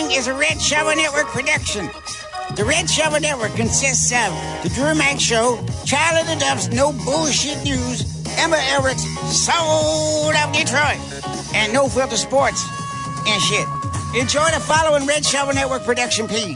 Following is a Red Shovel Network production. The Red Shovel Network consists of The Drew Mack Show, Child of the Duff's No Bullshit News, Emma Elrick's Soul of Detroit, and No Filter Sports and shit. Enjoy the following Red Shovel Network production, please.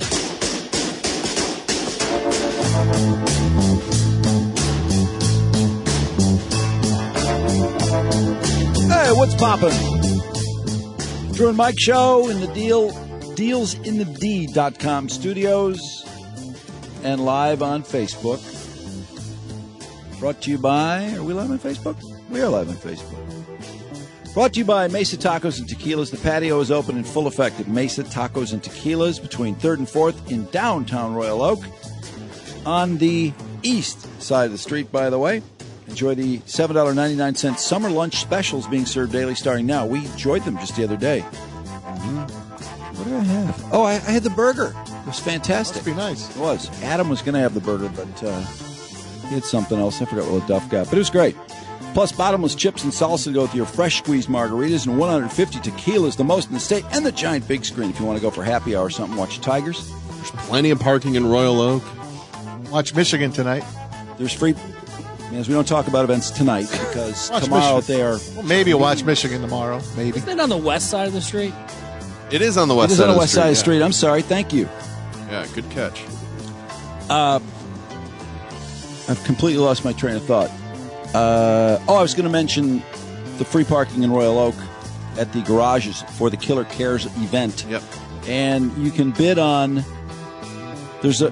Hey, what's poppin'? Drew and Mike Show in the dealsinthed.com studios and live on Facebook. Brought to you by, are we live on Facebook? We are live on Facebook. Brought to you by Mesa Tacos and Tequilas. The patio is open in full effect at Mesa Tacos and Tequilas between 3rd and 4th in downtown Royal Oak. On the east side of the street, by the way. Enjoy the $7.99 summer lunch specials being served daily starting now. We enjoyed them just the other day. What did I have? Oh, I had the burger. It was fantastic. Must be nice. It was. Adam was going to have the burger, but he had something else. I forgot what Duff got, but it was great. Plus bottomless chips and salsa to go with your fresh squeezed margaritas and 150 tequilas, the most in the state, and the giant big screen if you want to go for happy hour or something, watch Tigers. There's plenty of parking in Royal Oak. Watch Michigan tonight. There's free... As we don't talk about events tonight because tomorrow Michigan. they are... Well, maybe you'll watch Michigan tomorrow. Maybe. Isn't it on the west side of the street? It is on the west It is side on the of the west street. side of the street. I'm sorry. Thank you. Yeah, good catch. I've completely lost my train of thought. I was going to mention the free parking in Royal Oak at the garages for the Killer Cares event. Yep. And you can bid on... There's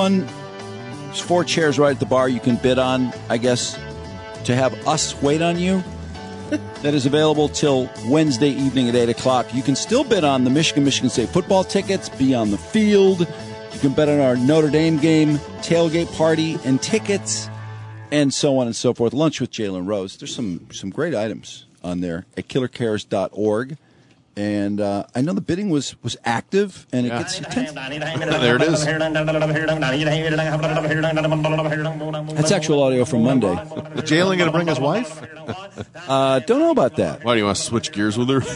4 chairs right at the bar you can bid on, I guess, to have us wait on you. That is available till Wednesday evening at 8 o'clock. You can still bid on the Michigan State football tickets, be on the field. You can bet on our Notre Dame game, tailgate party, and tickets, and so on and so forth. Lunch with Jalen Rose. There's some great items on there at killercares.org. And I know the bidding was active, and it gets... There it is. That's actual audio from Monday. Is Jalen going to bring his wife? Don't know about that. Why, do you want to switch gears with her?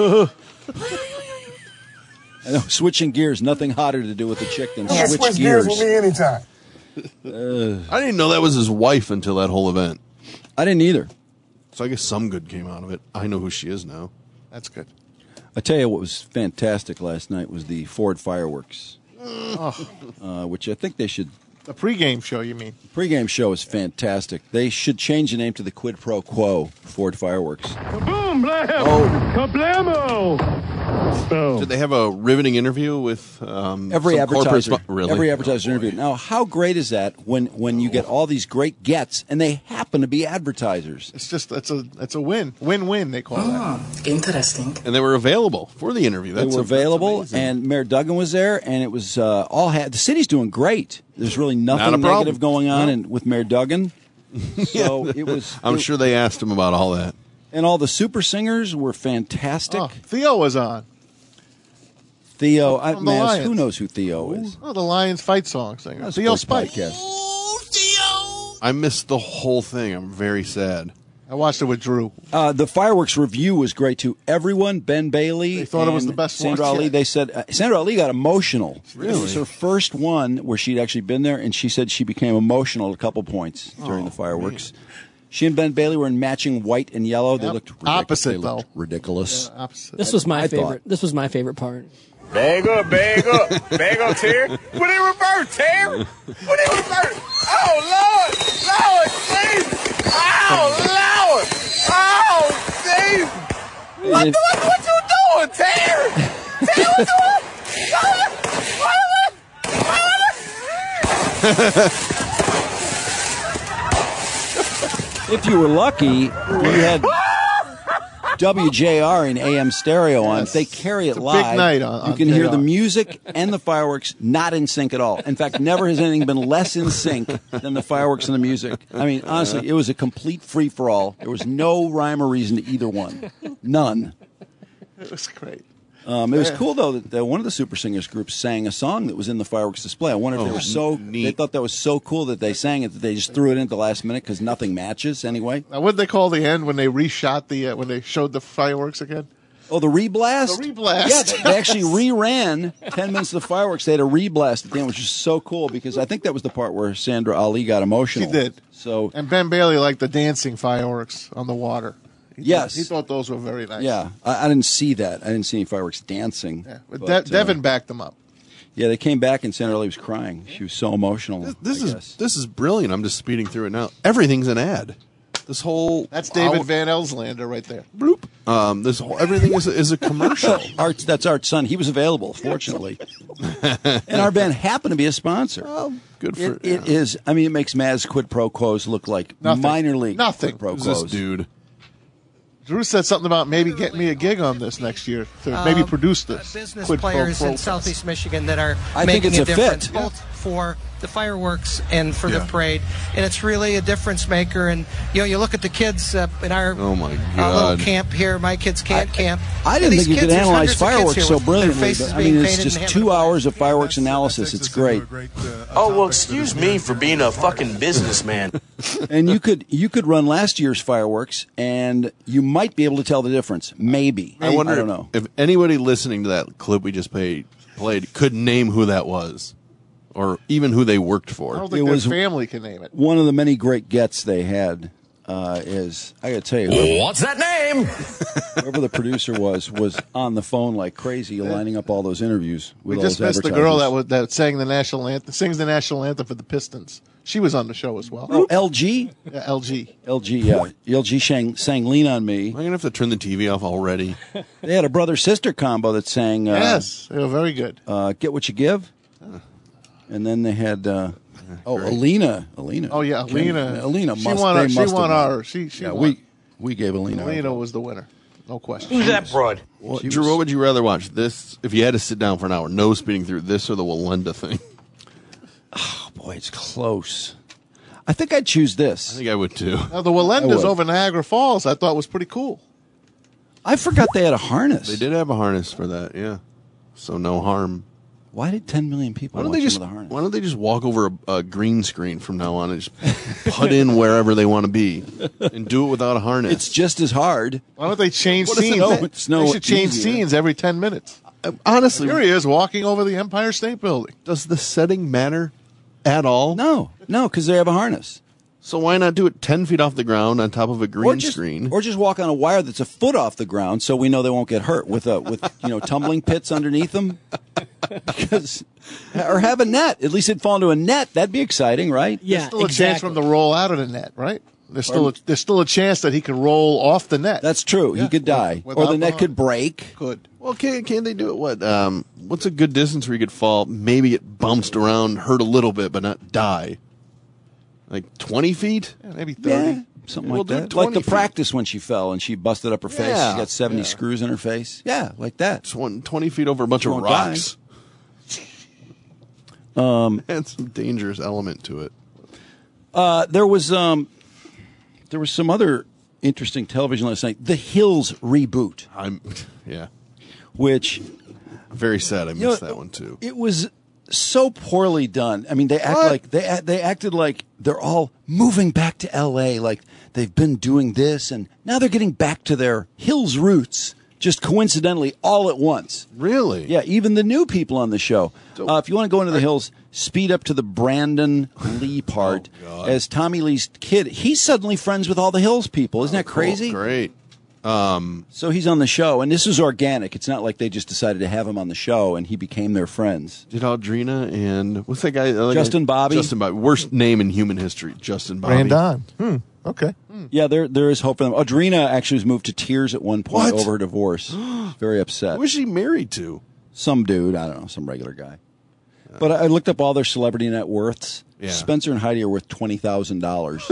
I know, switching gears, nothing hotter to do with the chick than Yeah, switch gears gears. with me anytime. I didn't know that was his wife until that whole event. I didn't either. So I guess some good came out of it. I know who she is now. That's good. I tell you what was fantastic last night was the Ford fireworks, which I think they should... The pregame show, you mean? Pregame show is fantastic. They should change the name to the Quid Pro Quo Ford fireworks. Kaboom! Blam! Kablamo! Boom. Did they have a riveting interview with Every some advertiser, corporate really? every advertiser interview. Now, how great is that when you get all these great gets and they happen to be advertisers? It's just it's a win-win. They call that. Interesting. And they were available for the interview. They were available, and Mayor Duggan was there, and it was the city's doing great. There's really nothing negative going on with Mayor Duggan. So it was. I'm sure they asked him about all that. And all the super singers were fantastic. Oh, Theo was on. Theo, From the Lions. who knows who Theo is? Oh, the Lions fight song singer. That's Theo a great Spike. podcast. I missed the whole thing. I'm very sad. I watched it with Drew. The fireworks review was great too. Everyone, Ben Bailey, They thought it was and the best Sandra one Ali. yet. They said Sandra Ali got emotional. Really? It was her first one where she'd actually been there, and she said she became emotional at a couple points during the fireworks. Man. She and Ben Bailey were in matching white and yellow. They looked ridiculous. Opposite, they looked though. ridiculous. Yeah, opposite. This was my I favorite. thought. This was my favorite part. Bag up, Terry. Put it in reverse, Terry. Put it in reverse. Oh, Lord, please. Oh, Lord. Oh, Jesus. What you doing, Terry? Terry, what If you were lucky, you had WJR and AM stereo on. Yes. They carry it It's a live. big night on you can hear JR. the music and the fireworks not in sync at all. In fact, never has anything been less in sync than the fireworks and the music. I mean, honestly, it was a complete free-for-all. There was no rhyme or reason to either one. None. It was great. It was cool, though, that one of the Super Singers groups sang a song that was in the fireworks display. I wonder if they were so neat. they thought that was so cool that they sang it that they just threw it in at the last minute because nothing matches anyway. Now, what did they call the end when they reshot when they showed the fireworks again? Oh, the reblast? The reblast. Yeah, they actually reran 10 minutes of the fireworks. They had a reblast at the end, which is so cool because I think that was the part where Sandra Ali got emotional. She did. So, And Ben Bailey liked the dancing fireworks on the water. Yes. He thought those were very nice. yeah, I didn't see that. I didn't see any fireworks dancing. Yeah. But Devin backed them up. Yeah, they came back and Sandra Ali was crying. She was so emotional. This I is guess. this is brilliant. I'm just speeding through it now. Everything's an ad. This whole That's David Van Elslander right there. bloop. This whole everything is a commercial. That's Art's son. He was available, fortunately. And our band happened to be a sponsor. Oh, good for It is. I mean, it makes Maz quid pro quos look like Nothing. minor league Nothing. quid pro Who's this quos. dude? Drew said something about maybe getting me a gig on this next year to maybe produce this. Business Quid pro players quo in fest. Southeast Michigan that are I think making it's a difference, fit. both for the fireworks and for the Yeah. parade, and it's really a difference maker. And you look at the kids in our Oh, my little God. camp here. My kids can't camp. I And didn't these think you could kids, there's analyze hundreds of kids fireworks here so with their brilliantly. faces But, I being mean, it's painted just and 2 having- hours of fireworks analysis. It's great. Oh, well, excuse me for being a fucking businessman. And you could run last year's fireworks, and you might be able to tell the difference. Maybe. I wonder don't know. if anybody listening to that clip we just played could name who that was, or even who they worked I for. don't It think their was- family can name it. One of the many great gets they had is, I got to tell you, What's that name? whoever the producer was on the phone like crazy, lining up all those interviews with We all just those missed the girl advertisers. that sang the national anthem, sings the national anthem for the Pistons. She was on the show as well. Oh, LG? Yeah, LG. LG, yeah. LG sang Lean on Me. Am I gonna have to turn the TV off already? They had a brother-sister combo that sang Yes, they were very good. Get What You Give. And then they had, Alina. Oh yeah, Alina. Alina She must, won. they She must have won won. ours. She Yeah, won. we gave Alina. Alina was the winner, no question. Who's that broad? Well, Drew, what would you rather watch? This, if you had to sit down for an hour, no speeding through, this or the Walenda thing? Oh, boy, it's close. I think I'd choose I this. think I would too. Now the I Walendas would. over Niagara Falls, I thought was pretty cool. I forgot they had a harness. They did have a harness for that, yeah. So no harm. Why did 10 million people Why don't watch they them just with a harness? Why don't they just walk over a green screen from now on and just put in wherever they want to be and do it without a harness? It's just as hard. Why don't they change What is it? scenes? No, it's no they should change easier. scenes every 10 minutes. Honestly, Here he is walking over the Empire State Building. does the setting matter at all? No, because they have a harness. So why not do it 10 feet off the ground on top of a green Or just, screen? or just walk on a wire that's a foot off the ground, so we know they won't get hurt with tumbling pits underneath them. Or have a net. At least it'd fall into a net. That'd be exciting, right? Yeah, There's still a exactly. chance for him to roll out of the net, right? There's still a chance that he could roll off the net. That's true. He could die, Without or the the net harness. could break. good. Well, can't they do it? What's a good distance where you could fall, maybe get bounced around, hurt a little bit, but not die? Like 20 feet? Yeah, maybe 30. Yeah, something We'll like do that. 20 Like the feet. practice when she fell and she busted up her face. Yeah. She got 70 screws in her face. Yeah, like that. Just 20 feet over a bunch of Won't rocks. Had some dangerous element to it. There was some other interesting television last night. The Hills reboot, Yeah. which Very sad. I missed that one too. It was so poorly done. I mean, they act like they acted like they're all moving back to L.A. Like they've been doing this, and now they're getting back to their Hills roots. Just coincidentally, all at once. Really? Yeah, even the new people on the show. If you want to go into the Hills, speed up to the Brandon Lee part. God. As Tommy Lee's kid, he's suddenly friends with all the Hills people. Isn't that crazy? Great. So he's on the show, and this is organic. It's not like they just decided to have him on the show, and he became their friends. Did Audrina and what's that guy? Justin Bobby? Justin Bobby. Worst name in human history. Justin Bobby. Brandon. Okay. Yeah, there is hope for them. Audrina actually was moved to tears at one point What? over her divorce. Very upset. Who was she married to? Some dude, I don't know, some regular guy. But I looked up all their celebrity net worths. Yeah. Spencer and Heidi are worth $20,000.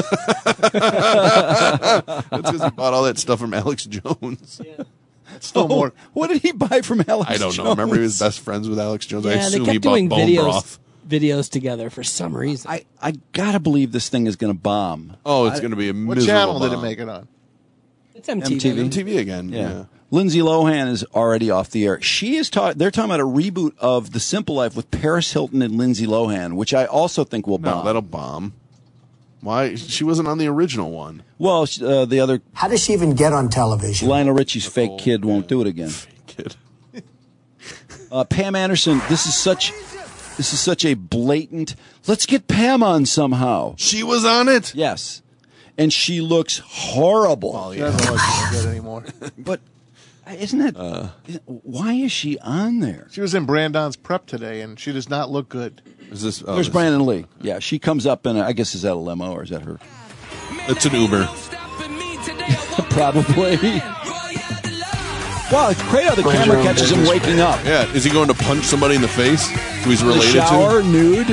That's because he bought all that stuff from Alex Jones. Still more. What did he buy from Alex I don't know. Jones? Remember he was best friends with Alex Jones? I Yeah, they assume he kept bought doing bone broth. videos together for some reason. I gotta believe this thing is going to bomb. Oh, it's going to be a What miserable channel did it bomb. make it on? It's MTV. MTV again. Yeah. Lindsay Lohan is already off the air. She is they're talking about a reboot of The Simple Life with Paris Hilton and Lindsay Lohan, which I also think will No, bomb. that'll bomb. Why? She wasn't on the original one. Well, the other How does she even get on television? Lionel Richie's fake kid won't do it again. Fake kid. Pam Anderson, this is such a blatant. Let's get Pam on somehow. She was on it. Yes, and she looks horrible. She doesn't look so good anymore. But isn't it? Why is she on there? She was in Brandon's prep today, and she does not look good. Is this? There's Brandon Lee. Yeah, she comes up in I guess is that a limo or is that her? It's an Uber. Probably. Wow, it's great how the camera catches him waking up. Yeah, is he going to punch somebody in the face who he's related shower, to? Nude.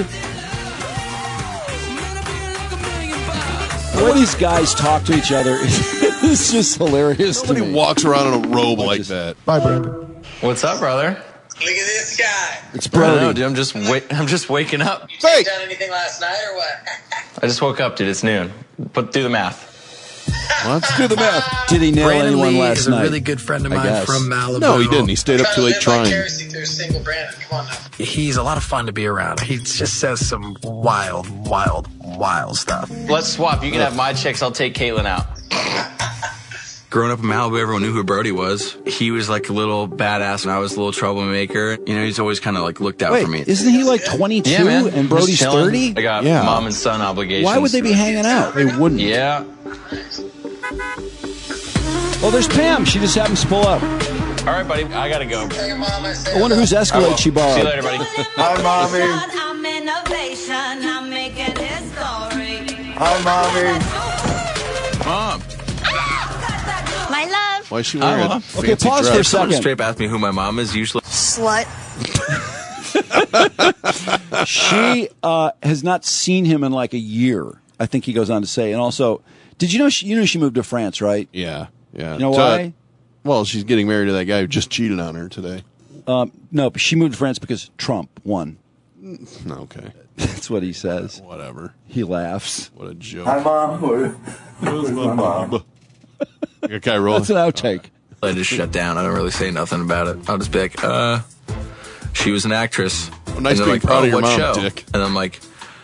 The way these guys talk to each other is just hilarious Nobody to me. walks around in a robe like that. Bye, Brandon. What's up, brother? Look at this guy. It's I don't know, Brody. dude. I'm just waking up. You take down anything last night or what? I just woke up, dude. It's noon. Do the math. Let's do the math. Did he nail Brandon anyone Lee last is night? a really good friend of I mine guess. from Malibu. No, he didn't. He stayed up too late trying. Through single Brandon. Come on now. He's a lot of fun to be around. He just says some wild stuff. Let's swap. You can have my chicks. I'll take Caitlin out. Growing up in Malibu, everyone knew who Brody was. He was like a little badass, and I was a little troublemaker. You know, he's always kind of like looked out Wait, for me. isn't he like 22 Yeah, man. and Brody's Just chilling. 30? I got Yeah. mom and son obligations. Why would they be hanging out? They wouldn't. Yeah. Well, there's Pam. She just happens to pull up. All right, buddy. I gotta go. I wonder whose Escalade she borrowed. See you later, buddy. Hi, Mommy. I'm innovation. I'm making history. Hi, Mommy. Mom. My love. Why is she wearing a Okay, fancy pause dress? for a Someone second. straight up asked me who my mom is. Usually, Slut. She has not seen him in like a year, I think he goes on to say. And also, did you know she moved to France, right? Yeah, yeah. You know why? Well, she's getting married to that guy who just cheated on her today. No, but she moved to France because Trump won. Okay. That's what he says. Whatever. He laughs. What a joke. Hi, Mom. Where's my mom? Okay, roll. That's an outtake. I just shut down. I don't really say nothing about it. I'll just be like, she was an actress. Well, nice and they're being like, proud of your what mom, show? Dick. And I'm like,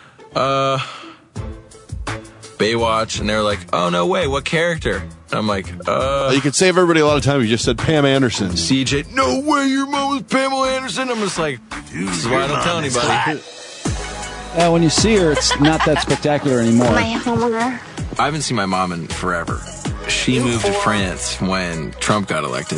Baywatch. And they're like, oh, no way. What character? And I'm like, You could save everybody a lot of time if you just said Pam Anderson. CJ. No way, your mom was Pamela Anderson. I'm just like, this is why I don't tell anybody. When you see her, it's not that spectacular anymore. My homeowner. I haven't seen my mom in forever. She moved to France when Trump got elected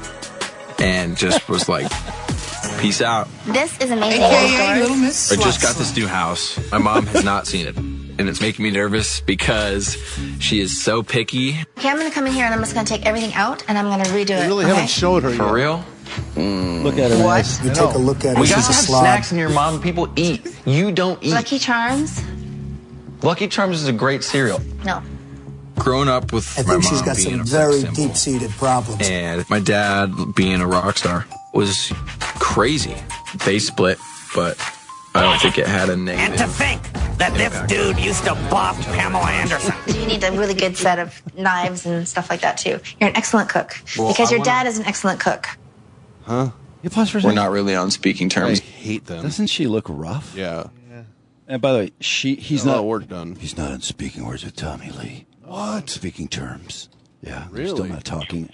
and just was like, peace out. This is amazing. Little Miss I just got this new house. My mom has not seen it. And it's making me nervous because she is so picky. Okay, I'm going to come in here and I'm just going to take everything out and I'm going to redo it. They really okay? haven't showed her For yet. real? Look at her. What? Nice. You take a look at her. We She's gotta a have slob. snacks in here, Mom. People eat. You don't eat. Lucky Charms? Lucky Charms is a great cereal. No. Growing up with I my think mom she's got being some a very sex symbol deep-seated problems. and my dad being a rock star was crazy. They split, but I don't think it had a negative. And to think that this dude used to buff Pamela Anderson. You need a really good set of knives and stuff like that, too. You're an excellent cook. Well, because your I dad is an excellent cook. Huh? You pause for a We're second. not really on speaking terms. I hate them. Doesn't she look rough? Yeah. And by the way, he's A lot not of work done. He's not on speaking words with Tommy Lee. What? Speaking terms. Yeah, they're Really? still not talking.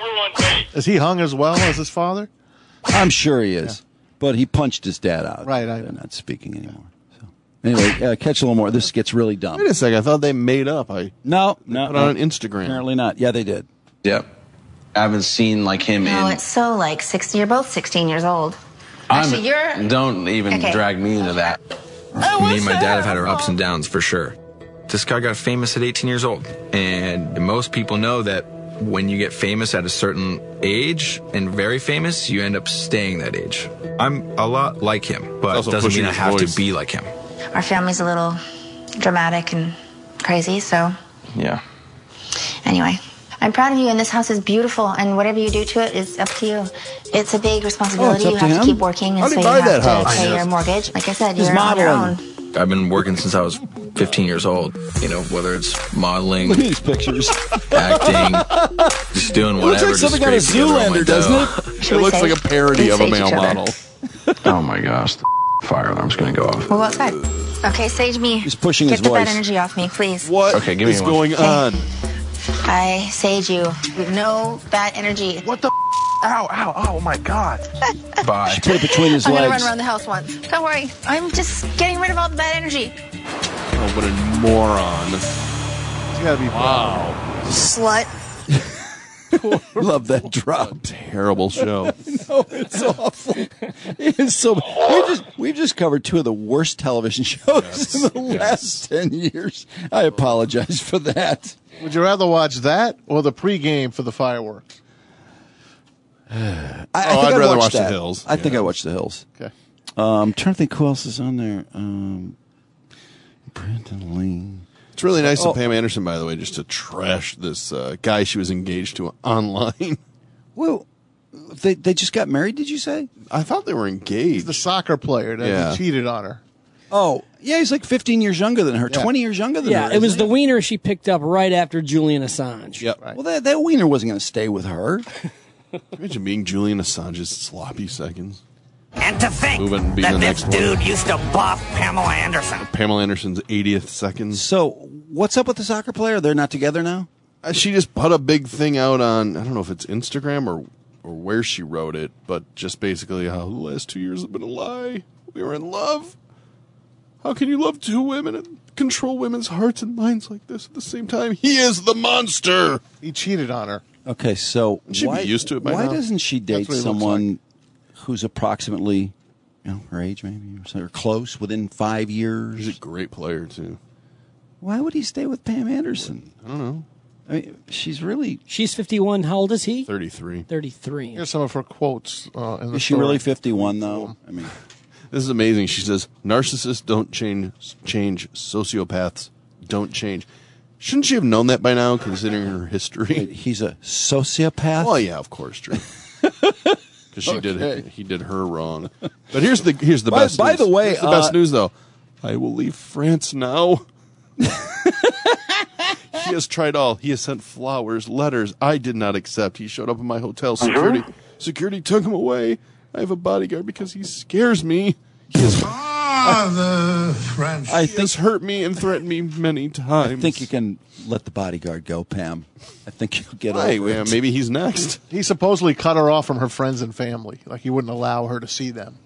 Is he hung as well as his father? I'm sure he is, but he punched his dad out. Right, They're not speaking anymore. So anyway, catch a little more. This gets really dumb. Wait a second. I thought they made up. No, Put on Instagram. Apparently not. Yeah, they did. Yep. I haven't seen like him No, in. it's so like 16. You're both 16 years old. Actually, you're. Don't even Okay. drag me into that. Oh, Me and my dad have had our ups and downs for sure. This guy got famous at 18 years old. And most people know that when you get famous at a certain age and very famous, you end up staying that age. I'm a lot like him, but it Also doesn't pushing mean I his have voice. to be like him. Our family's a little dramatic and crazy, so Yeah. anyway. I'm proud of you, and this house is beautiful, and whatever you do to it is up to you. It's a big responsibility. up You to have to him? keep working, and How'd so he you buy have that to house? pay your mortgage. Like I said, He's you're on your modeling. own. I've been working since I was 15 years old, you know, whether it's modeling, Look at these pictures. acting, just doing It looks whatever. like something to out of scrape together all my Zoolander, doesn't dough. it? Should It we looks say- like a parody we of a face male each other? model. Oh my gosh. The fire alarm's gonna go off. We'll go outside. Okay, Sage me. He's pushing Get his the bad voice. energy off me, please. What Okay, give me is one. going on? I Sage you. No bad energy. What the? Ow, ow, oh my God. Bye. She put it between his I'm gonna legs. run around the house once. Don't worry. I'm just getting rid of all the bad energy. Oh, what a moron. You gotta be Wow. Slut. Love that drop. Terrible show. No, it's awful. It is so. We've just covered two of the worst television shows in the last 10 years. I apologize for that. Would you rather watch that or the pregame for the fireworks? I'd I'd rather watch The Hills. I think I watched The Hills. Okay. I'm trying to think who else is on there. Brandon Lee. It's really nice of Pam Anderson, by the way, just to trash this guy she was engaged to online. Well, they just got married, did you say? I thought they were engaged. The soccer player that cheated on her. Oh, yeah, he's like 15 years younger than her, 20 years younger than her. Yeah, it was isn't the wiener she picked up right after Julian Assange. Yep. Right. Well, that wiener wasn't going to stay with her. Imagine being Julian Assange's sloppy seconds. And to think Move it and be that the this next one. dude used to buff Pamela Anderson. Pamela Anderson's 80th seconds. So, what's up with the soccer player? They're not together now? She just put a big thing out on, I don't know if it's Instagram or where she wrote it, but just basically how the last 2 years have been a lie. We were in love. How can you love two women and control women's hearts and minds like this at the same time? He is the monster. He cheated on her. Okay, so She'd be used to it by why now. doesn't she date That's what he looks someone who's approximately, her age maybe, or close, within 5 years? He's a great player, too. Why would he stay with Pam Anderson? I don't know. I mean, she's really... She's 51. How old is he? 33. 33. Here's some of her quotes. In the Is she story. really 51, though? I mean... This is amazing. She says, narcissists don't change, sociopaths don't change. Shouldn't she have known that by now, considering her history? Wait, he's a sociopath? Well, yeah, of course, true. Because he did her wrong. But here's the best. By news. the way, Here's the best news though. I will leave France now. He has tried all. He has sent flowers, letters. I did not accept. He showed up in my hotel. Security took him away. I have a bodyguard because he scares me. He has, the French. I he think has hurt me and threatened me many times. I think you can let the bodyguard go, Pam. I think you'll get Hey, over yeah, it. maybe he's next. He supposedly cut her off from her friends and family. Like he wouldn't allow her to see them.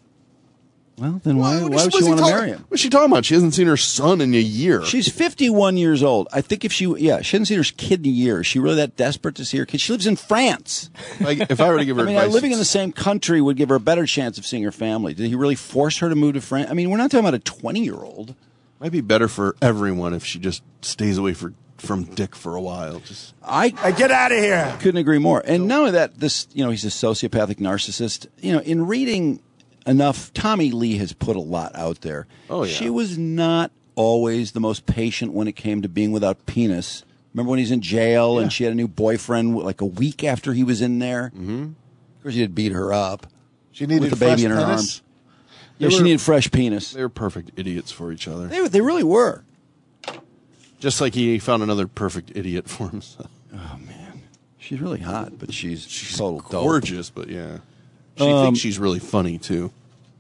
Well, then why What would is she he want to talking- marry him? What's she talking about? She hasn't seen her son in a year. She's 51 years old. I think if she hadn't seen her kid in a year, is she really that desperate to see her kid? She lives in France. If I were to give her I mean, advice, living in the same country would give her a better chance of seeing her family. Did he really force her to move to France? I mean, we're not talking about a 20-year-old. might be better for everyone if she just stays away from Dick for a while. Just Get out of here. Couldn't agree more. And not only that, he's a sociopathic narcissist. In reading enough, Tommy Lee has put a lot out there. Oh, yeah. She was not always the most patient when it came to being without penis. Remember when he's in jail and she had a new boyfriend like a week after he was in there? Mm-hmm. Of course, he did beat her up. She needed with the baby in her penis? arms. Yeah, she needed fresh penis. They were perfect idiots for each other. They really were. Just like he found another perfect idiot for himself. Oh man, she's really hot, but she's total dope. Gorgeous, but yeah. She thinks she's really funny too.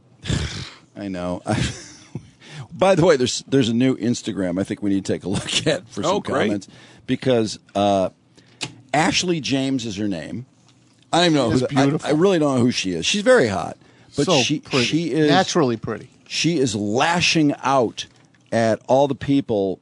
I know. By the way, there's a new Instagram I think we need to take a look at for some great. comments because Ashley James is her name. I don't even know. She's beautiful. I really don't know who she is. She's very hot, but So she pretty. is Naturally pretty. She is lashing out at all the people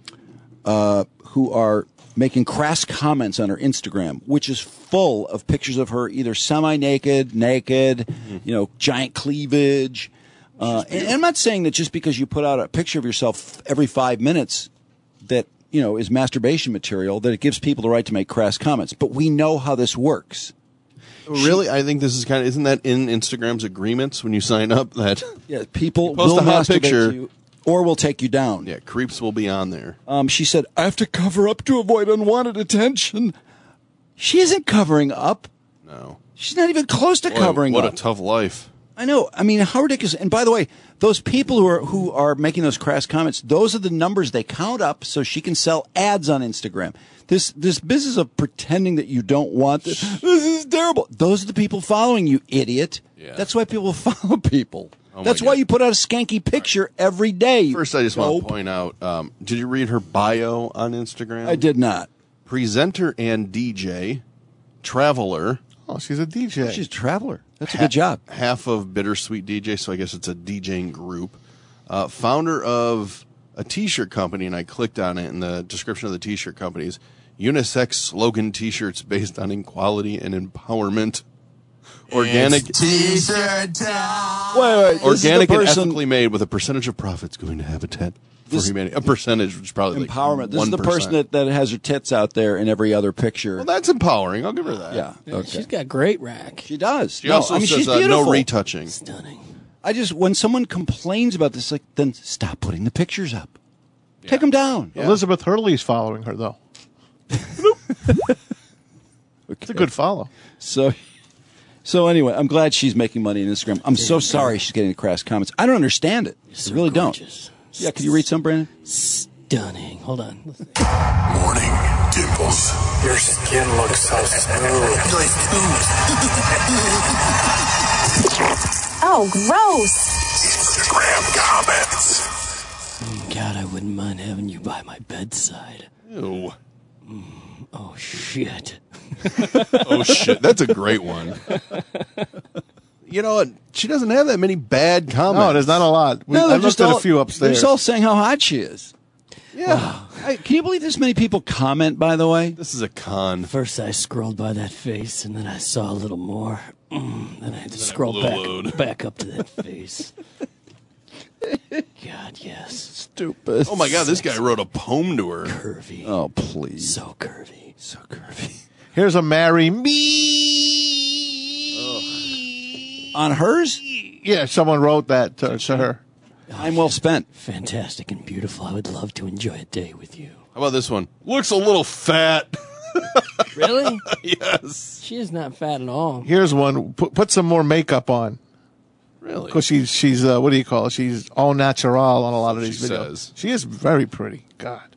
who are making crass comments on her Instagram, which is full of pictures of her either semi-naked, naked, giant cleavage. And I'm not saying that just because you put out a picture of yourself every 5 minutes that, is masturbation material, that it gives people the right to make crass comments. But we know how this works. Really? I think this is isn't that in Instagram's agreements when you sign up that People post will a hot masturbate picture, to you or will take you down. Yeah, creeps will be on there. She said, I have to cover up to avoid unwanted attention. She isn't covering up. No. She's not even close to covering what up. What a tough life. I know. I mean, how ridiculous. And by the way, those people who are making those crass comments, those are the numbers they count up so she can sell ads on Instagram. This business of pretending that you don't want this is terrible. Those are the people following you, idiot. Yeah. That's why people follow people. Oh, That's my why God. you put out a skanky picture every day. First, I just want to point out, did you read her bio on Instagram? I did not. Presenter and DJ, traveler. Oh, she's a DJ. She's a traveler. That's a good job. Half of Bittersweet DJ, so I guess it's a DJing group. Founder of a T-shirt company, and I clicked on it, and the description of the T-shirt company is unisex slogan T-shirts based on equality and empowerment. Organic T-shirt time. Wait. Organic and ethically made with a percentage of profits going to Habitat for Humanity. A percentage, which is probably Empowerment. like 1%. This is the person that has her tits out there in every other picture. Well, that's empowering. I'll give her that. Yeah. Okay. She's got great rack. She does. She also says she's beautiful. no retouching. Stunning. When someone complains about this, like, then stop putting the pictures up. Take them down. Yeah. Elizabeth Hurley's following her, though. It's a good follow. So anyway, I'm glad she's making money on Instagram. I'm so sorry she's getting the crass comments. I don't understand it. I really don't. Yeah, could you read some, Brandon? Stunning. Hold on. Morning dimples. Your skin looks so smooth. Oh, gross. Instagram comments. God, I wouldn't mind having you by my bedside. Ew. Oh, shit. Oh, shit. That's a great one. You know what? She doesn't have that many bad comments. No, there's not a lot. I looked at a few upstairs. They're just all saying how hot she is. Yeah. Can you believe this many people comment, by the way? This is a con. First, I scrolled by that face, and then I saw a little more. Then I had to scroll back up to that face. God, yes. Stupid. Oh, my God. This guy wrote a poem to her. Curvy. Oh, please. So curvy. So curvy. Here's a marry me. On hers? Yeah, someone wrote that to her. Time well spent. Fantastic and beautiful. I would love to enjoy a day with you. How about this one? Looks a little fat. Really? Yes. She is not fat at all. Here's one. Put some more makeup on. Really? Because she's what do you call it? She's all natural on a lot of these She videos. says. She is very pretty. God.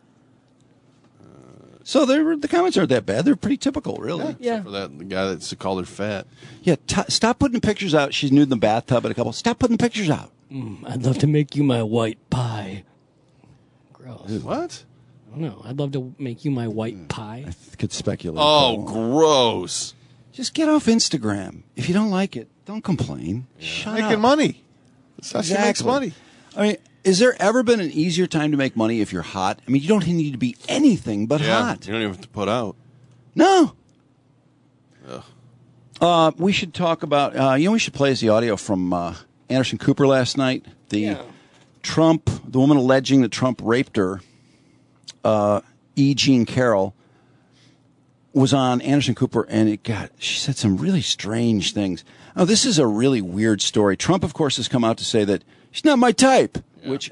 So the comments aren't that bad. They're pretty typical, really. Yeah. For that, the guy that's called her fat. Yeah, stop putting pictures out. She's nude in the bathtub at a couple. Stop putting pictures out. I'd love to make you my white pie. Gross. What? I don't know. I'd love to make you my white pie. I could speculate. Oh, gross. Just get off Instagram. If you don't like it, don't complain. Shut up. Making money. That's how she makes money. I mean, has there ever been an easier time to make money if you're hot? I mean, you don't need to be anything but hot. You don't even have to put out. No. We should talk about, we should play us the audio from Anderson Cooper last night. The woman alleging that Trump raped her, E. Jean Carroll, was on Anderson Cooper, and she said some really strange things. Oh, this is a really weird story. Trump, of course, has come out to say that she's not my type, which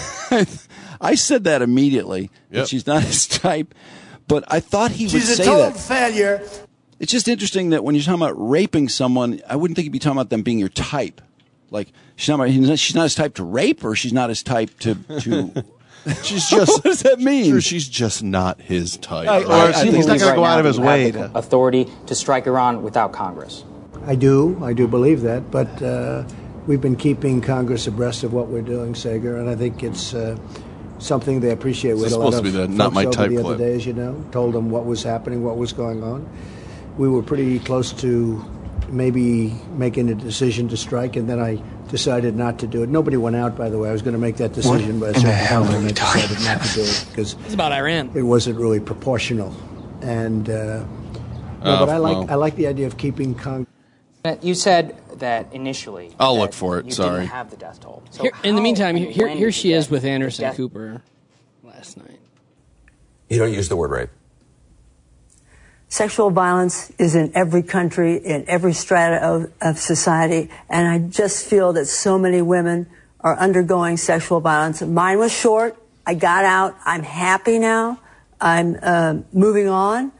I said that immediately, that she's not his type, but I thought he would say that. She's a total failure. It's just interesting that when you're talking about raping someone, I wouldn't think you'd be talking about them being your type. Like, she's not his type to rape, or she's not his type to She's just. What does that mean? Sure, she's just not his type. Or he's not going to go out of his way. Authority to strike Iran without Congress. I do believe that, but we've been keeping Congress abreast of what we're doing, Sager, and I think it's something they appreciate. It's supposed to be the not my type the clip. other day, as you know, told them what was happening, what was going on. We were pretty close to maybe making a decision to strike, and then I decided not to do it. Nobody went out, by the way. I was going to make that decision, but I decided not to do it because it's about Iran. It wasn't really proportional, and but I like the idea of keeping Congress. You said that initially. I'll look for it. You Sorry. didn't have the death toll. So In the meantime, when here she did is with Anderson death- Cooper last night. You don't use the word rape. Sexual violence is in every country, in every strata of society, and I just feel that so many women are undergoing sexual violence. Mine was short. I got out. I'm happy now. I'm moving on.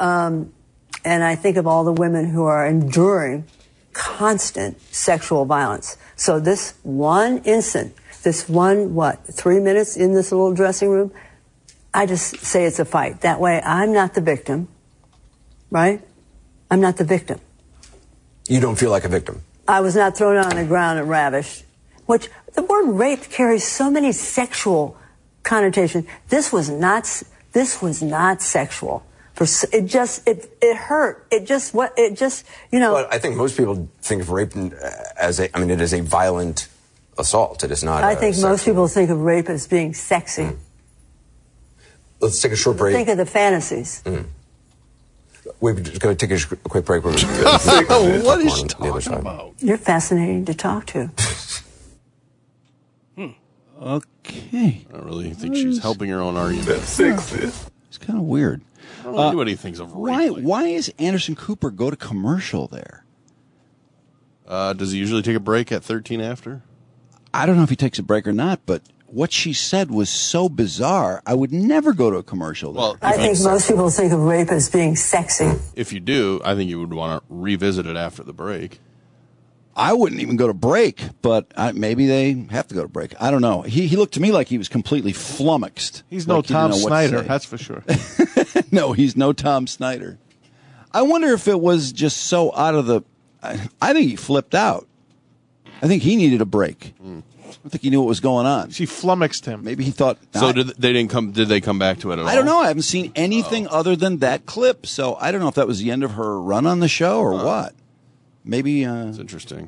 And I think of all the women who are enduring constant sexual violence. So this one instant, this one, 3 minutes in this little dressing room, I just say it's a fight. That way I'm not the victim. Right? I'm not the victim. You don't feel like a victim. I was not thrown on the ground and ravished. Which the word rape carries so many sexual connotations. This was not sexual. It hurt. It just Well, I think most people think of rape as it is a violent assault. It is not. I think most people think of rape as being sexy. Let's take a short break. Think of the fantasies. We're just going to take a quick break. What is she talking about? You're fascinating to talk to. Okay. I don't really think she's helping her own argument. It's kind of weird. I don't know anybody thinks of rape. Why is Anderson Cooper go to commercial there? Does he usually take a break at 13 after? I don't know if he takes a break or not, but what she said was so bizarre, I would never go to a commercial there. Well, I think most people think of rape as being sexy. If you do, I think you would want to revisit it after the break. I wouldn't even go to break, but maybe they have to go to break. I don't know. He looked to me like he was completely flummoxed. He's no Tom Snyder, that's for sure. No, he's no Tom Snyder. I wonder if it was just so out of the... I think he flipped out. I think he needed a break. I don't think he knew what was going on. She flummoxed him. Maybe he thought... So did they come back to it at all? I don't know. I haven't seen anything other than that clip, so I don't know if that was the end of her run on the show or what. Maybe... It's interesting.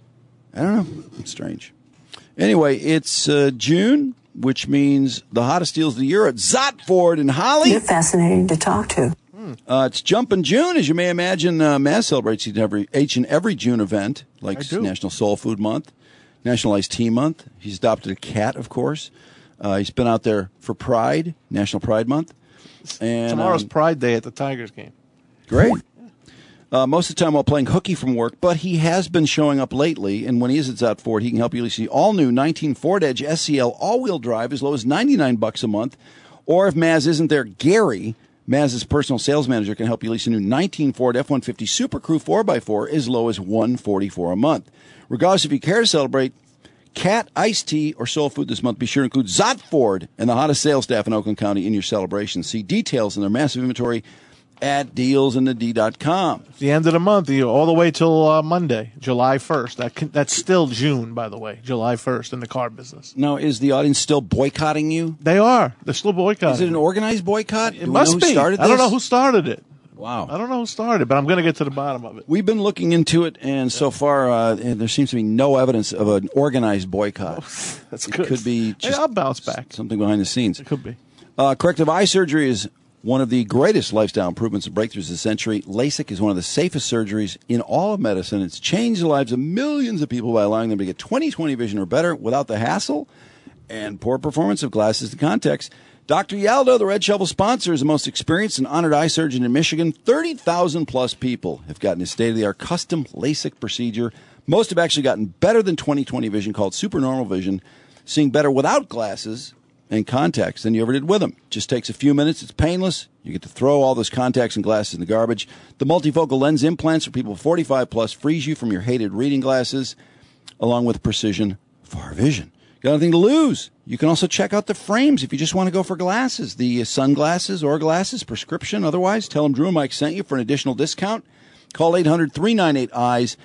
I don't know. It's strange. Anyway, it's June, which means the hottest deals of the year at Zotford and Holly. You're fascinating to talk to. It's Jumpin' June, as you may imagine. Maz celebrates each and every June event, like National Soul Food Month, National Iced Tea Month. He's adopted a cat, of course. He's been out there for Pride, National Pride Month. And tomorrow's Pride Day at the Tigers game. Great. Most of the time while playing hooky from work, but he has been showing up lately, and when he is at Zotford, he can help you see all-new 19 Ford Edge SCL all-wheel drive as low as $99 a month. Or if Maz isn't there, Gary, Maz's personal sales manager, can help you lease a new 19 Ford F-150 Super Crew 4x4 as low as $144 a month. Regardless if you care to celebrate cat, iced tea, or soul food this month, be sure to include Zotford and the hottest sales staff in Oakland County in your celebration. See details in their massive inventory at dealsinthed.com. It's the end of the month, all the way till Monday, July 1st. That's still June, by the way, July 1st in the car business. Now, is the audience still boycotting you? They are. They're still boycotting. Is it an organized boycott? It must be. I don't know who started it. Wow. I don't know who started it, but I'm going to get to the bottom of it. We've been looking into it, and so far there seems to be no evidence of an organized boycott. That's good. It could be just I'll bounce back. Something behind the scenes. It could be. Corrective eye surgery is one of the greatest lifestyle improvements and breakthroughs of the century. LASIK is one of the safest surgeries in all of medicine. It's changed the lives of millions of people by allowing them to get 20/20 vision or better without the hassle and poor performance of glasses and contacts. Dr. Yaldo, the Red Shovel sponsor, is the most experienced and honored eye surgeon in Michigan. 30,000 plus people have gotten his state-of-the-art custom LASIK procedure. Most have actually gotten better than 20/20 vision, called supernormal vision, seeing better without glasses and contacts than you ever did with them. Just takes a few minutes. It's painless. You get to throw all those contacts and glasses in the garbage. The multifocal lens implants for people 45 plus frees you from your hated reading glasses, along with precision far vision. Got anything to lose? You can also check out the frames if you just want to go for glasses. The sunglasses or glasses, prescription, otherwise. Tell them Drew and Mike sent you for an additional discount. Call 800-398-EYES,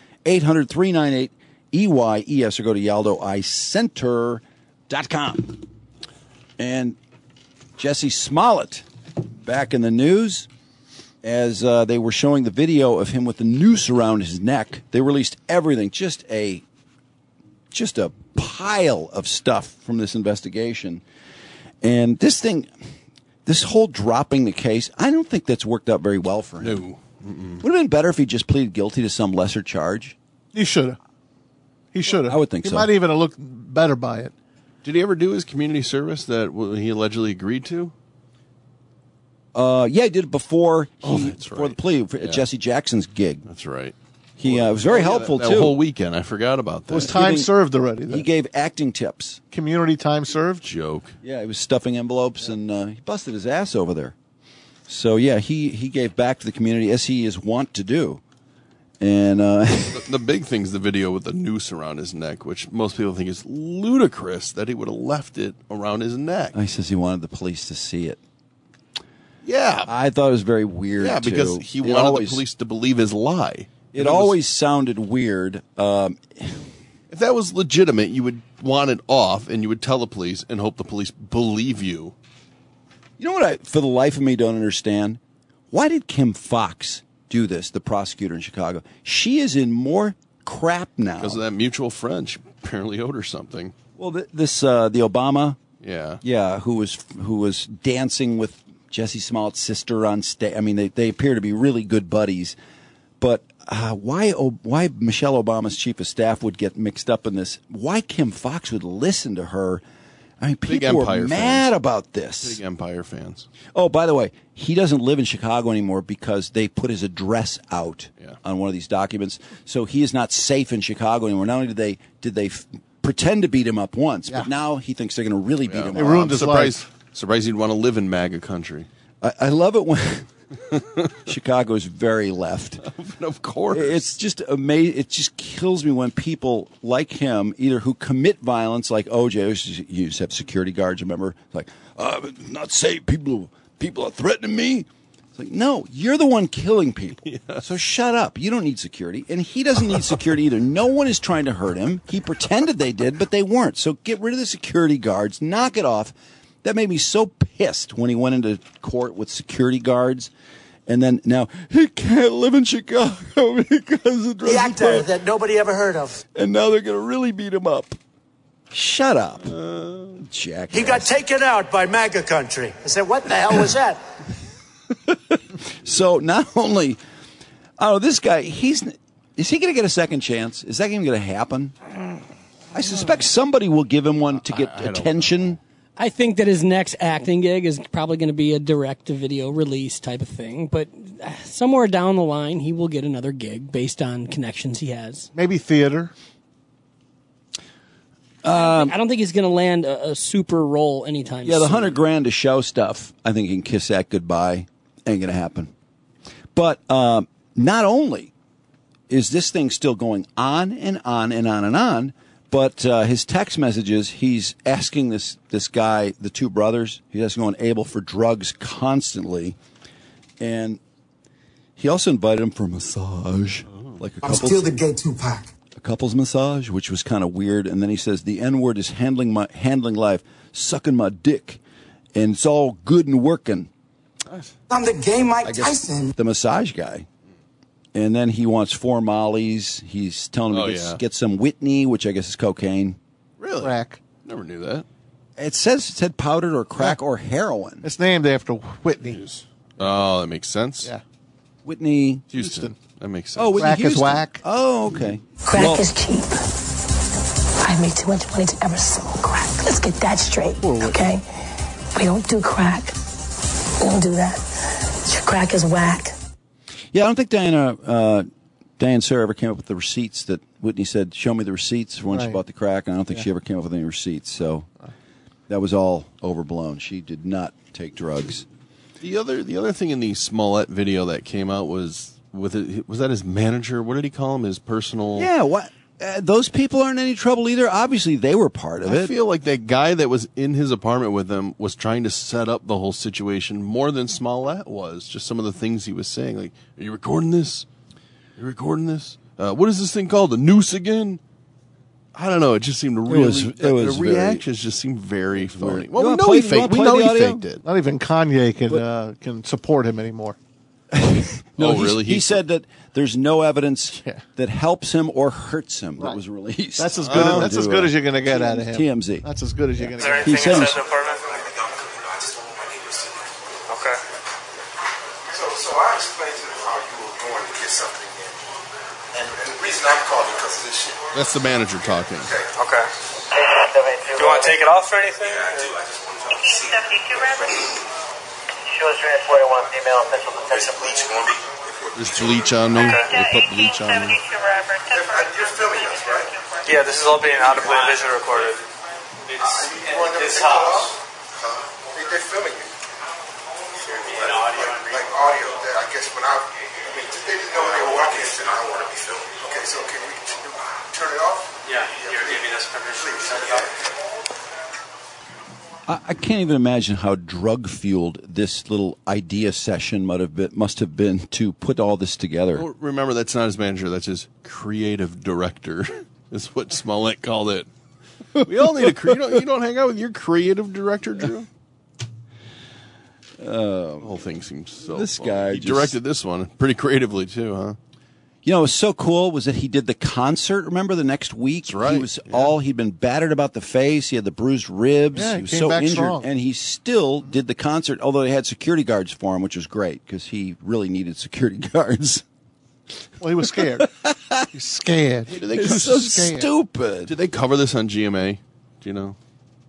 800-398-EYES, or go to YaldoEyeCenter.com. And Jesse Smollett back in the news as they were showing the video of him with the noose around his neck. They released everything, just a pile of stuff from this investigation. And this whole dropping the case, I don't think that's worked out very well for him. No. Would have been better if he just pleaded guilty to some lesser charge. He should have. I would think so. He might even have looked better by it. Did he ever do his community service that he allegedly agreed to? Yeah, he did it before before the plea at Jesse Jackson's gig. That's right. He was very helpful, that too. whole weekend. I forgot about that. It was time served already. He gave acting tips. Community time served? Joke. Yeah, he was stuffing envelopes, and he busted his ass over there. So, yeah, he gave back to the community, as he is wont to do. And the big thing's the video with the noose around his neck, which most people think is ludicrous that he would have left it around his neck. He says he wanted the police to see it. Yeah. I thought it was very weird, Yeah, because he wanted the police to believe his lie. It always sounded weird. If that was legitimate, you would want it off, and you would tell the police and hope the police believe you. You know what I, for the life of me, don't understand? Why did Kim Fox do this, the prosecutor in Chicago? She is in more crap now. Because of that mutual friend. She apparently owed her something. Well, the Obama... Yeah, who was dancing with Jesse Smollett's sister on stage. I mean, they appear to be really good buddies. But why Michelle Obama's chief of staff would get mixed up in this? Why Kim Fox would listen to her? I mean, people were mad about this. Big Empire fans. Oh, by the way, he doesn't live in Chicago anymore because they put his address out on one of these documents. So he is not safe in Chicago anymore. Not only did they pretend to beat him up once, but now he thinks they're going to really beat him up. It ruined his life. Surprised he'd want to live in MAGA country. I love it when Chicago is very left. Of course. It's just amazing. It just kills me when people like him, either who commit violence, like OJ, you just have security guards, remember? It's like, not safe. People are threatening me. It's like, no, you're the one killing people. So shut up. You don't need security. And he doesn't need security either. No one is trying to hurt him. He pretended they did, but they weren't. So get rid of the security guards. Knock it off. That made me so pissed when he went into court with security guards. And then now he can't live in Chicago because of the actor that nobody ever heard of. And now they're going to really beat him up. Shut up. Jack. He got taken out by MAGA country. I said, what the hell was that? So not only, this guy, is he going to get a second chance? Is that even going to happen? I suspect somebody will give him one to get attention. I think that his next acting gig is probably going to be a direct-to-video release type of thing, but somewhere down the line, he will get another gig based on connections he has. Maybe theater. I don't think he's going to land a super role anytime soon. Yeah, the $100,000 to show stuff, I think he can kiss that goodbye. Ain't going to happen. But not only is this thing still going on and on and on and on, but his text messages, he's asking this guy, the two brothers, he's asking on Abel for drugs constantly. And he also invited him for a massage. Like I'm still the gay Tupac. A couple's massage, which was kind of weird. And then he says, the N-word is handling life, sucking my dick, and it's all good and working. I'm the gay Mike Tyson. The massage guy. And then he wants 4 Mollies. He's telling him to get some Whitney, which I guess is cocaine. Really? Crack. Never knew that. It said powdered or crack or heroin. It's named after Whitney. Oh, that makes sense. Yeah. Whitney Houston. That makes sense. Oh, Whitney Crack Houston. is whack. Oh, okay. Crack is cheap. I make too much money to ever smoke crack. Let's get that straight, okay? We don't do crack. We don't do that. Your crack is whack. Yeah, I don't think Diane Sawyer ever came up with the receipts that Whitney said, show me the receipts for when she bought the crack. And I don't think she ever came up with any receipts. So that was all overblown. She did not take drugs. The other thing in the Smollett video that came out was that his manager? What did he call him? His personal? Yeah, what? Those people aren't in any trouble either. Obviously, they were part of it. I feel like that guy that was in his apartment with him was trying to set up the whole situation more than Smollett was. Just some of the things he was saying, like, "Are you recording this? Are you recording this? What is this thing called? The noose again?" I don't know. It just seemed really. The reactions just seemed very phony. Well, we know he faked. We know he faked it. Not even Kanye can support him anymore. No, really? He said that there's no evidence that helps him or hurts him that was released. That's as good. That's as good as you're going to get out of him. TMZ. That's as good as you're going to get. He said. Okay. So I explained to them how you were going to get something in, and the reason I'm calling because of this shit. That's the manager talking. Okay. Do you want to take it off or anything? Yeah, I do. I just want to see. 72 Robert. Shows transported one female official There's bleach on me. There's bleach on me. They put bleach on me. You're filming us, right? Yeah, this is all being audibly and visually recorded. It's his house. They're filming you. Like audio. I guess when they didn't know when they were walking in, said, I don't want to be filmed. Okay, so can we turn it off? Yeah, you're giving us permission to turn it off. I can't even imagine how drug-fueled this little idea session must have been to put all this together. Well, remember, that's not his manager. That's his creative director, is what Smollett called it. We all need you don't hang out with your creative director, Drew? The whole thing seems so This fun. guy He directed this one pretty creatively, too, huh? You know, what was so cool was that he did the concert. Remember the next week? That's right. He'd been battered about the face. He had the bruised ribs. Yeah, he was came so back injured. strong. And he still did the concert, although they had security guards for him, which was great because he really needed security guards. Well, he was scared. He's scared. It's so stupid. Did they cover this on GMA? Do you know?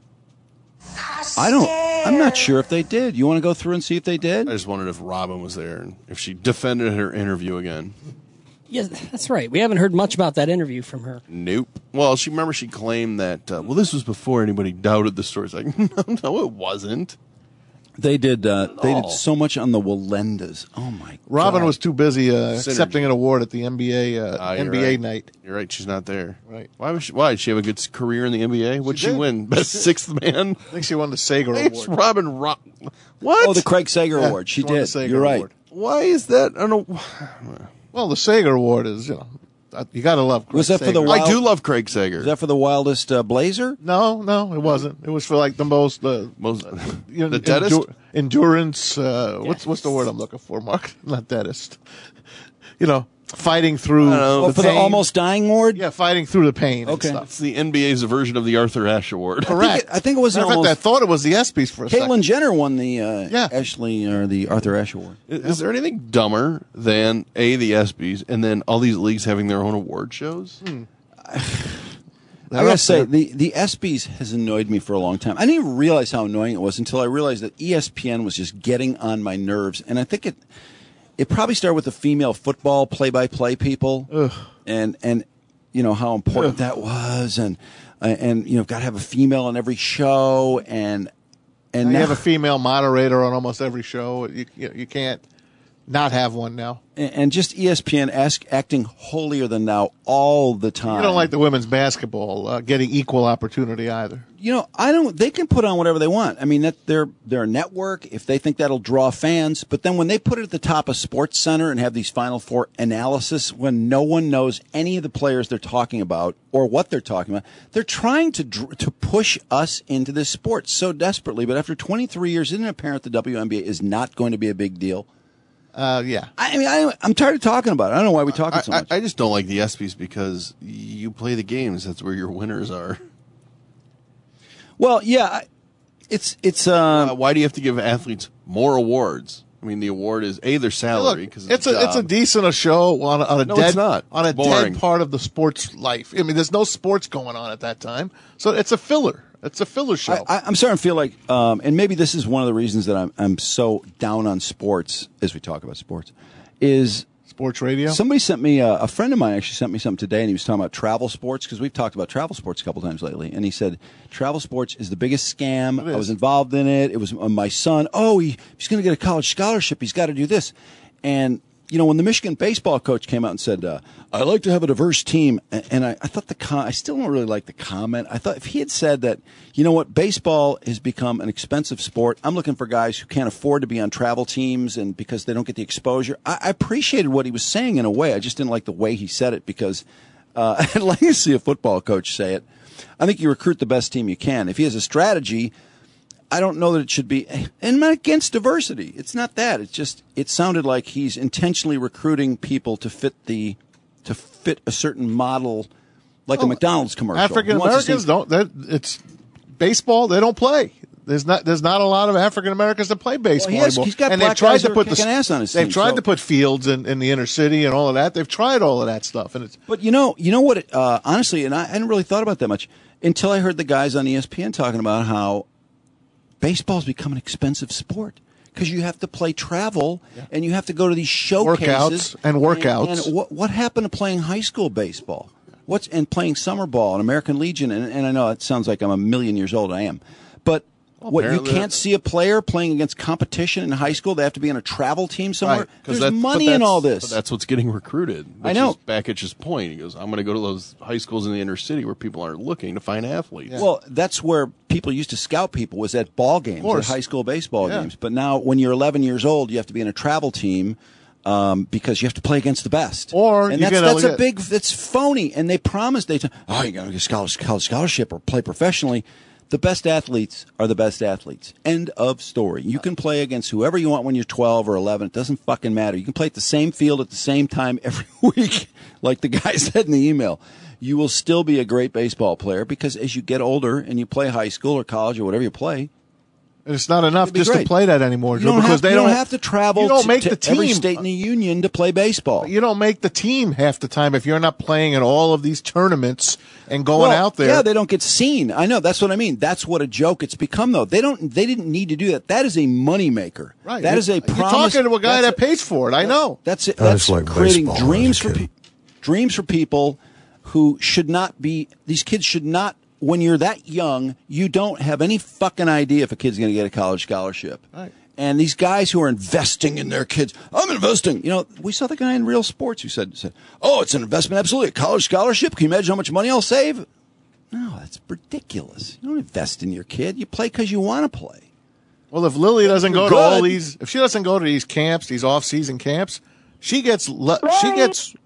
I'm not sure if they did. You want to go through and see if they did? I just wondered if Robin was there and if she defended her interview again. Yes, that's right. We haven't heard much about that interview from her. Nope. Well, she claimed that, this was before anybody doubted the story. It's like, no, it wasn't. They did so much on the Walendas. Oh, my God. Robin was too busy accepting an award at the NBA right. night. You're right. She's not there. Right. Why did she have a good career in the NBA? What'd she did. win? Best sixth man? I think she won the Sager It's Award. Robin What? Oh, the Craig Sager Award. She she won the did. Sager You're right. Award. Why is that? I don't know. Well, the Sager Award is, you got to love Craig Was that for Sager. the I do love Craig Sager. Is that for the wildest blazer? No, it wasn't. It was for like the most the deadest? Endurance. What's the word I'm looking for, Mark? Not deadest. Fighting through for the pain. almost dying award? Yeah, fighting through the pain. Okay. And It's stuff. the NBA's version of the Arthur Ashe Award. Correct. I think it was Matter of fact, almost. I thought it was the ESPYs for a second. Caitlyn Jenner won the Ashley or the Arthur Ashe Award. Is there anything dumber than the ESPYs and then all these leagues having their own award shows? I gotta say, the ESPYs has annoyed me for a long time. I didn't even realize how annoying it was until I realized that ESPN was just getting on my nerves, and I think it probably started with the female football play-by-play people, and how important that was, and got to have a female on every show, and now you have a female moderator on almost every show. You can't not have one now. And just ESPN acting holier than thou all the time. You don't like the women's basketball getting equal opportunity either. I don't. They can put on whatever they want. I mean, they're a network if they think that'll draw fans. But then when they put it at the top of Sports Center and have these Final Four analysis, when no one knows any of the players they're talking about or what they're talking about, they're trying to push us into this sport so desperately. But after 23 years, isn't it apparent the WNBA is not going to be a big deal? Yeah. I mean, I'm tired of talking about it. I don't know why we talk so much. I just don't like the ESPYs because you play the games. That's where your winners are. Well, yeah, it's. Why do you have to give athletes more awards? I mean, the award is their salary because it's a decent show on a No, dead it's not. on a Boring. dead part of the sports life. I mean, there's no sports going on at that time, so it's a filler. It's a filler show. I'm starting to feel like, and maybe this is one of the reasons that I'm so down on sports as we talk about sports, is sports radio. Somebody sent me a friend of mine actually sent me something today, and he was talking about travel sports because we've talked about travel sports a couple times lately, and he said travel sports is the biggest scam. I was involved in it. It was my son. Oh, he's going to get a college scholarship. He's got to do this, and. When the Michigan baseball coach came out and said, I like to have a diverse team, and I thought I still don't really like the comment. I thought if he had said that, baseball has become an expensive sport. I'm looking for guys who can't afford to be on travel teams and because they don't get the exposure. I appreciated what he was saying in a way. I just didn't like the way he said it because I'd like to see a football coach say it. I think you recruit the best team you can. If he has a strategy, I don't know that it should be, and I'm not against diversity. It's not that. It's just, it sounded like he's intentionally recruiting people to fit a certain model, like a McDonald's commercial. African Americans don't. It's baseball. They don't play. There's not a lot of African Americans that play baseball anymore. He's got and black guys that are kicking ass on his team. They've tried to put fields in the inner city and all of that. They've tried all of that stuff, and it's. But you know what? Honestly, and I hadn't really thought about that much until I heard the guys on ESPN talking about how baseball's become an expensive sport because you have to play travel and you have to go to these showcases workouts. And what happened to playing high school baseball? And playing summer ball and American Legion? And I know it sounds like I'm a million years old. I am, but What, you can't see a player playing against competition in high school? They have to be on a travel team somewhere? Right, There's money in all this. But that's what's getting recruited. I know. Is Bakic's point. He goes, I'm going to go to those high schools in the inner city where people aren't looking to find athletes. Yeah. Well, that's where people used to scout people, was at ball games, at high school baseball games. But now when you're 11 years old, you have to be in a travel team because you have to play against the best. And that's phony. And they promise you got to get a college scholarship or play professionally. The best athletes are the best athletes. End of story. You can play against whoever you want when you're 12 or 11. It doesn't fucking matter. You can play at the same field at the same time every week, like the guy said in the email. You will still be a great baseball player because as you get older and you play high school or college or whatever you play, and it's not enough just to play that anymore, Drew, because they don't have to travel to every team. state in the union to play baseball. But you don't make the team half the time if you're not playing in all of these tournaments and going out there. Yeah, they don't get seen. I know. That's what I mean. That's what a joke it's become, though. They didn't need to do that. That is a moneymaker. Right. That is a promise. You're talking to a guy that pays for it. I know. That's it. That's like creating dreams for people who should not be. These kids should not. When you're that young, you don't have any fucking idea if a kid's going to get a college scholarship. Right. And these guys who are investing in their kids, I'm investing. You know, we saw the guy in Real Sports who said, "Oh, it's an investment, absolutely. A college scholarship. Can you imagine how much money I'll save?" No, that's ridiculous. You don't invest in your kid. You play because you want to play. Well, if Lily doesn't go to all these, if she doesn't go to these camps, these off-season camps, she gets the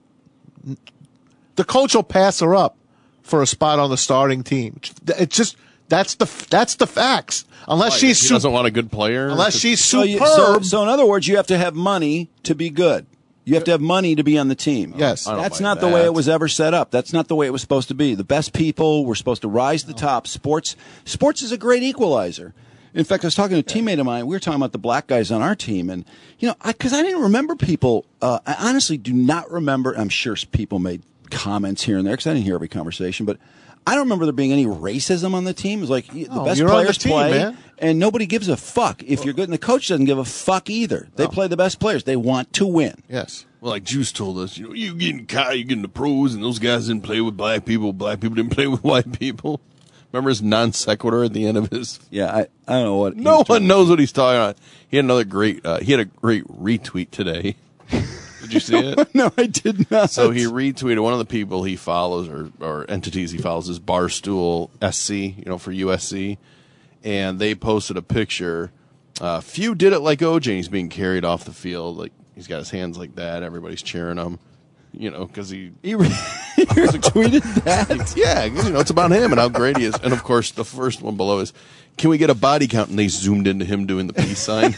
coach will pass her up for a spot on the starting team. It's just that's the facts. Unless she doesn't want a good player. Unless she's superb. So in other words, you have to have money to be good. You have to have money to be on the team. Yes. That's not the way it was ever set up. That's not the way it was supposed to be. The best people were supposed to rise to the top. Sports is a great equalizer. In fact, I was talking to a teammate of mine. We were talking about the black guys on our team. And, because I didn't remember people. I honestly do not remember. I'm sure people made comments here and there because I didn't hear every conversation, but I don't remember there being any racism on the team. It's like the best players play, man. And nobody gives a fuck if you're good, and the coach doesn't give a fuck either. They play the best players. They want to win. Yes. Well, like Juice told us, you getting the pros, and those guys didn't play with black people. Black people didn't play with white people. Remember his non sequitur at the end of his? Yeah, I don't know what. No one knows what he's talking about. He had a great retweet today. Did you see it? No, I did not. So he retweeted one of the people he follows or entities he follows is Barstool SC, for USC. And they posted a picture. Few did it like OJ. He's being carried off the field. Like he's got his hands like that. Everybody's cheering him. Because he retweeted that. Yeah, it's about him and how great he is. And of course, the first one below is, can we get a body count? And they zoomed into him doing the peace sign.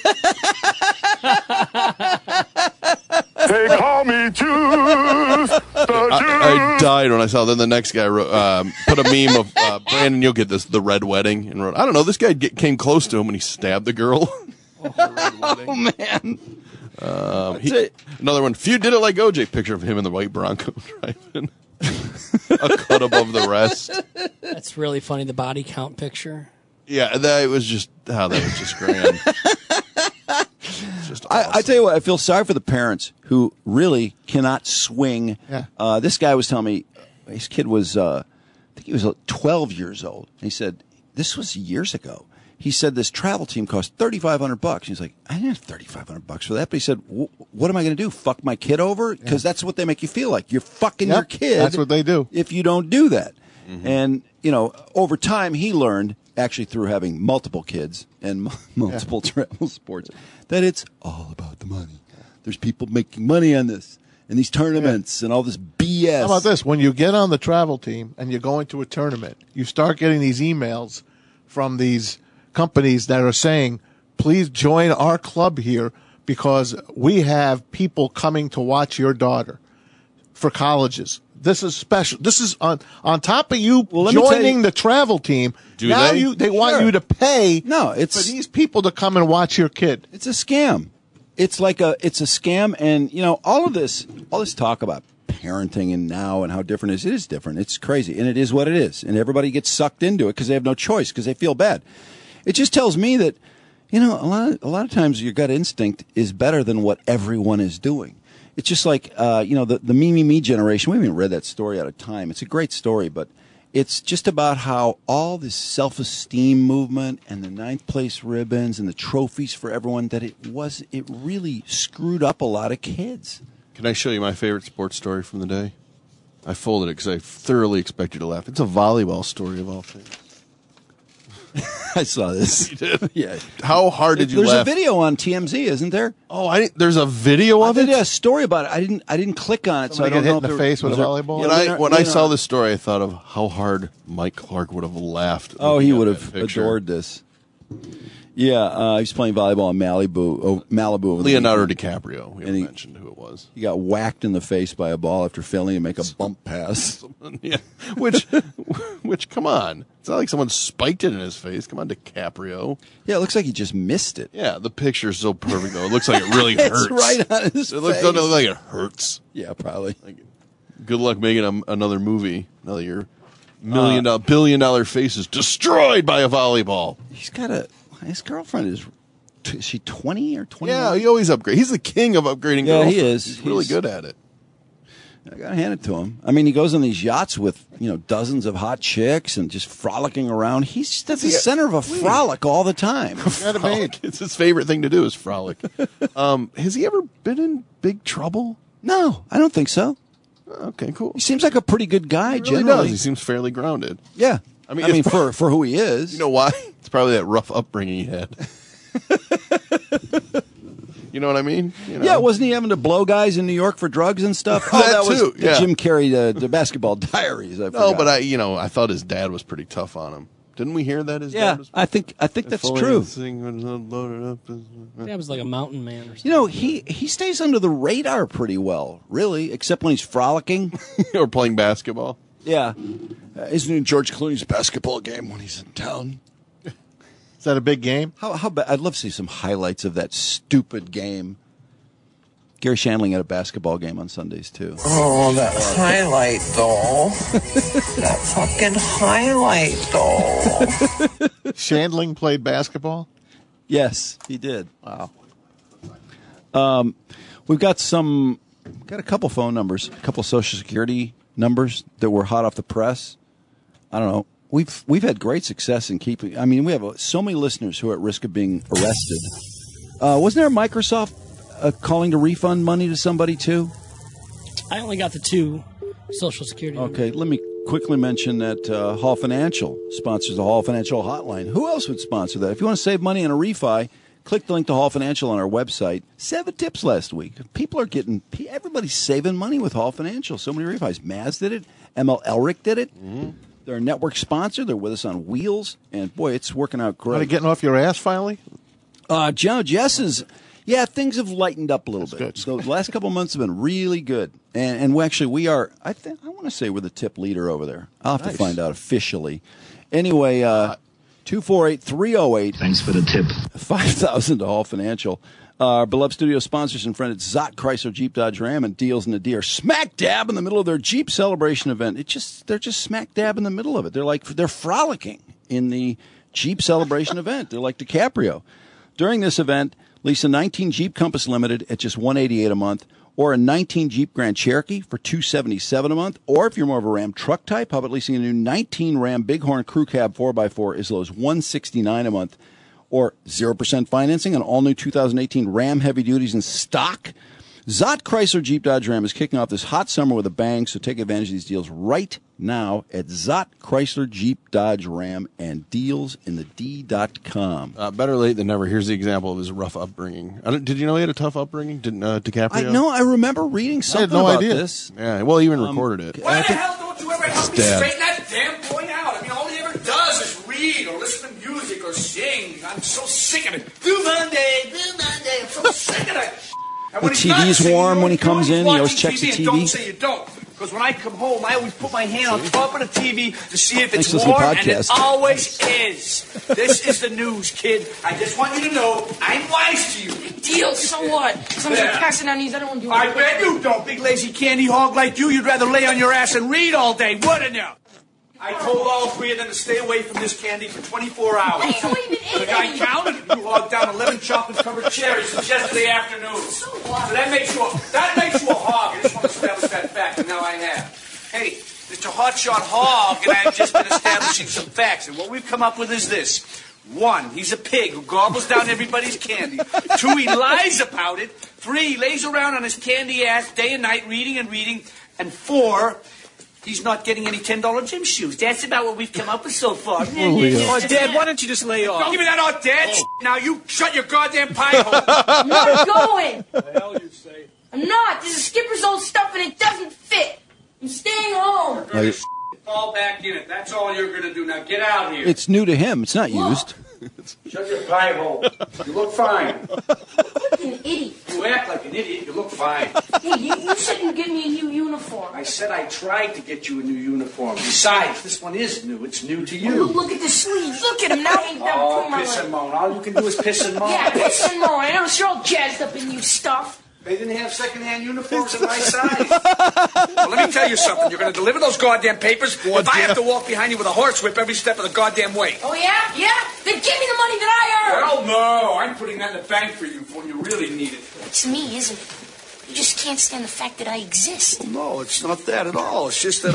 They call me Juice. I died when I saw. Then the next guy put a meme of Brandon. You'll get this. The Red Wedding, and wrote, I don't know. This guy came close to him and he stabbed the girl. Oh man. Another one. Few did it like OJ. Picture of him in the white Bronco driving. A cut above the rest. That's really funny. The body count picture. Yeah, that was just grand. Just awesome. I tell you what, I feel sorry for the parents who really cannot swing. Yeah. This guy was telling me his kid was, I think he was 12 years old. He said, this was years ago. He said this travel team cost $3,500. He's like, I didn't have $3,500 for that. But he said, what am I going to do? Fuck my kid over? Because that's what they make you feel like. You're fucking your kid. That's what they do. If you don't do that. Mm-hmm. And, over time he learned, actually through having multiple kids and multiple travel sports, that it's all about the money. There's people making money on this and these tournaments and all this BS. How about this? When you get on the travel team and you're going to a tournament, you start getting these emails from these companies that are saying, please join our club here because we have people coming to watch your daughter for colleges. This is special. This is on top of you joining the travel team. They want you to pay for these people to come and watch your kid. It's a scam. It's a scam. And, all this talk about parenting and now and how different it is different. It's crazy. And it is what it is. And everybody gets sucked into it because they have no choice because they feel bad. It just tells me that, a lot of times your gut instinct is better than what everyone is doing. It's just like, the me generation. We haven't read that story out of time. It's a great story, but It's just about how all this self-esteem movement and the 9th place ribbons and the trophies for everyone, that it really screwed up a lot of kids. Can I show you my favorite sports story from the day? I folded it because I thoroughly expect you to laugh. It's a volleyball story of all things. I saw this. You did? Yeah. How hard did you laugh? laugh? There's a video on TMZ, isn't there? Oh, there's a video of it? There's a story about it. I didn't click on it, so I don't know. Hit in the face with a volleyball? When I saw this story, I thought of how hard Mike Clark would have laughed. Oh, he would have adored this. Yeah, he was playing volleyball in Malibu. Leonardo DiCaprio. We haven't mentioned who it was. He got whacked in the face by a ball after failing to make a bump pass. Yeah, which, come on. It's not like someone spiked it in his face. Come on, DiCaprio. Yeah, it looks like he just missed it. Yeah, the picture's so perfect, though. It looks like it really hurts. It's right on his face. Doesn't look like it hurts. Yeah, probably. Good luck making another movie. Another year. Billion-dollar face is destroyed by a volleyball. He's got his girlfriend is she 20 or 21? Yeah, he always upgrades. He's the king of upgrading girlfriends. Yeah, he is. He's really good at it. I gotta hand it to him. I mean, he goes on these yachts with dozens of hot chicks and just frolicking around. He's just at the center of a frolic all the time. It's his favorite thing to do is frolic. Has he ever been in big trouble? No, I don't think so. Okay, cool. He seems like a pretty good guy. He really generally does. He seems fairly grounded. Yeah, I mean for who he is. You know why? It's probably that rough upbringing he had. You know what I mean? Yeah, wasn't he having to blow guys in New York for drugs and stuff? That was too, yeah. Jim Carrey, the Basketball Diaries. No, but I thought his dad was pretty tough on him. Didn't we hear that his dad was? I think that's true. That was like a mountain man or something. He stays under the radar pretty well, really, except when he's frolicking or playing basketball. Yeah, isn't it George Clooney's basketball game when he's in town? Is that a big game? How I'd love to see some highlights of that stupid game. Gary Shandling had a basketball game on Sundays, too. Oh, that highlight, though. That fucking highlight, though. Shandling played basketball? Yes, he did. Wow. We've got a couple phone numbers, a couple Social Security numbers that were hot off the press. I don't know. We've had great success in keeping. I mean, we have so many listeners who are at risk of being arrested. Wasn't there a Microsoft calling to refund money to somebody too? I only got the 2 Social Security numbers. Okay, let me quickly mention that Hall Financial sponsors the Hall Financial Hotline. Who else would sponsor that? If you want to save money on a refi, click the link to Hall Financial on our website. 7 tips last week. Everybody's saving money with Hall Financial. So many refis. Maz did it. ML Elric did it. Mm-hmm. They're a network sponsor. They're with us on Wheels. And, boy, it's working out great. Are you getting off your ass finally? Jess is... Yeah, things have lightened up a little bit. Good. So the last couple of months have been really good. And we are, I want to say we're the tip leader over there. I'll have to find out officially. Anyway, 248-308. Thanks for the tip. 5,000 to Hall Financial. Our beloved studio sponsors and friends at Zott Chrysler Jeep Dodge Ram and Deals in the D are smack dab in the middle of their Jeep celebration event. They're just smack dab in the middle of it. They're frolicking in the Jeep celebration event. They're like DiCaprio. During this event, lease a 19 Jeep Compass Limited at just $188 a month, or a 19 Jeep Grand Cherokee for $277 a month. Or if you're more of a Ram truck type, how about leasing a new 19 Ram Bighorn Crew Cab 4x4 as low as $169 a month, or 0% financing on all new 2018 Ram Heavy Duties in stock. Zott Chrysler Jeep Dodge Ram is kicking off this hot summer with a bang, so take advantage of these deals right now at Zott Chrysler Jeep Dodge Ram and dealsinthed.com. Better late than never. Here's the example of his rough upbringing. Did you know he had a tough upbringing? Didn't DiCaprio? I remember reading something about this. Yeah, well, he even recorded it. Why the hell don't you ever help me straighten that damn boy out? I mean, all he ever does is read or listen to music or sing. I'm so sick of it. Blue Monday. I'm so sick of it. The TV's warm when he comes in. He always checks the TV. Don't say you don't. Because when I come home, I always put my hand on top of the TV to see if it's Thanks warm, and it always is. This is the news, kid. I just want you to know I'm wise to you. Deal, so what? Sometimes I'm passing on these, I don't want to do it. I bet you don't. Big lazy candy hog like you'd rather lay on your ass and read all day, wouldn't you? I told all 3 of them to stay away from this candy for 24 hours. I don't even eat The guy counted, you hogged down 11 chocolate-covered cherries since yesterday afternoon. So that makes you a hog. I just want to establish that fact, and now I have. Hey, Mr. Hotshot Hog and I have just been establishing some facts, and what we've come up with is this. 1, he's a pig who gobbles down everybody's candy. 2, he lies about it. 3, he lays around on his candy ass day and night reading and reading. And 4, he's not getting any $10 gym shoes. That's about what we've come up with so far. Oh, Dad, why don't you just lay off? Don't give me that old dad shit. Now you shut your goddamn pie hole. I'm not going. What the hell you say? I'm not. This is Skipper's old stuff and it doesn't fit. I'm staying home. You're gonna fall back in it. That's all you're gonna do. Now get out here. It's new to him. It's not used. Shut your pie hole. You look fine. Like an idiot. You act like an idiot. You look fine. Hey, you said you'd get me a new uniform. I said I tried to get you a new uniform. Besides, this one is new. It's new to you. Oh, look at the sleeves. Look at him. Now he's down Oh, between my piss legs. and moan. All you can do is piss and moan. Yeah, piss and moan. I notice you're all jazzed up in new stuff. They didn't have second-hand uniforms in my size. Well, let me tell you something. You're going to deliver those goddamn papers if I have to walk behind you with a horsewhip every step of the goddamn way. Oh, yeah? Yeah? Then give me the money that I earned. Well, no. I'm putting that in the bank for you when you really need it. It's me, isn't it? You just can't stand the fact that I exist. No, it's not that at all. It's just that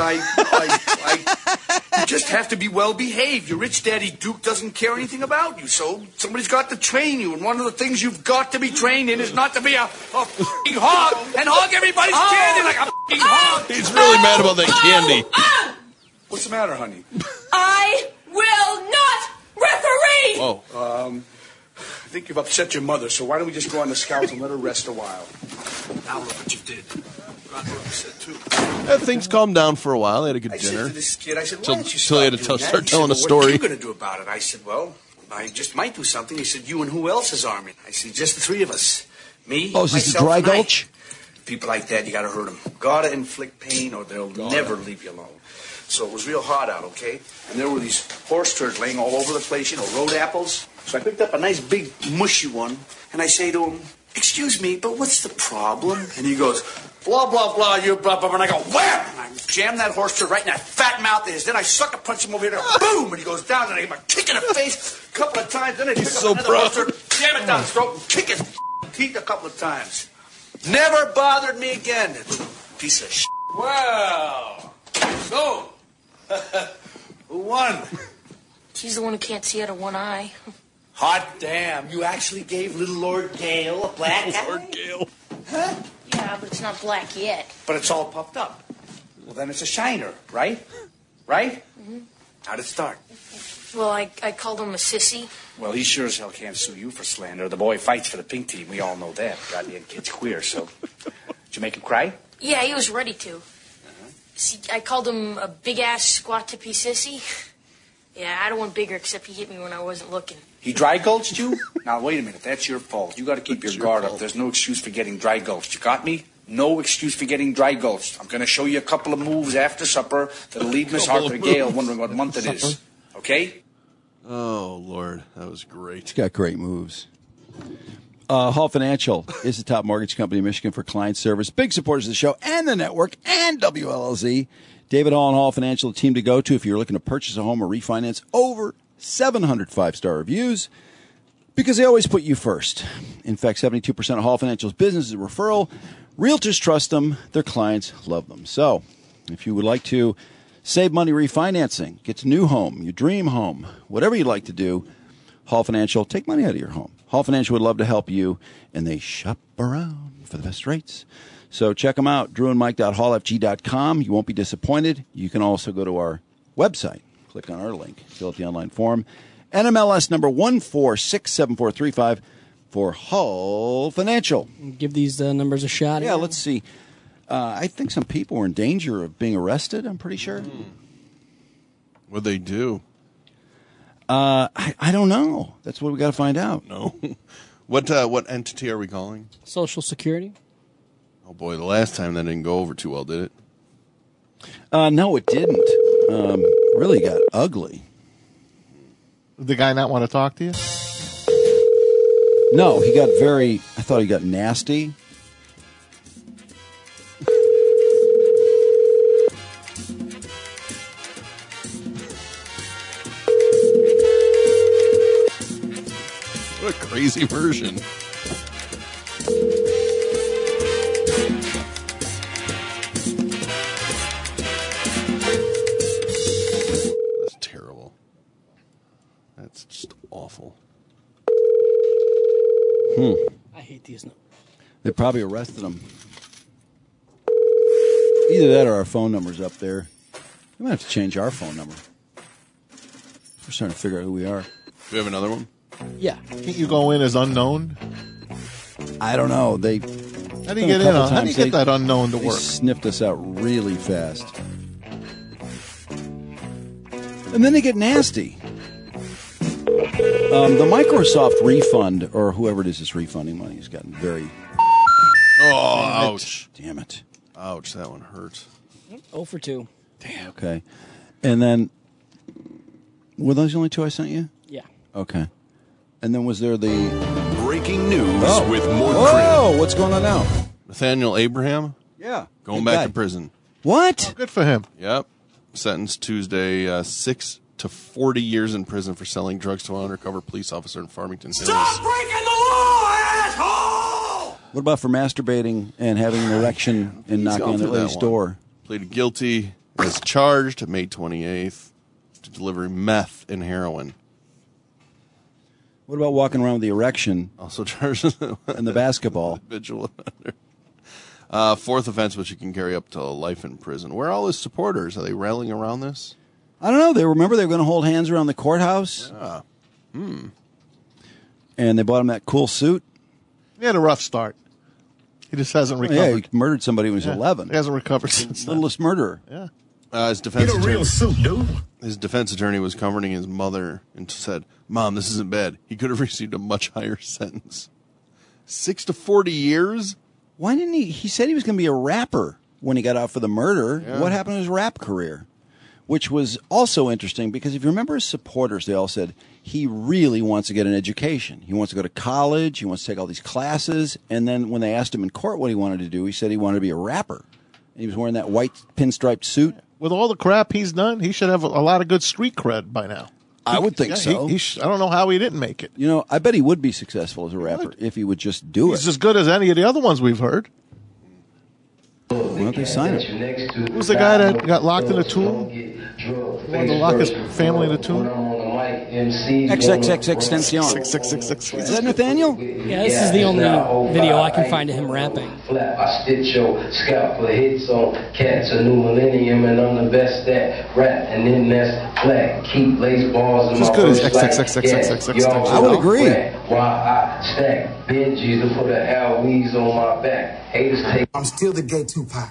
you just have to be well behaved. Your rich daddy Duke doesn't care anything about you, so somebody's got to train you. And one of the things you've got to be trained in is not to be a f***ing hog and hog everybody's candy like a f***ing hog. He's really mad about that candy. What's the matter, honey? I will not referee! Whoa. I think you've upset your mother, so why don't we just go on the scouts and let her rest a while? Now look what you did. Got her upset, too. Things calmed down for a while. They had a good I dinner. said to this kid, I said, why don't you Till he had stop to doing that? start He telling said, a well, story. What are you going to do about it? I said, well, I just might do something. He said, you and who else is arming? I said, just the 3 of us. Me, Oh, is this the myself, dry and I. gulch? People like that, you got to hurt them. Got to inflict pain or they'll never leave you alone. So it was real hot out, okay? And there were these horse turds laying all over the place, you know, road apples. So I picked up a nice big mushy one, and I say to him, excuse me, but what's the problem? And he goes, blah, blah, blah, you blah, blah, blah. And I go, wham! And I jam that horse turd right in that fat mouth of his. Then I sucker punch him over here, boom! And he goes down, and I give him a kick in the face a couple of times. Then I pick up another horse turd, jam it down his throat, and kick his teeth a couple of times. Never bothered me again. Piece of shit. Well, so, who won? She's the one who can't see out of one eye. Hot damn, you actually gave little Lord Gale a black eye? Lord Gale. Huh? Yeah, but it's not black yet. But it's all puffed up. Well, then it's a shiner, right? Right? Mm-hmm. How'd it start? Well, I called him a sissy. Well, he sure as hell can't sue you for slander. The boy fights for the pink team. We all know that. Goddamn kid's queer, so... Did you make him cry? Yeah, he was ready to. See, I called him a big-ass, squat-tippy sissy. Yeah, I don't want bigger, except he hit me when I wasn't looking. He dry gulched you? Now, wait a minute. That's your fault. You got to keep your guard up. There's no excuse for getting dry gulched. You got me? No excuse for getting dry gulched. I'm going to show you a couple of moves after supper that'll leave Miss Harper Gale wondering what month it is. Okay? Oh, Lord. That was great. He's got great moves. Hall Financial is the top mortgage company in Michigan for client service. Big supporters of the show and the network and WLLZ. David Hall and Hall Financial, the team to go to if you're looking to purchase a home or refinance. Over 700 5-star reviews because they always put you first. In fact, 72% of Hall Financial's business is a referral. Realtors trust them. Their clients love them. So if you would like to save money refinancing, get a new home, your dream home, whatever you'd like to do, Hall Financial, take money out of your home. Hall Financial would love to help you, and they shop around for the best rates. So check them out, drewandmike.hallfg.com. You won't be disappointed. You can also go to our website, click on our link, fill out the online form. NMLS number 1467435 for Hall Financial. Give these numbers a shot. Yeah, let's see. I think some people were in danger of being arrested, I'm pretty sure. What'd they do? I don't know. That's what we got to find out. No. What entity are we calling? Social Security. Oh, boy, the last time that didn't go over too well, did it? No, it didn't. Really got ugly. Did the guy not want to talk to you? No, he got I thought he got nasty. What a crazy version. I hate these numbers. They probably arrested him. Either that or our phone number's up there. We might have to change our phone number. We're starting to figure out who we are. Do we have another one? Yeah. Can't you go in as unknown? I don't know. How do you get in? How do you get that unknown to They work? sniffed us out really fast. And then they get nasty. The Microsoft refund, or whoever it is that's refunding money, has gotten very... Oh, ouch. Damn it. Ouch, that one hurts. 0 for 2. Damn. Okay. And then, were those the only two I sent you? Yeah. Okay. And then was there the... Breaking news with Mort Whoa, what's going on now? Nathaniel Abraham? Yeah. Going Good back guy. to prison. What? Good for him. Yep. Sentenced Tuesday, 6 to 40 years in prison for selling drugs to an undercover police officer in Farmington Hills. breaking the law, asshole! What about for masturbating and having an erection and knocking on the lady's door? Pleaded guilty as charged May 28th to delivering meth and heroin. What about walking around with the erection? Also charged and the basketball. Vigil offender. Fourth offense, which you can carry up to life in prison. Where are all his supporters? Are they rallying around this? I don't know. They were going to hold hands around the courthouse. Yeah. And they bought him that cool suit. He had a rough start. He just hasn't recovered. Yeah, he murdered somebody when he was 11. He hasn't recovered since then. Littlest murderer. Yeah. His defense Get a real suit, dude. His defense attorney was comforting his mother and said, "Mom, this isn't bad. He could have received a much higher sentence. 6 to 40 years? Why didn't he? He said he was going to be a rapper when he got out for the murder. Yeah. What happened to his rap career? Which was also interesting because if you remember his supporters, they all said he really wants to get an education. He wants to go to college. He wants to take all these classes. And then when they asked him in court what he wanted to do, he said he wanted to be a rapper. And he was wearing that white pinstriped suit. With all the crap he's done, he should have a lot of good street cred by now. I would think so. I don't know how he didn't make it. You know, I bet he would be successful as a rapper if he would just do He's it. as good as any of the other ones we've heard. Why don't they sign it? Who's the guy that got locked in a tomb? He wanted to lock his family in a tomb? XXXXTentacion. Is that Nathaniel? Yeah, this is the only video I can find of him rapping. I stitch your scalp for hits on cats, a new millennium, and I'm the best at rap. And then that's flat. Keep lace balls in my as XXXXXXXX. I would agree. While I stack Benjis to put the LWs on my back. Haters take. I'm still the gay Tupac.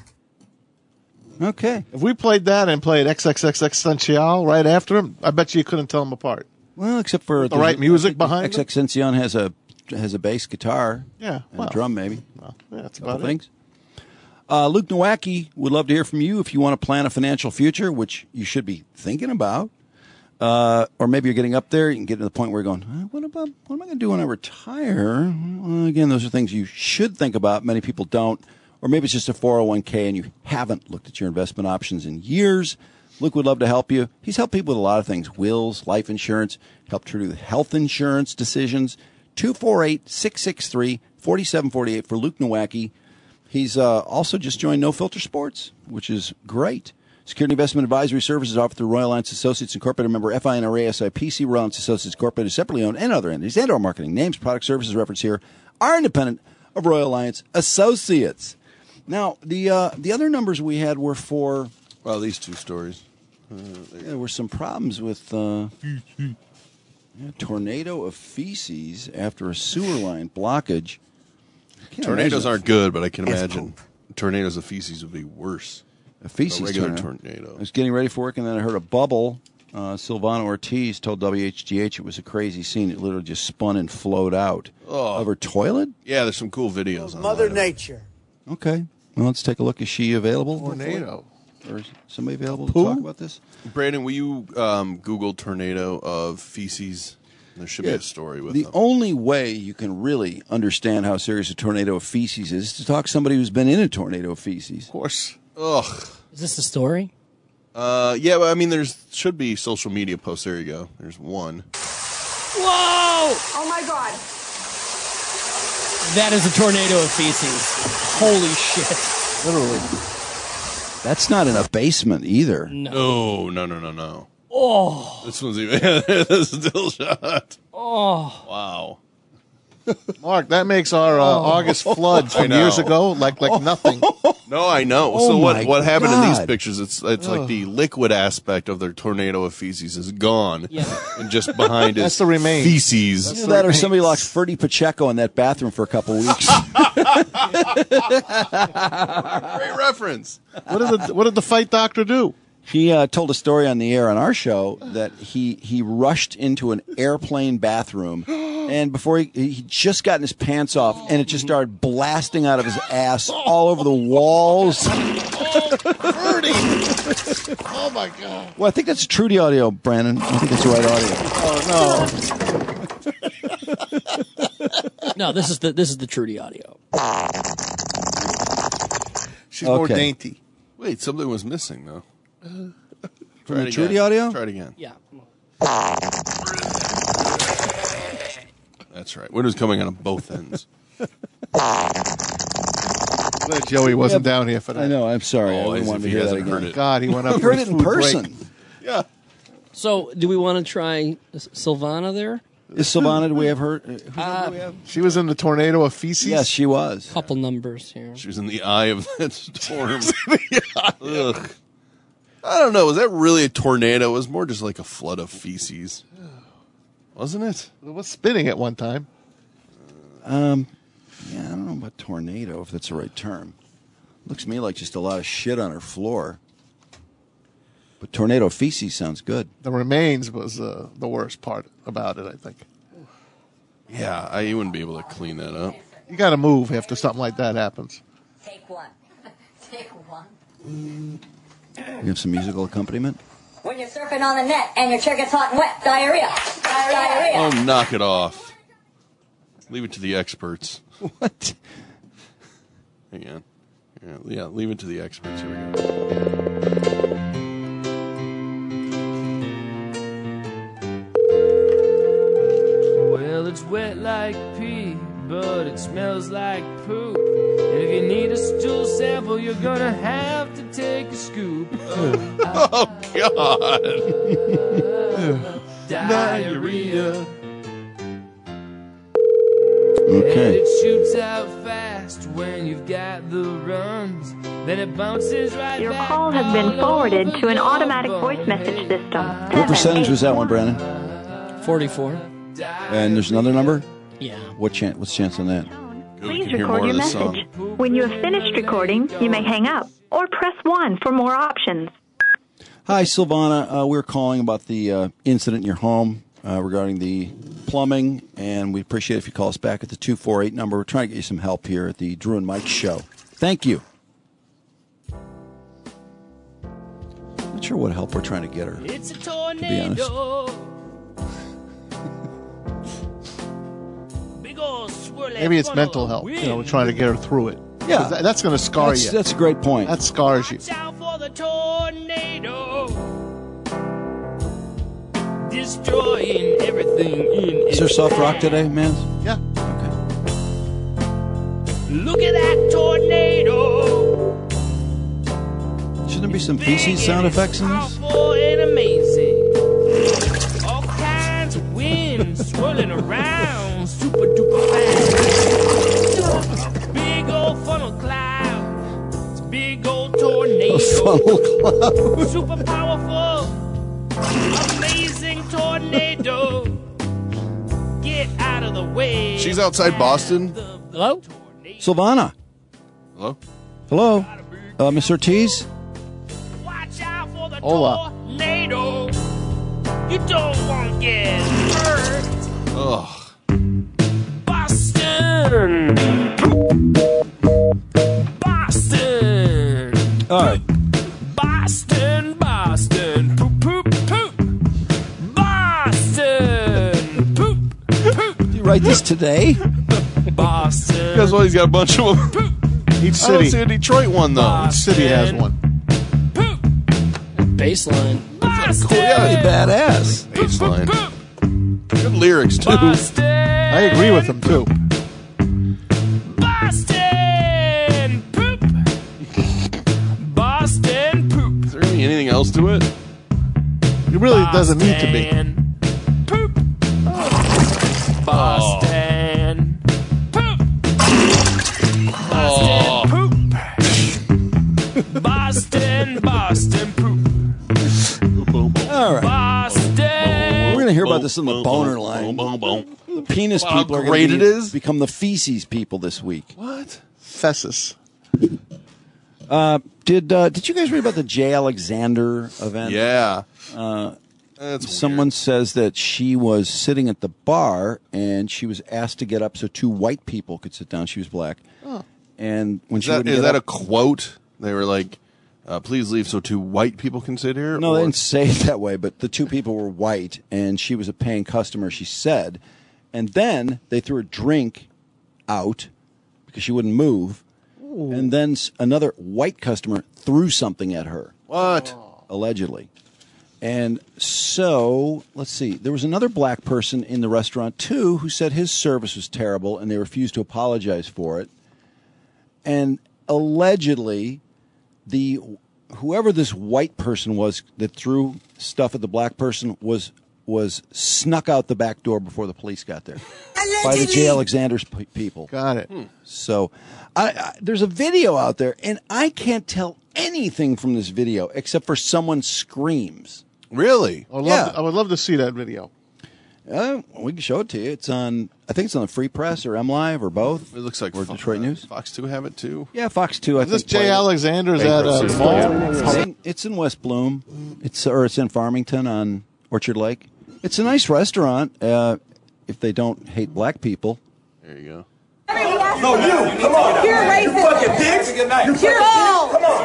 Okay. If we played that and played XXXXTentacion right after him, I bet you couldn't tell them apart. Well, except for the right music behind it. XXXTentacion has a bass guitar. Yeah, and a drum maybe. Well, yeah, that's Couple about things. Luke Nowacki would love to hear from you if you want to plan a financial future, which you should be thinking about. Or maybe you're getting up there, you can get to the point where you're going, what am I going to do when I retire? Well, again, those are things you should think about. Many people don't. Or maybe it's just a 401k and you haven't looked at your investment options in years. Luke would love to help you. He's helped people with a lot of things, wills, life insurance, helped her with health insurance decisions. 248-663-4748 for Luke Nowacki. He's also just joined No Filter Sports, which is great. Security Investment Advisory Services offered through Royal Alliance Associates Incorporated, member FINRA SIPC. Royal Alliance Associates Incorporated is separately owned and other entities and/or marketing names, product services referenced here are independent of Royal Alliance Associates. Now, the other numbers we had were for... Well, these two stories. There were some problems with tornado of feces after a sewer line blockage. Tornadoes aren't good, but I can imagine tornadoes of feces would be worse. A feces a regular tornado. I was getting ready for work, and then I heard a bubble. Silvana Ortiz told WHGH it was a crazy scene. It literally just spun and flowed out of her toilet. Yeah, there's some cool videos. Mother Nature. Okay. Well, let's take a look. Is she available? Tornado. Or is somebody available to talk about this? Brandon, will you Google tornado of feces? There should be a story with the them. only way you can really understand how serious a tornado of feces is to talk to somebody who's been in a tornado of feces. Of course. Ugh. Is this the story? Yeah, but I mean, should be social media posts. There you go. There's one. Whoa! Oh my God. That is a tornado of feces. Holy shit. Literally. That's not in a basement either. No. Oh. This one's even. This is still shot. Oh. Wow. Mark, that makes our August flood I from know. years ago like nothing. No, I know. Oh So my what happened in these God. pictures? It's like the liquid aspect of their tornado of feces is gone, and just behind That's is the remains. feces. Either that or somebody locked Ferdy Pacheco in that bathroom for a couple weeks. Great reference. What did the fight doctor do? He told a story on the air on our show that he rushed into an airplane bathroom, and before he just gotten his pants off, and it just started blasting out of his ass all over the walls. Ferdy! Oh my God! Well, I think that's Trudy audio, Brandon. I think that's the right audio. Oh No, this is the Trudy audio. She's more Okay. dainty. Wait, something was missing though. From Try the it Trudy again. audio? Try it again. Yeah. That's right. Windows coming on both ends. Glad Joey wasn't down here for that. I know. I'm sorry. I Oh, wouldn't as want if to he hear that hasn't heard again. it. God, he went up He for heard his it in food break. person. Yeah. So, do we want to try Silvana there? Is Silvana? Do we have her? Who do we have? She was in the tornado of feces. Yes, she was. Couple numbers here. She was in the eye of that storm. Ugh. I don't know. Was that really a tornado? It was more just like a flood of feces. Wasn't it? It was spinning at one time. Yeah, I don't know about tornado, if that's the right term. Looks to me like just a lot of shit on her floor. But tornado feces sounds good. The remains was the worst part about it, I think. Yeah, you wouldn't be able to clean that up. You got to move after something like that happens. Take one. Take one. You have some musical accompaniment? When you're surfing on the net and your chair gets hot and wet, diarrhea. Diarrhea. Oh, knock it off. Leave it to the experts. What? Hang on. Yeah, leave it to the experts. Here we go. Well, it's wet like pee, but it smells like poop. And if you need a stool sample, you're gonna have to take a scoop. Oh, God. Diarrhea. Okay. And it shoots out fast when you've got the runs. Then it bounces right Your back call has been all forwarded over to an your automatic bum. voice message system. What percentage was that one, Brandon? 44. And there's another number? Yeah. What's the chance on that? Please record your message. When you have finished recording, you may hang up or press 1 for more options. Hi, Silvana. We're calling about the incident in your home regarding the plumbing, and we appreciate it if you call us back at the 248 number. We're trying to get you some help here at the Drew and Mike Show. Thank you. Not sure what help we're trying to get her, It's a to be honest. tornado. Big old swirly Maybe it's funnel mental of help. wind. We're trying to get her through it. Yeah. 'Cause that's going to scar you. That's a great point. That scars you. Watch out for the tornado. Destroying everything in Is there its soft rock path. today, man? Yeah. Look at that tornado. Shouldn't there be some feces sound effects in this? Powerful and amazing. All kinds of wind swirling around. Super duper fast. Big old funnel cloud. It's a big old tornado. Funnel cloud. Super powerful. Amazing tornado. Get out of the way. She's outside Boston. Hello? Silvana. Hello? Hello? Miss Ortiz? Hola. Tornado. You don't want to get hurt. Ugh. Boston. Boston. All right. Boston. Boston. Poop, poop, poop. Boston. Poop, poop. Did you write this today? Boston. Because he's got a bunch of them. Each I don't city. see a Detroit one, though. Each city has one. Baseline. Cool. Yeah, badass. Baseline. Good lyrics, too. I agree with them, too. Boston. Poop. Boston. Poop. Is there going to be anything else to it? It really doesn't need to be. Poop. Boston. All right. Boston. We're going to hear about this in the boner line. The penis Wow, people are great going it is. to become the feces people this week. What? Fessus. Did you guys read about the Jay Alexander event? Yeah. Someone says that she was sitting at the bar and she was asked to get up so 2 white people could sit down. She was black. Oh. And when Is she that, wouldn't is get that a up, quote? They were like, please leave so 2 white people can sit here? no, Or- they didn't say it that way, but the 2 people were white and she was a paying customer, she said. And then they threw a drink out because she wouldn't move. Ooh. And then another white customer threw something at her. What? Allegedly. And so, let's see. There was another black person in the restaurant, too, who said his service was terrible and they refused to apologize for it. And allegedly, whoever this white person was that threw stuff at the black person was snuck out the back door before the police got there by the Jay Alexander's people. Got it. So there's a video out there, and I can't tell anything from this video except for someone screams. Really? I would love to see that video. We can show it to you. It's on. I think it's on the Free Press or MLive or both. It looks like or Detroit News. Fox 2 have it too. Yeah, Fox 2. I Is this think Jay played it. Alexander's at the mall? It's in West Bloom. It's in Farmington on Orchard Lake. It's a nice restaurant. If they don't hate black people. There you go. No, you! Come on! You're racist! You fucking pigs! Good night! You're all! Come on!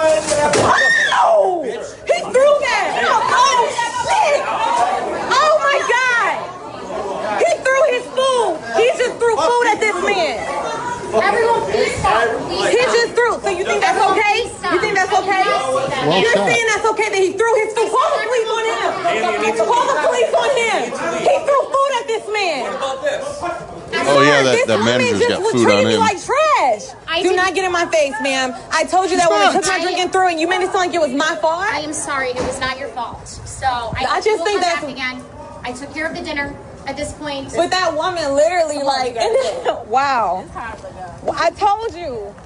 Oh! He threw that! Oh, shit! Oh, my God! He threw his food! He just threw food at this man! Everyone, please stop. He just threw. So you think that's okay? You think that's okay? You're saying that's okay that he threw his food? Call the police on him! Call the police on him! He threw food at this man! Oh, yeah, that manager's got food on him. Like trash. Do not get in my face, ma'am. I told you that when I took my drink and threw it, you made it sound like it was my fault. I am sorry. It was not your fault. So I just think that's that's again. I took care of the dinner at this point. But that woman literally like, wow. I told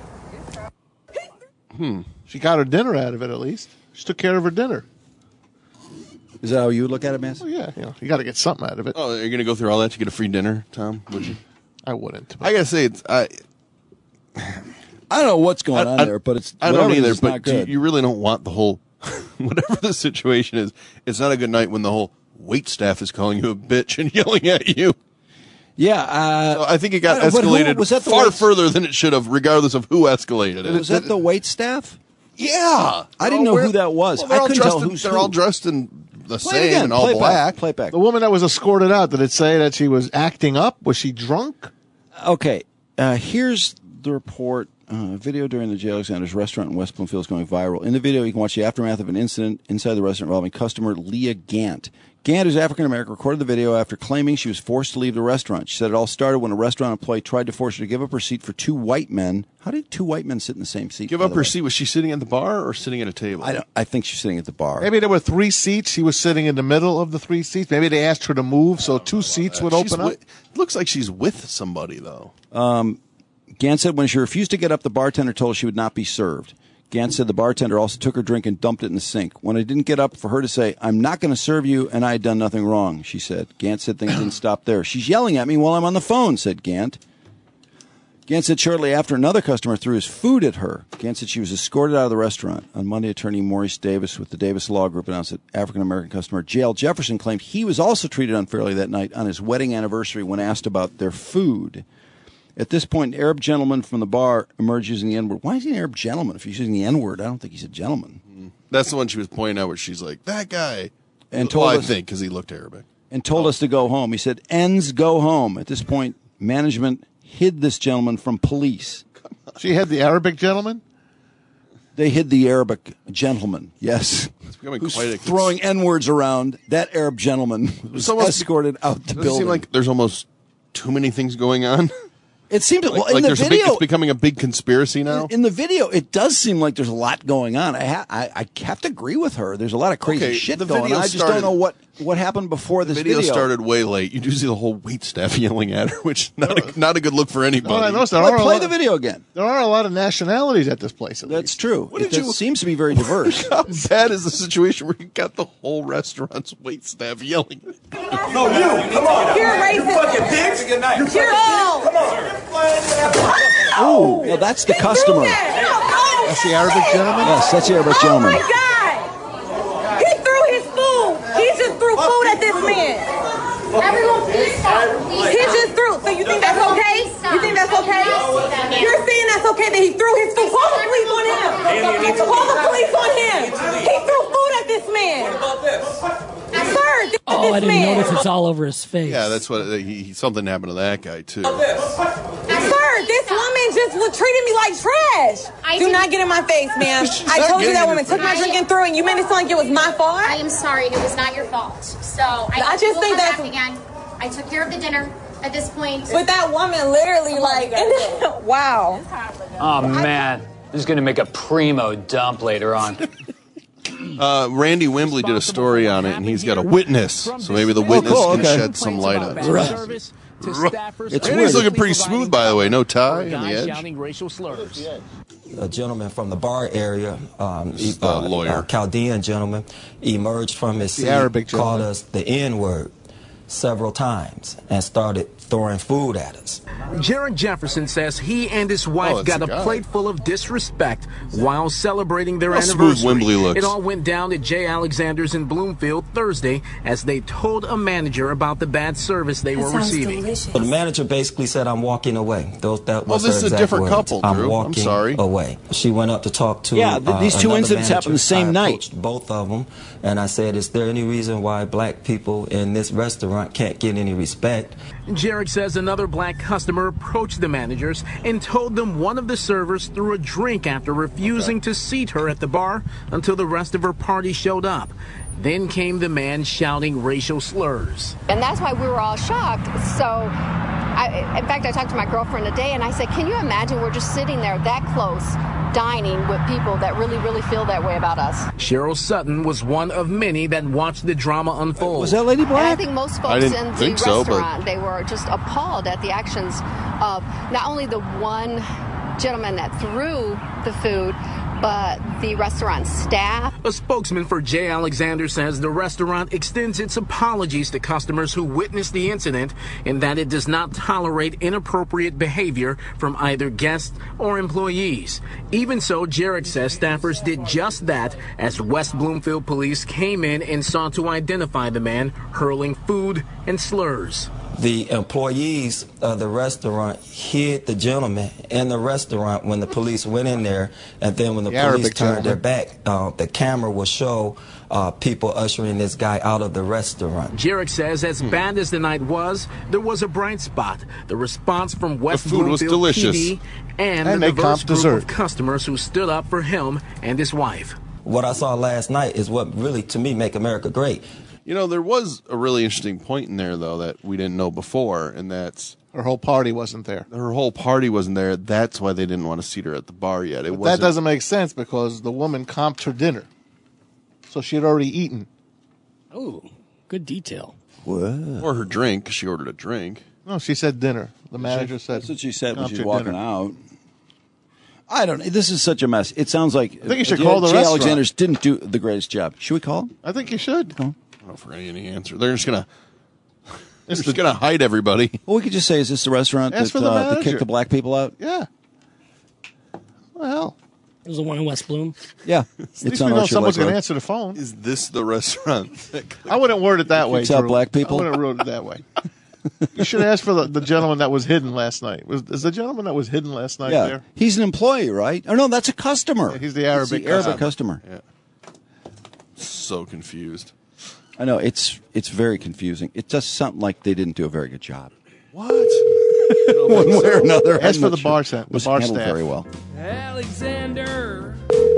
you. She got her dinner out of it at least. She took care of her dinner. Is that how you look at it, Mance? Oh, yeah, you got to get something out of it. Oh, you're going to go through all that to get a free dinner, Tom? Would you? I wouldn't. I got to say, I don't know what's going on there, but it's I don't either, it's not but good. you really don't want the whole, whatever the situation is, it's not a good night when the whole wait staff is calling you a bitch and yelling at you. Yeah. So I think it got but who- escalated was that the far wait- further than it should have, regardless of who escalated it. Was that the wait staff? Yeah. I didn't know who that was. Well, they're I all couldn't dressed tell in, who's they're who. all dressed in the Play it same again. and all Play it back. black. Play it back. The woman that was escorted out, did it say that she was acting up? Was she drunk? Okay, here's the report. Video during the Jay Alexander's restaurant in West Bloomfield is going viral. In the video, you can watch the aftermath of an incident inside the restaurant involving customer Leah Gant. Gant, who's African-American, recorded the video after claiming she was forced to leave the restaurant. She said it all started when a restaurant employee tried to force her to give up her seat for 2 white men. How did 2 white men sit in the same seat? Give by up the her way? seat. Was she sitting at the bar or sitting at a table? I think she's sitting at the bar. Maybe there were 3 seats. She was sitting in the middle of the 3 seats. Maybe they asked her to move so 2 seats would open up. It looks like she's with somebody, though. Gant said when she refused to get up, the bartender told her she would not be served. Gant said the bartender also took her drink and dumped it in the sink. When I didn't get up for her to say, I'm not going to serve you, and I had done nothing wrong, she said. Gant said things didn't stop there. She's yelling at me while I'm on the phone, said Gant. Gant said shortly after another customer threw his food at her. Gant said she was escorted out of the restaurant. On Monday, attorney Maurice Davis with the Davis Law Group announced that African-American customer J.L. Jefferson claimed he was also treated unfairly that night on his wedding anniversary when asked about their food. At this point, an Arab gentleman from the bar emerged using the N-word. Why is he an Arab gentleman? If he's using the N-word, I don't think he's a gentleman. That's the one she was pointing out where she's like, that guy. And told I us- think, because he looked Arabic. And told us to go home. He said, ends go home. At this point, management hid this gentleman from police. She had the Arabic gentleman? They hid the Arabic gentleman, yes. It's becoming Who's quite a throwing N-words around. That Arab gentleman was escorted out the Does it building. seem like there's almost too many things going on? It seemed like, well, in like the there's video, it's becoming a big conspiracy now. in the video, it does seem like there's a lot going on. I have to agree with her. There's a lot of crazy Okay, shit the going on. video I just started- don't know what what happened before this video started way late. You do see the whole wait staff yelling at her, which not a good look for anybody. No, I noticed Play the video again. There are a lot of nationalities at this place. That's true. It seems to be very diverse. How bad is the situation where you got the whole restaurant's wait staff yelling? No, you. Come on. You're racist. You fucking bitch. Good night. You're all. Come on. Oh, well, that's the customer. That's the Arabic gentleman? Yes, that's the Arabic gentleman. Oh, my God. He threw his food. He just threw food at this man. Everyone, please stop. He just threw. So you think that's okay? You think that's okay? You're saying that's okay that he threw his food? Call the police on him. Call the police on him. He threw food at this man. Sir, Oh, I didn't notice it's all over his face. Yeah, that's what something happened to that guy too. Sir, this woman just treated me like trash. Do not get in my face, ma'am. I told you that woman took my drink and threw it, and you made it sound like it was my fault? I am sorry. It was not your fault. So I just will think come that's back again. I took care of the dinner. At this point, But that woman literally like, wow. Oh, man. This is going to make a primo dump later on. Randy Wembley did a story on it, and he's got a witness, so maybe the witness can shed some light on it. Right. It's Randy's looking pretty smooth, by the way. No tie on the edge. Racial slurs. A gentleman from the bar area, lawyer, Chaldean gentleman, emerged from his seat, called us the N-word several times, and started throwing food at us. Jared Jefferson says he and his wife got a plate full of disrespect while celebrating their anniversary. Smooth Wembley looks. It all went down at J. Alexander's in Bloomfield Thursday as they told a manager about the bad service they were receiving. So the manager basically said, "I'm walking away." That was this her is a exact different words. couple, I'm Drew. walking I'm sorry. away. She went up to talk to these two another incidents happened the same I night. approached both of them, and I said, "Is there any reason why black people in this restaurant can't get any respect?" Jarek says another black customer approached the managers and told them one of the servers threw a drink after refusing to seat her at the bar until the rest of her party showed up. Then came the man shouting racial slurs. And that's why we were all shocked. So, in fact, I talked to my girlfriend today and I said, can you imagine we're just sitting there that close, dining with people that really feel that way about us? Cheryl Sutton was one of many that watched the drama unfold. Was that Lady Black? And I think most folks in the restaurant, they were just appalled at the actions of not only the one gentleman that threw the food, but the restaurant staff. A spokesman for J. Alexander says the restaurant extends its apologies to customers who witnessed the incident and that it does not tolerate inappropriate behavior from either guests or employees. Even so, Jarek says staffers did just that as West Bloomfield police came in and sought to identify the man hurling food and slurs. The employees of the restaurant hid the gentleman in the restaurant when the police went in there, and then when the police turned their back, the camera will show people ushering this guy out of the restaurant. Jarek says as bad as the night was, there was a bright spot. The response from West Bloomfield PD and the diverse group of customers who stood up for him and his wife. What I saw last night is what really, to me, make America great. You know, there was a really interesting point in there, though, that we didn't know before, and that's... Her whole party wasn't there. Her whole party wasn't there. That's why they didn't want to seat her at the bar yet. That doesn't make sense because the woman comped her dinner. So she had already eaten. Oh, good detail. What? Or her drink, because she ordered a drink. No, she said dinner. The manager said... That's what she said when she was walking out. I don't know. This is such a mess. It sounds like... I think you should call the restaurant. Alexander's didn't do the greatest job. Should we call him? I think you should. I don't know for any answer. They're just gonna hide everybody. Well, we could just say, "Is this the restaurant that kicked the black people out?" Yeah. Well, it was the one in West Bloom. Yeah, at least we know someone's going to answer the phone. Is this the restaurant? I wouldn't word it that way. Kicks out black people. I wouldn't word it that way. You should ask for the gentleman that was hidden last night. Is the gentleman that was hidden last night there? He's an employee, right? Oh no, that's a customer. Yeah, he's the Arabic customer. Yeah. So confused. I know it's very confusing. It does something like they didn't do a very good job. What? One way or another. As for the bar staff, was handled very well. Alexander.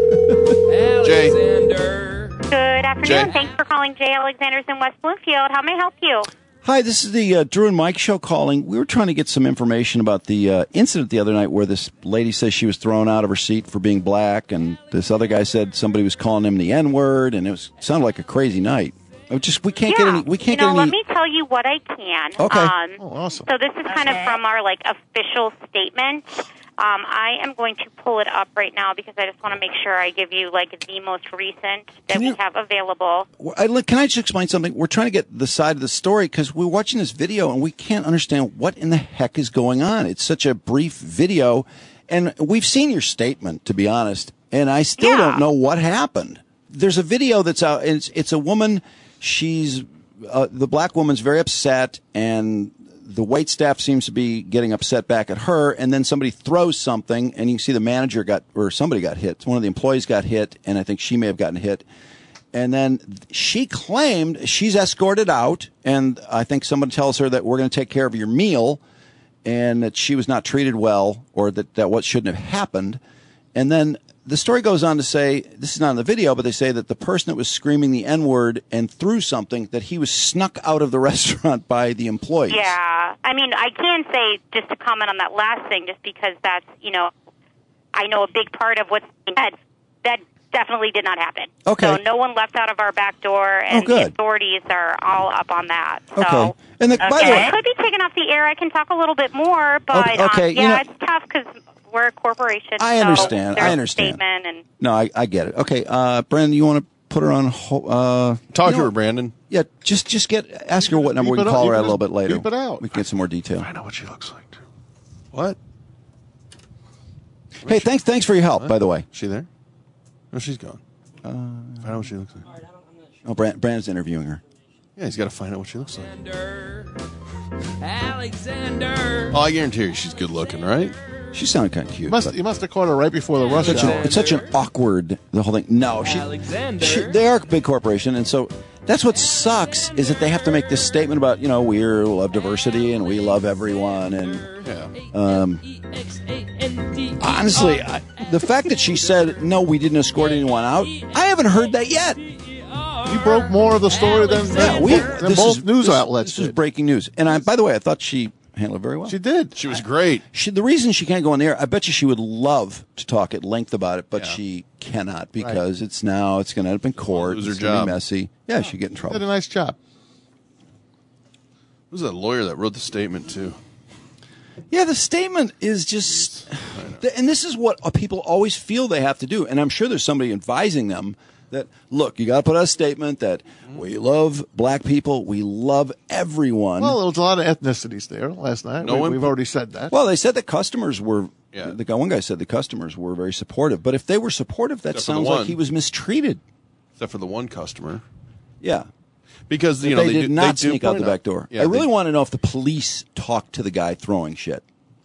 Alexander. Good afternoon. Thanks for calling J. Alexander's in West Bloomfield. How may I help you? Hi, this is the Drew and Mike show calling. We were trying to get some information about the incident the other night where this lady says she was thrown out of her seat for being black, and this other guy said somebody was calling him the N-word, and sounded like a crazy night. We can't get any. We can't get any. Let me tell you what I can. Okay. Awesome. So this is kind of from our official statement. I am going to pull it up right now because I just want to make sure I give you the most recent that we have available. Can I just explain something? We're trying to get the side of the story because we're watching this video and we can't understand what in the heck is going on. It's such a brief video, and we've seen your statement, to be honest, and I still don't know what happened. There's a video that's out, and it's a woman. She's the black woman's very upset, and the wait staff seems to be getting upset back at her, and then somebody throws something, and you can see the manager somebody got hit. One of the employees got hit, and I think she may have gotten hit. And then she claimed she's escorted out, and I think someone tells her that we're going to take care of your meal, and that she was not treated well, or that what shouldn't have happened. And then the story goes on to say, this is not in the video, but they say that the person that was screaming the N-word and threw something, that he was snuck out of the restaurant by the employees. Yeah. I mean, I can say, just to comment on that last thing, just because that's, I know a big part of what's said, that definitely did not happen. Okay. So no one left out of our back door, and the authorities are all up on that. So, okay. And by the way, it could be taken off the air. I can talk a little bit more, but it's tough because we're a corporation. I understand. So I understand. Statement and no, I get it. Okay, Brandon, you want to put her on? Talk to her, Brandon. Yeah, just ask her what number we can call her at a little bit later. Keep it out. We can get some more detail. I know what she looks like too. What? Hey, thanks for your help. By the way, is she there? No, she's gone. Find out what she looks like. Oh, Brandon's interviewing her. Yeah, he's got to find out what she looks like. Alexander. Oh, I guarantee you she's good looking, right? She sounded kind of cute. You must have caught her right before the rush hour. It's such an awkward, the whole thing. No, they are a big corporation, and so that's what sucks is that they have to make this statement about, we love diversity and we love everyone. And honestly, the fact that she said, no, we didn't escort anyone out, I haven't heard that yet. You broke more of the story than both news outlets. This is breaking news. And by the way, I thought she handled it very well. She did. She was great. The reason she can't go on the air, I bet you she would love to talk at length about it, but she cannot because it's going to end up in court. Lose her it's going to job. be messy. Yeah, she'd get in trouble. Did a nice job. Who's that lawyer that wrote the statement too? Yeah, the statement is just, and this is what people always feel they have to do, and I'm sure there's somebody advising them that, look, you got to put out a statement that we love black people, we love everyone. Well, there was a lot of ethnicities there last night. We've already said that. Well, they said that customers were, one guy said the customers were very supportive, but if they were supportive, that sounds like he was mistreated. Except for the one customer. Yeah. Because, they did not sneak out the back door. Yeah, I really want to know if the police talked to the guy throwing shit.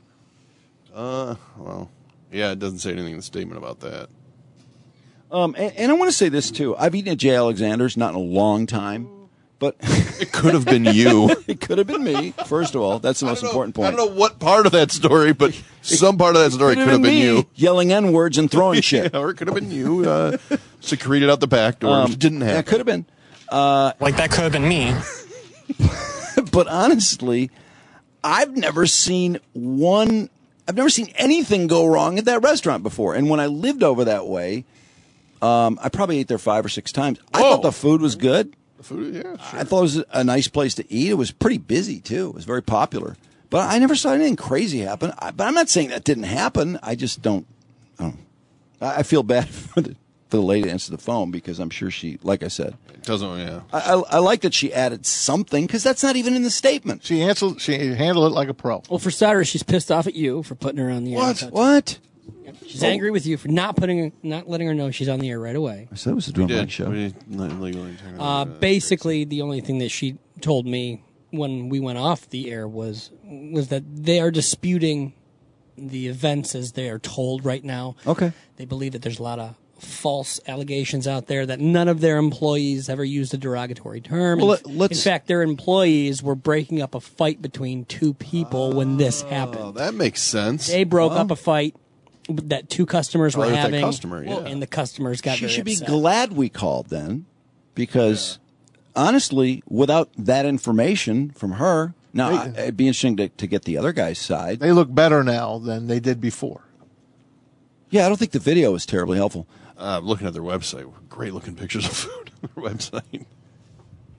Well, yeah, it doesn't say anything in the statement about that. And I want to say this, too. I've eaten at J. Alexander's, not in a long time, but it could have been you. It could have been me, first of all. That's the most important point. I don't know what part of that story, but some part of that story could have been you. Yelling N-words and throwing shit. Or it could have been you secreted out the back door. Which didn't happen. It could have been. That could have been me. But honestly, I've never seen anything go wrong at that restaurant before. And when I lived over that way, I probably ate there 5 or 6 times. I thought the food was good. The food, yeah, sure. I thought it was a nice place to eat. It was pretty busy, too. It was very popular. But I never saw anything crazy happen. But I'm not saying that didn't happen. I just don't. I feel bad for the lady to answer the phone because I'm sure she, like I said. It doesn't, yeah. I like that she added something because that's not even in the statement. She handled it like a pro. Well, for starters, she's pissed off at you for putting her on the air. What? She's angry with you for not letting her know she's on the air right away. I said it was a dramatic show. Basically, the only thing that she told me when we went off the air was that they are disputing the events as they are told right now. Okay. They believe that there's a lot of false allegations out there that none of their employees ever used a derogatory term. Well, in fact, their employees were breaking up a fight between 2 people when this happened. That makes sense. They broke up a fight that 2 customers were having, yeah. and the customers got She very should upset. be glad we called then, because honestly, without that information from her, now it'd be interesting to get the other guy's side. They look better now than they did before. Yeah, I don't think the video was terribly helpful. Looking at their website, great looking pictures of food on their website.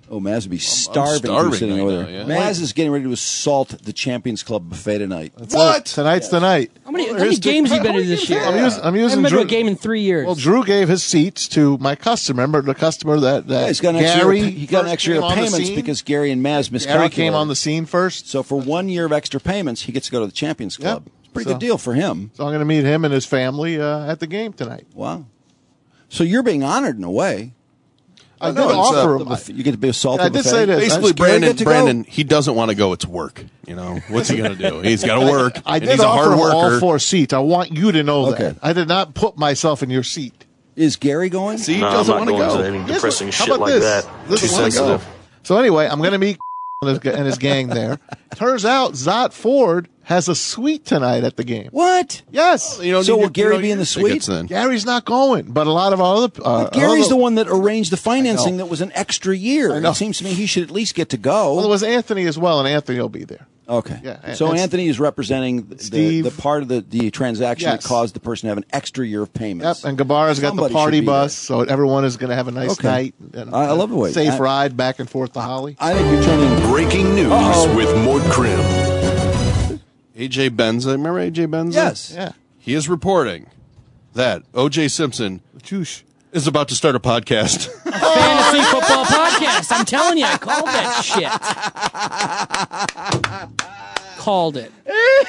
Oh, Maz would be starving sitting over there. Maz is getting ready to assault the Champions Club buffet tonight. What? Tonight's the night. How many games have you been to this year? I'm using I haven't been Drew. to a game in 3 years. Well, Drew gave his seats to my customer. Remember the customer that he's got an Gary? He got an extra year of payments because Gary and Maz miscalculated. Gary came on the scene first. So for 1 year of extra payments, he gets to go to the Champions Club. Yep. It's a pretty good deal for him. So I'm going to meet him and his family at the game tonight. Wow. So you're being honored in a way. I did offer him. You get to be assaulted. I did say this. Basically, Brandon, he doesn't want to go. It's work. What's he going to do? He's got to work. I did he's a offer hard him worker. all 4 seats. I want you to know that. I did not put myself in your seat. Is Gary going? See, he No, doesn't I'm want not to going go. to any depressing How shit about like this? that. Doesn't Too wanna go. sensitive. So anyway, I'm going to meet and his gang there. Turns out Zott Ford has a suite tonight at the game. What? Yes. So will Gary be in the suite? Gary's not going, but a lot of our other. Gary's the one that arranged the financing that was an extra year. It seems to me he should at least get to go. Well, it was Anthony as well, and Anthony will be there. Okay. Yeah. So Anthony is representing the part of the transaction Yes. that caused the person to have an extra year of payments. Yep, and Gabarra's got the Somebody party should be bus, so everyone is going to have a nice Okay. night. And I love the way safe ride back and forth to Holly. I think you're turning breaking news with Mort Krim. AJ Benza, remember AJ Benza? Yes. Yeah. He is reporting that O.J. Simpson is about to start a podcast. Fantasy football podcast. I'm telling you, I called that shit. Called it.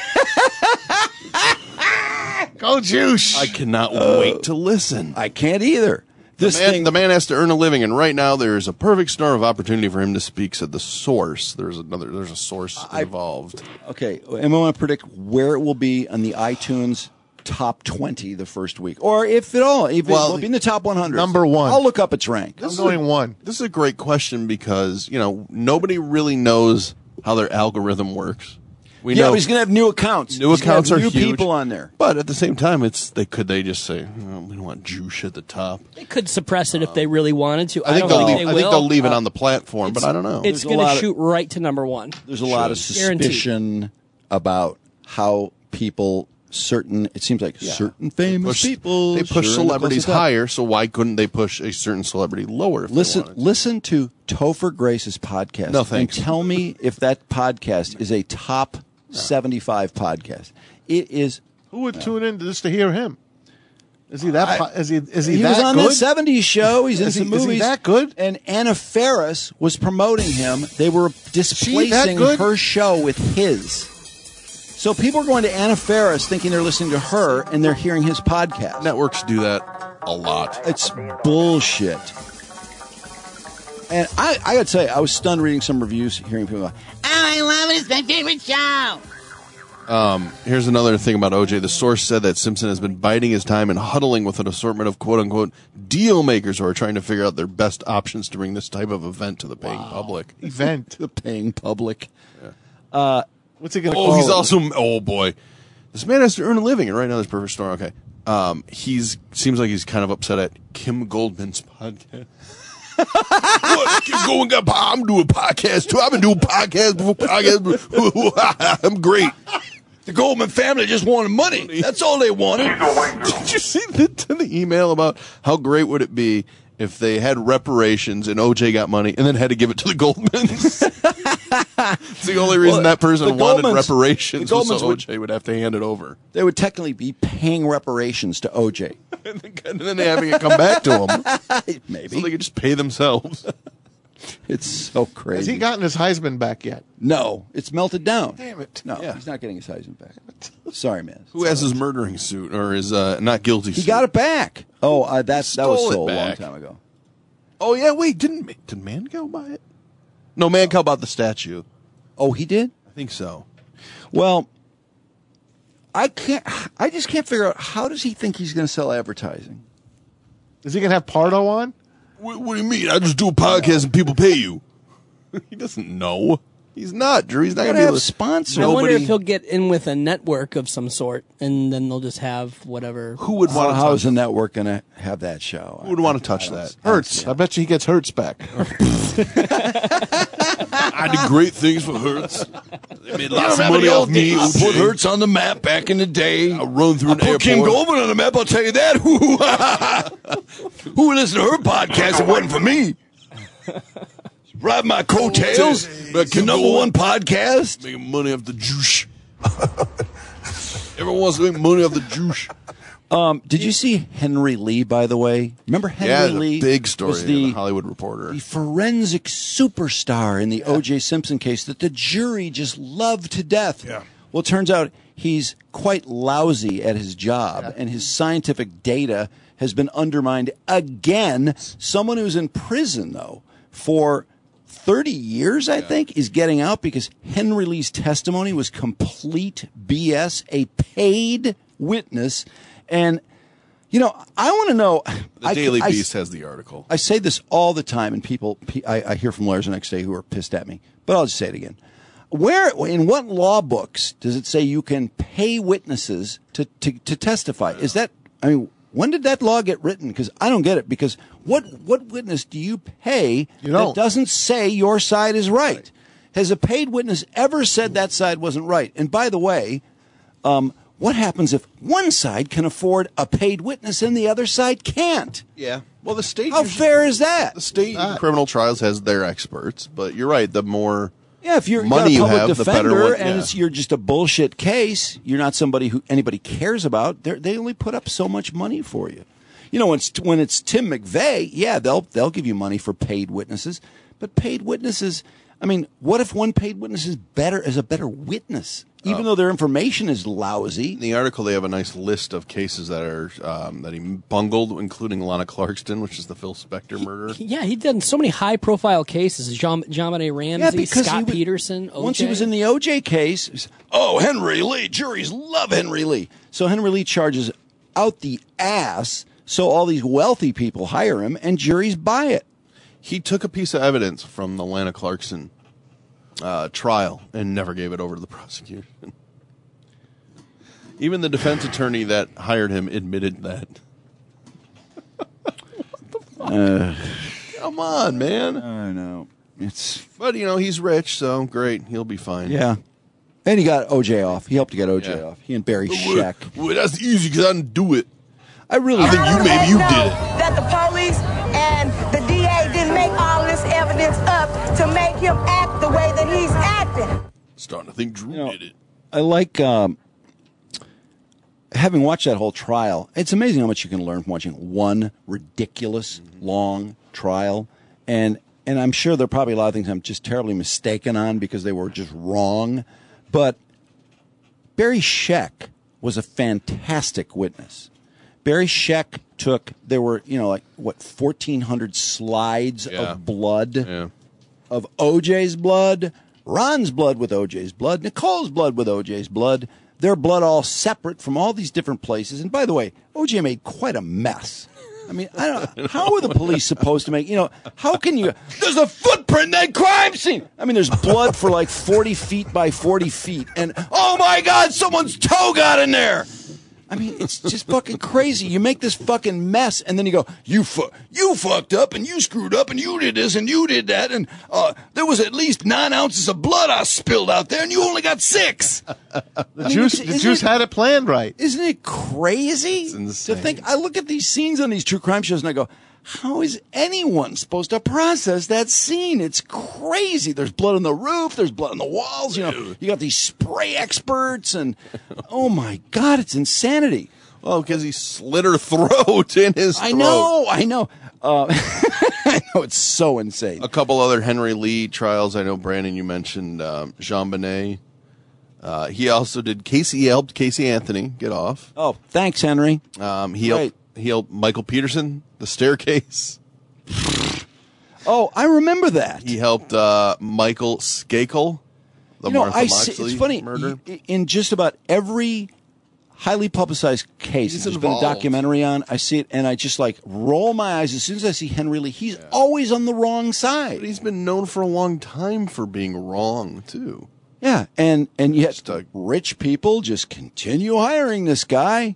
Go Juice! I cannot wait to listen. I can't either. The man has to earn a living, and right now there is a perfect storm of opportunity for him to speak. Said the source. There's a source involved. Okay, and we want to predict where it will be on the iTunes top 20 the first week, or if at all, if it will be in the top 100. Number 1. I'll look up its rank. I'm going 1. This is a great question because nobody really knows how their algorithm works. We know he's going to have new accounts. New He's gonna accounts have are new huge. people on there. But at the same time, could they just say we don't want Juice at the top? They could suppress it if they really wanted to. I think don't they'll think leave. I think they'll leave it on the platform, but I don't know. It's going to shoot right to number 1. There's a lot of suspicion about how people. It seems like certain famous people. They push celebrities higher, so why couldn't they push a certain celebrity lower? If Listen to Topher Grace's podcast. No, thanks. And tell me if that podcast is a top 75 podcast. It is. Who would tune in just to hear him? Is he that? Is he He that was on good? that 70s show. He's in Is some he- movies. Is he that good? And Anna Faris was promoting him. They were displacing good? her show with his. So people are going to Anna Faris thinking they're listening to her, and they're hearing his podcast. Networks do that a lot. It's bullshit. And I got to tell you, I was stunned reading some reviews, hearing people go, Oh, I love it. It's my favorite show. Here's another thing about OJ. The source said that Simpson has been biding his time and huddling with an assortment of quote-unquote deal makers who are trying to figure out their best options to bring this type of event to the paying public. Event. The paying public. What's he going to Oh, call he's it? also. Oh boy, this man has to earn a living, and right now there's perfect storm. Okay, seems like he's kind of upset at Kim Goldman's podcast. What? Kim Goldman got. I'm doing a podcast too. I've been doing podcasts before podcasts. I'm great. The Goldman family just wanted money. That's all they wanted. Did you see the email about how great would it be if they had reparations and OJ got money and then had to give it to the Goldmans? It's the only reason that person wanted reparations was so OJ would have to hand it over. They would technically be paying reparations to OJ. And then having it come back to them. Maybe. So they could just pay themselves. It's so crazy. Has he gotten his Heisman back yet? No, it's melted down. Damn it. No, he's not getting his Heisman back. Sorry, man. Who has his murdering suit or his not guilty suit? He got it back. Oh, that was Stole it sold a long back. time ago. Oh, yeah, wait. Did Mancow buy it? No, Mancow bought the statue. Oh, he did? I think so. Well, I just can't figure out, how does he think he's going to sell advertising? Is he going to have Pardo on? What do you mean? I just do a podcast and people pay you. He doesn't know. He's not, Drew. He's not going to be able to sponsor. I wonder if he'll get in with a network of some sort, and then they'll just have whatever. Who would want to How touch is the network going to have that show? Who would want to touch that? Hertz. I bet you he gets Hertz back. I did great things for Hertz. They made lots of remember money the off old me. days? I put Hertz on the map back in the day. I run through an Put airport. Kim Goldman on the map, I'll tell you that. Who would listen to her podcast if it wasn't for me? ride my coattails. The number one podcast. Making money off the juice. Everyone wants to make money off the juice. Did you see Henry Lee, by the way? Remember Henry Lee? Big story. Was the Hollywood Reporter. The forensic superstar in the O.J. Simpson case that the jury just loved to death. Yeah. Well, it turns out he's quite lousy at his job, and his scientific data has been undermined again. Someone who's in prison, though, for 30 years, I think, is getting out because Henry Lee's testimony was complete BS, a paid witness. And, you know, I want to know. The Daily Beast has the article. I say this all the time, and I hear from lawyers the next day who are pissed at me. But I'll just say it again. In what law books does it say you can pay witnesses to testify? Is that, I mean, when did that law get written? Because I don't get it. Because what witness do you pay that doesn't say your side is right? Has a paid witness ever said that side wasn't right? And by the way, what happens if one side can afford a paid witness and the other side can't? Yeah. Well, the state. How fair is that? The state in criminal trials has their experts, but you're right. The more if you're money you you got a public have, defender, the better one. and you're just a bullshit case. You're not somebody who anybody cares about. They only put up so much money for you. You know, when it's Tim McVeigh, yeah, they'll give you money for paid witnesses, but paid witnesses. I mean, what if one paid witness is a better witness, even though their information is lousy? In the article, they have a nice list of cases that are that he bungled, including Lana Clarkston, which is the Phil Spector murder. He'd done so many high-profile cases. JonBenet Ramsey, Scott Peterson, OJ. Once he was in the OJ case, Henry Lee, juries love Henry Lee. So Henry Lee charges out the ass, so all these wealthy people hire him, and juries buy it. He took a piece of evidence from the Lana Clarkson trial and never gave it over to the prosecution. Even the defense attorney that hired him admitted that. Come on, man. I know. But, he's rich, so great. He'll be fine. Yeah. And he got OJ off. He helped to get OJ off. He and Barry Scheck. Well, that's easy because I didn't do it. I think maybe you did it. That the police and the DA didn't make all this evidence up to make him act the way that he's acting. Starting to think Drew did it. I like having watched that whole trial. It's amazing how much you can learn from watching one ridiculous long trial. And I'm sure there are probably a lot of things I'm just terribly mistaken on because they were just wrong. But Barry Scheck was a fantastic witness. Barry Scheck there were, 1,400 slides of blood, of OJ's blood, Ron's blood with OJ's blood, Nicole's blood with OJ's blood, their blood all separate from all these different places. And by the way, OJ made quite a mess. I mean, I don't know. How are the police supposed to make, how can you, there's a footprint in that crime scene. I mean, there's blood for like 40 feet by 40 feet. And, oh my God, someone's toe got in there. I mean, it's just fucking crazy. You make this fucking mess, and then you go, you fucked up, and you screwed up, and you did this, and you did that, and there was at least 9 ounces of blood I spilled out there, and you only got 6. The juice had it planned right. Isn't it crazy to think? I look at these scenes on these true crime shows, and I go, how is anyone supposed to process that scene? It's crazy. There's blood on the roof. There's blood on the walls. You got these spray experts, and oh my God, it's insanity. Well, because he slit her throat in his throat. I know. I know, it's so insane. A couple other Henry Lee trials. I know, Brandon, you mentioned JonBenet. He also did he helped Casey Anthony get off. Oh, thanks, Henry. He helped Michael Peterson, The Staircase. Oh, I remember that. He helped Michael Skakel, the Martha Moxley murder. In just about every highly publicized case there's been a documentary on, I see it, and I just roll my eyes. As soon as I see Henry Lee, he's always on the wrong side. But he's been known for a long time for being wrong, too. Yeah, and yet rich people just continue hiring this guy.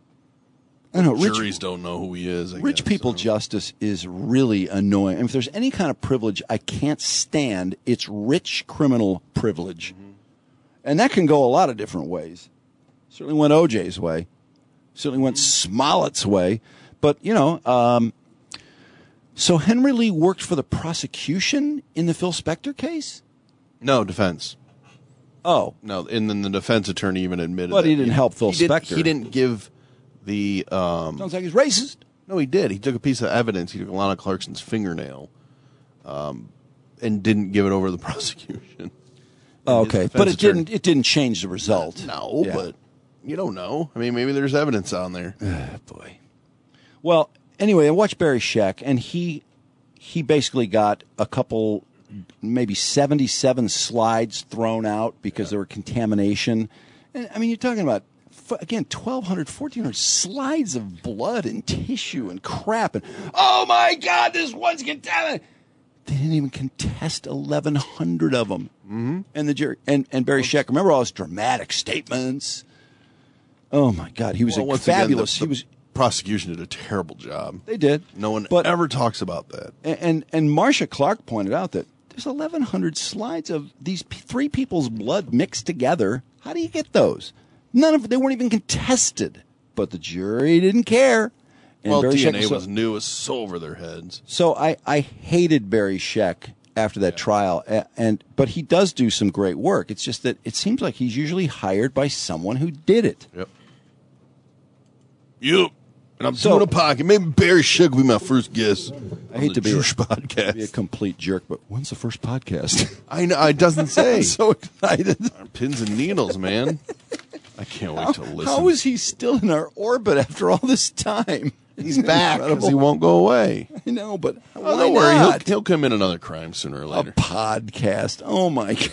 I know, juries don't know who he is. Rich people justice is really annoying. And if there's any kind of privilege I can't stand, it's rich criminal privilege. Mm-hmm. And that can go a lot of different ways. Certainly went OJ's way. Certainly went Smollett's way. But, So Henry Lee worked for the prosecution in the Phil Spector case? No, defense. Oh. No, and then the defense attorney even admitted But that. he didn't help Phil Spector. He didn't give the... Sounds like he's racist. No, he did. He took a piece of evidence. He took Lana Clarkson's fingernail and didn't give it over to the prosecution. Oh, okay, but it didn't change the result. No, Yeah. but you don't know. I mean, maybe there's evidence on there. Boy. Well, anyway, I watched Barry Scheck, and he basically got a couple, maybe 77 slides thrown out because there were contamination. And, I mean, you're talking about, again, 1,200, 1,400 slides of blood and tissue and crap. And, oh, my God, this one's contaminated. They didn't even contest 1,100 of them. Mm-hmm. And the jury and Barry Scheck, remember all his dramatic statements? Oh, my God, he was fabulous. Again, the prosecution did a terrible job. They did. No one ever talks about that. And Marcia Clark pointed out that there's 1,100 slides of these three people's blood mixed together. How do you get those? They weren't even contested. But the jury didn't care. And Well, Barry DNA Scheck was new, it was so over their heads. So I hated Barry Scheck after that trial, but he does do some great work. It's just that it seems like he's usually hired by someone who did it. Yep. And I'm doing a podcast. Maybe Barry Scheck will be my first guest. I hate to be podcast. a complete jerk, but when's the first podcast? I know. It doesn't say. I'm so excited. Pins and needles, man. I can't wait to listen. How is he still in our orbit after all this time? He's back because he won't go away. I know, but why don't worry. not? He'll commit another crime sooner or later. A podcast. Oh, my God.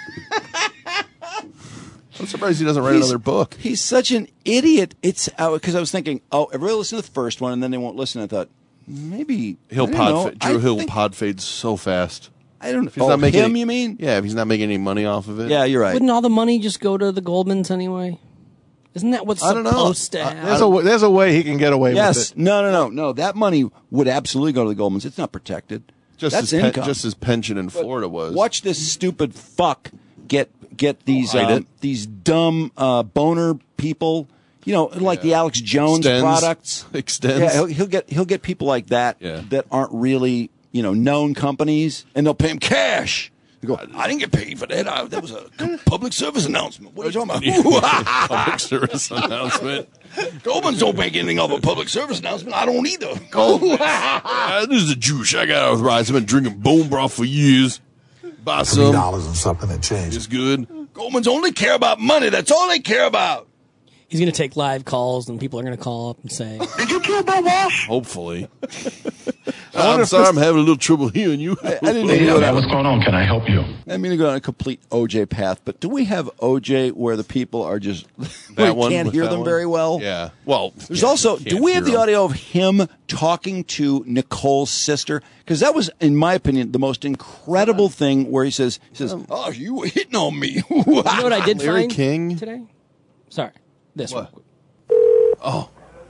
I'm surprised he doesn't write another book. He's such an idiot. It's because I was thinking, everybody listen to the first one, and then they won't listen. I thought, maybe He'll pod fade so fast. I don't know. If he's not making him, you mean? Yeah, if he's not making any money off of it. Yeah, you're right. Wouldn't all the money just go to the Goldmans anyway? Isn't that what's supposed to happen? There's a way he can get away with it. No. That money would absolutely go to the Goldmans. It's not protected. That's income. Just as pension in Florida was. Watch this stupid fuck get these dumb boner people. You know, like the Alex Jones products. Extends. Yeah, he'll get people like that that aren't really known companies, and they'll pay him cash. They go, I didn't get paid for that. That was a public service announcement. What are you talking about? Public service announcement. Goldman's don't make anything off a public service announcement. I don't either. This is a Jewish. I got arthritis. I've been drinking bone broth for years. Buy some. $3 on something that changed. It's good. Goldman's only care about money. That's all they care about. He's going to take live calls, and people are going to call up and say, Did you kill Bob Walsh? Hopefully. I'm sorry, I'm having a little trouble hearing you. I didn't know that. What's going on? Can I help you? I mean to go on a complete OJ path, but do we have OJ where the people are just That one can't with hear that them one? very well? Yeah. Well, There's also, do can't we have hear the 'em. audio of him talking to Nicole's sister? Because that was, in my opinion, the most incredible thing where he says, oh, you were hitting on me. You know what I did Larry find King? today? Sorry. This one. Oh.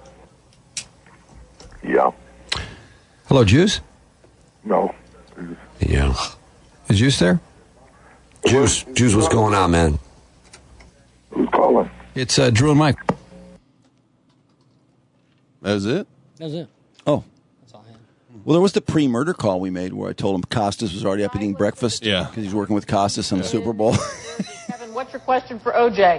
Yeah. Hello, Juice? No. Yeah. Is Juice there? Juice, what's going on, man? Who's calling? It's Drew and Mike. That was it? That was it. Oh. Well, there was the pre-murder call we made where I told him Costas was already up eating breakfast. Yeah. Because he's working with Costas on the Super Bowl. Kevin, what's your question for OJ?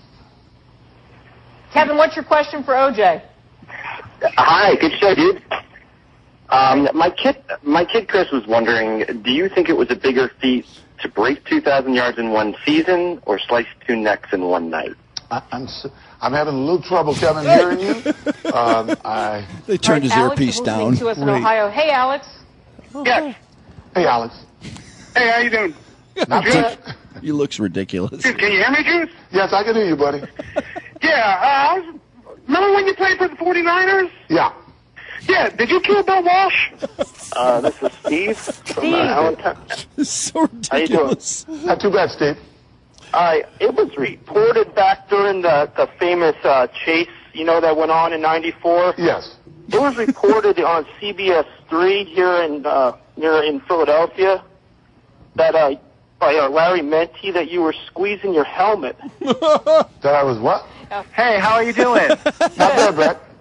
Kevin, what's your question for OJ? Hi, good show, dude. My kid Chris was wondering, do you think it was a bigger feat to break 2,000 yards in one season or slice 2 necks in one night? I'm having a little trouble, Kevin, hearing you. They turned his Alex earpiece is down. listening to us in Ohio. Hey, Alex. Yes. Hey, Alex. Hey, how you doing? Not bad. He looks ridiculous. Can you hear me, Juice? Yes, I can hear you, buddy. Yeah, remember when you played for the 49ers? Yeah. Yeah, did you kill Bill Walsh? This is Steve from Allentown. It's so ridiculous. How you doing? Not too bad, Steve. It was reported back during the famous chase, that went on in '94. Yes. It was reported on CBS 3 here in Philadelphia that by Larry Menti that you were squeezing your helmet. That I was what? Hey, how are you doing? Not bad, Brett.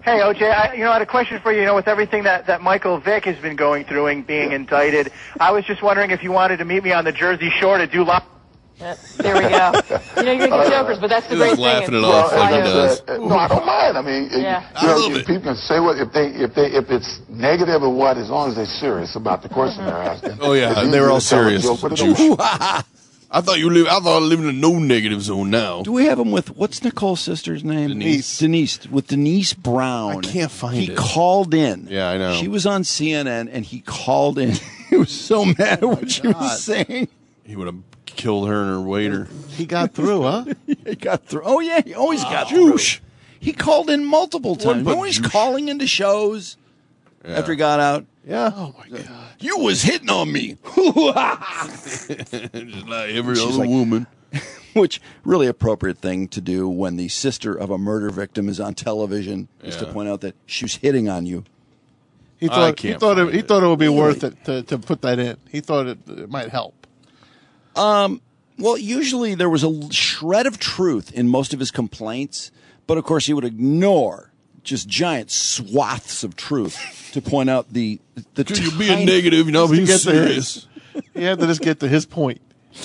Hey, OJ, I had a question for you. With everything that Michael Vick has been going through and being indicted, I was just wondering if you wanted to meet me on the Jersey Shore to do live. There we go. You're going to get jokers, but that's the great thing. Laughing it off like he does. No, I don't mind. I mean, people can say what if it's negative or what, as long as they're serious about the question they're asking. Oh yeah, they were all serious. I thought I lived in a no negative zone now. Do we have him with, what's Nicole's sister's name? Denise. With Denise Brown. I can't find it. He it. called in. Yeah, I know. She was on CNN, and he called in. He was so mad at what she was saying. He would have killed her and her waiter. He got through, huh? He got through. Oh, yeah, he always got through. He called in multiple times. Remember when he's calling into shows after he got out? Yeah. Oh, my God. You was hitting on me. Just like every other woman. Which, really appropriate thing to do when the sister of a murder victim is on television, is to point out that she was hitting on you. He thought it would be worth it to put that in. He thought it might help. Well, usually there was a shred of truth in most of his complaints, but of course he would ignore just giant swaths of truth to point out the you're being negative, you're not being serious. He had to just get to his point.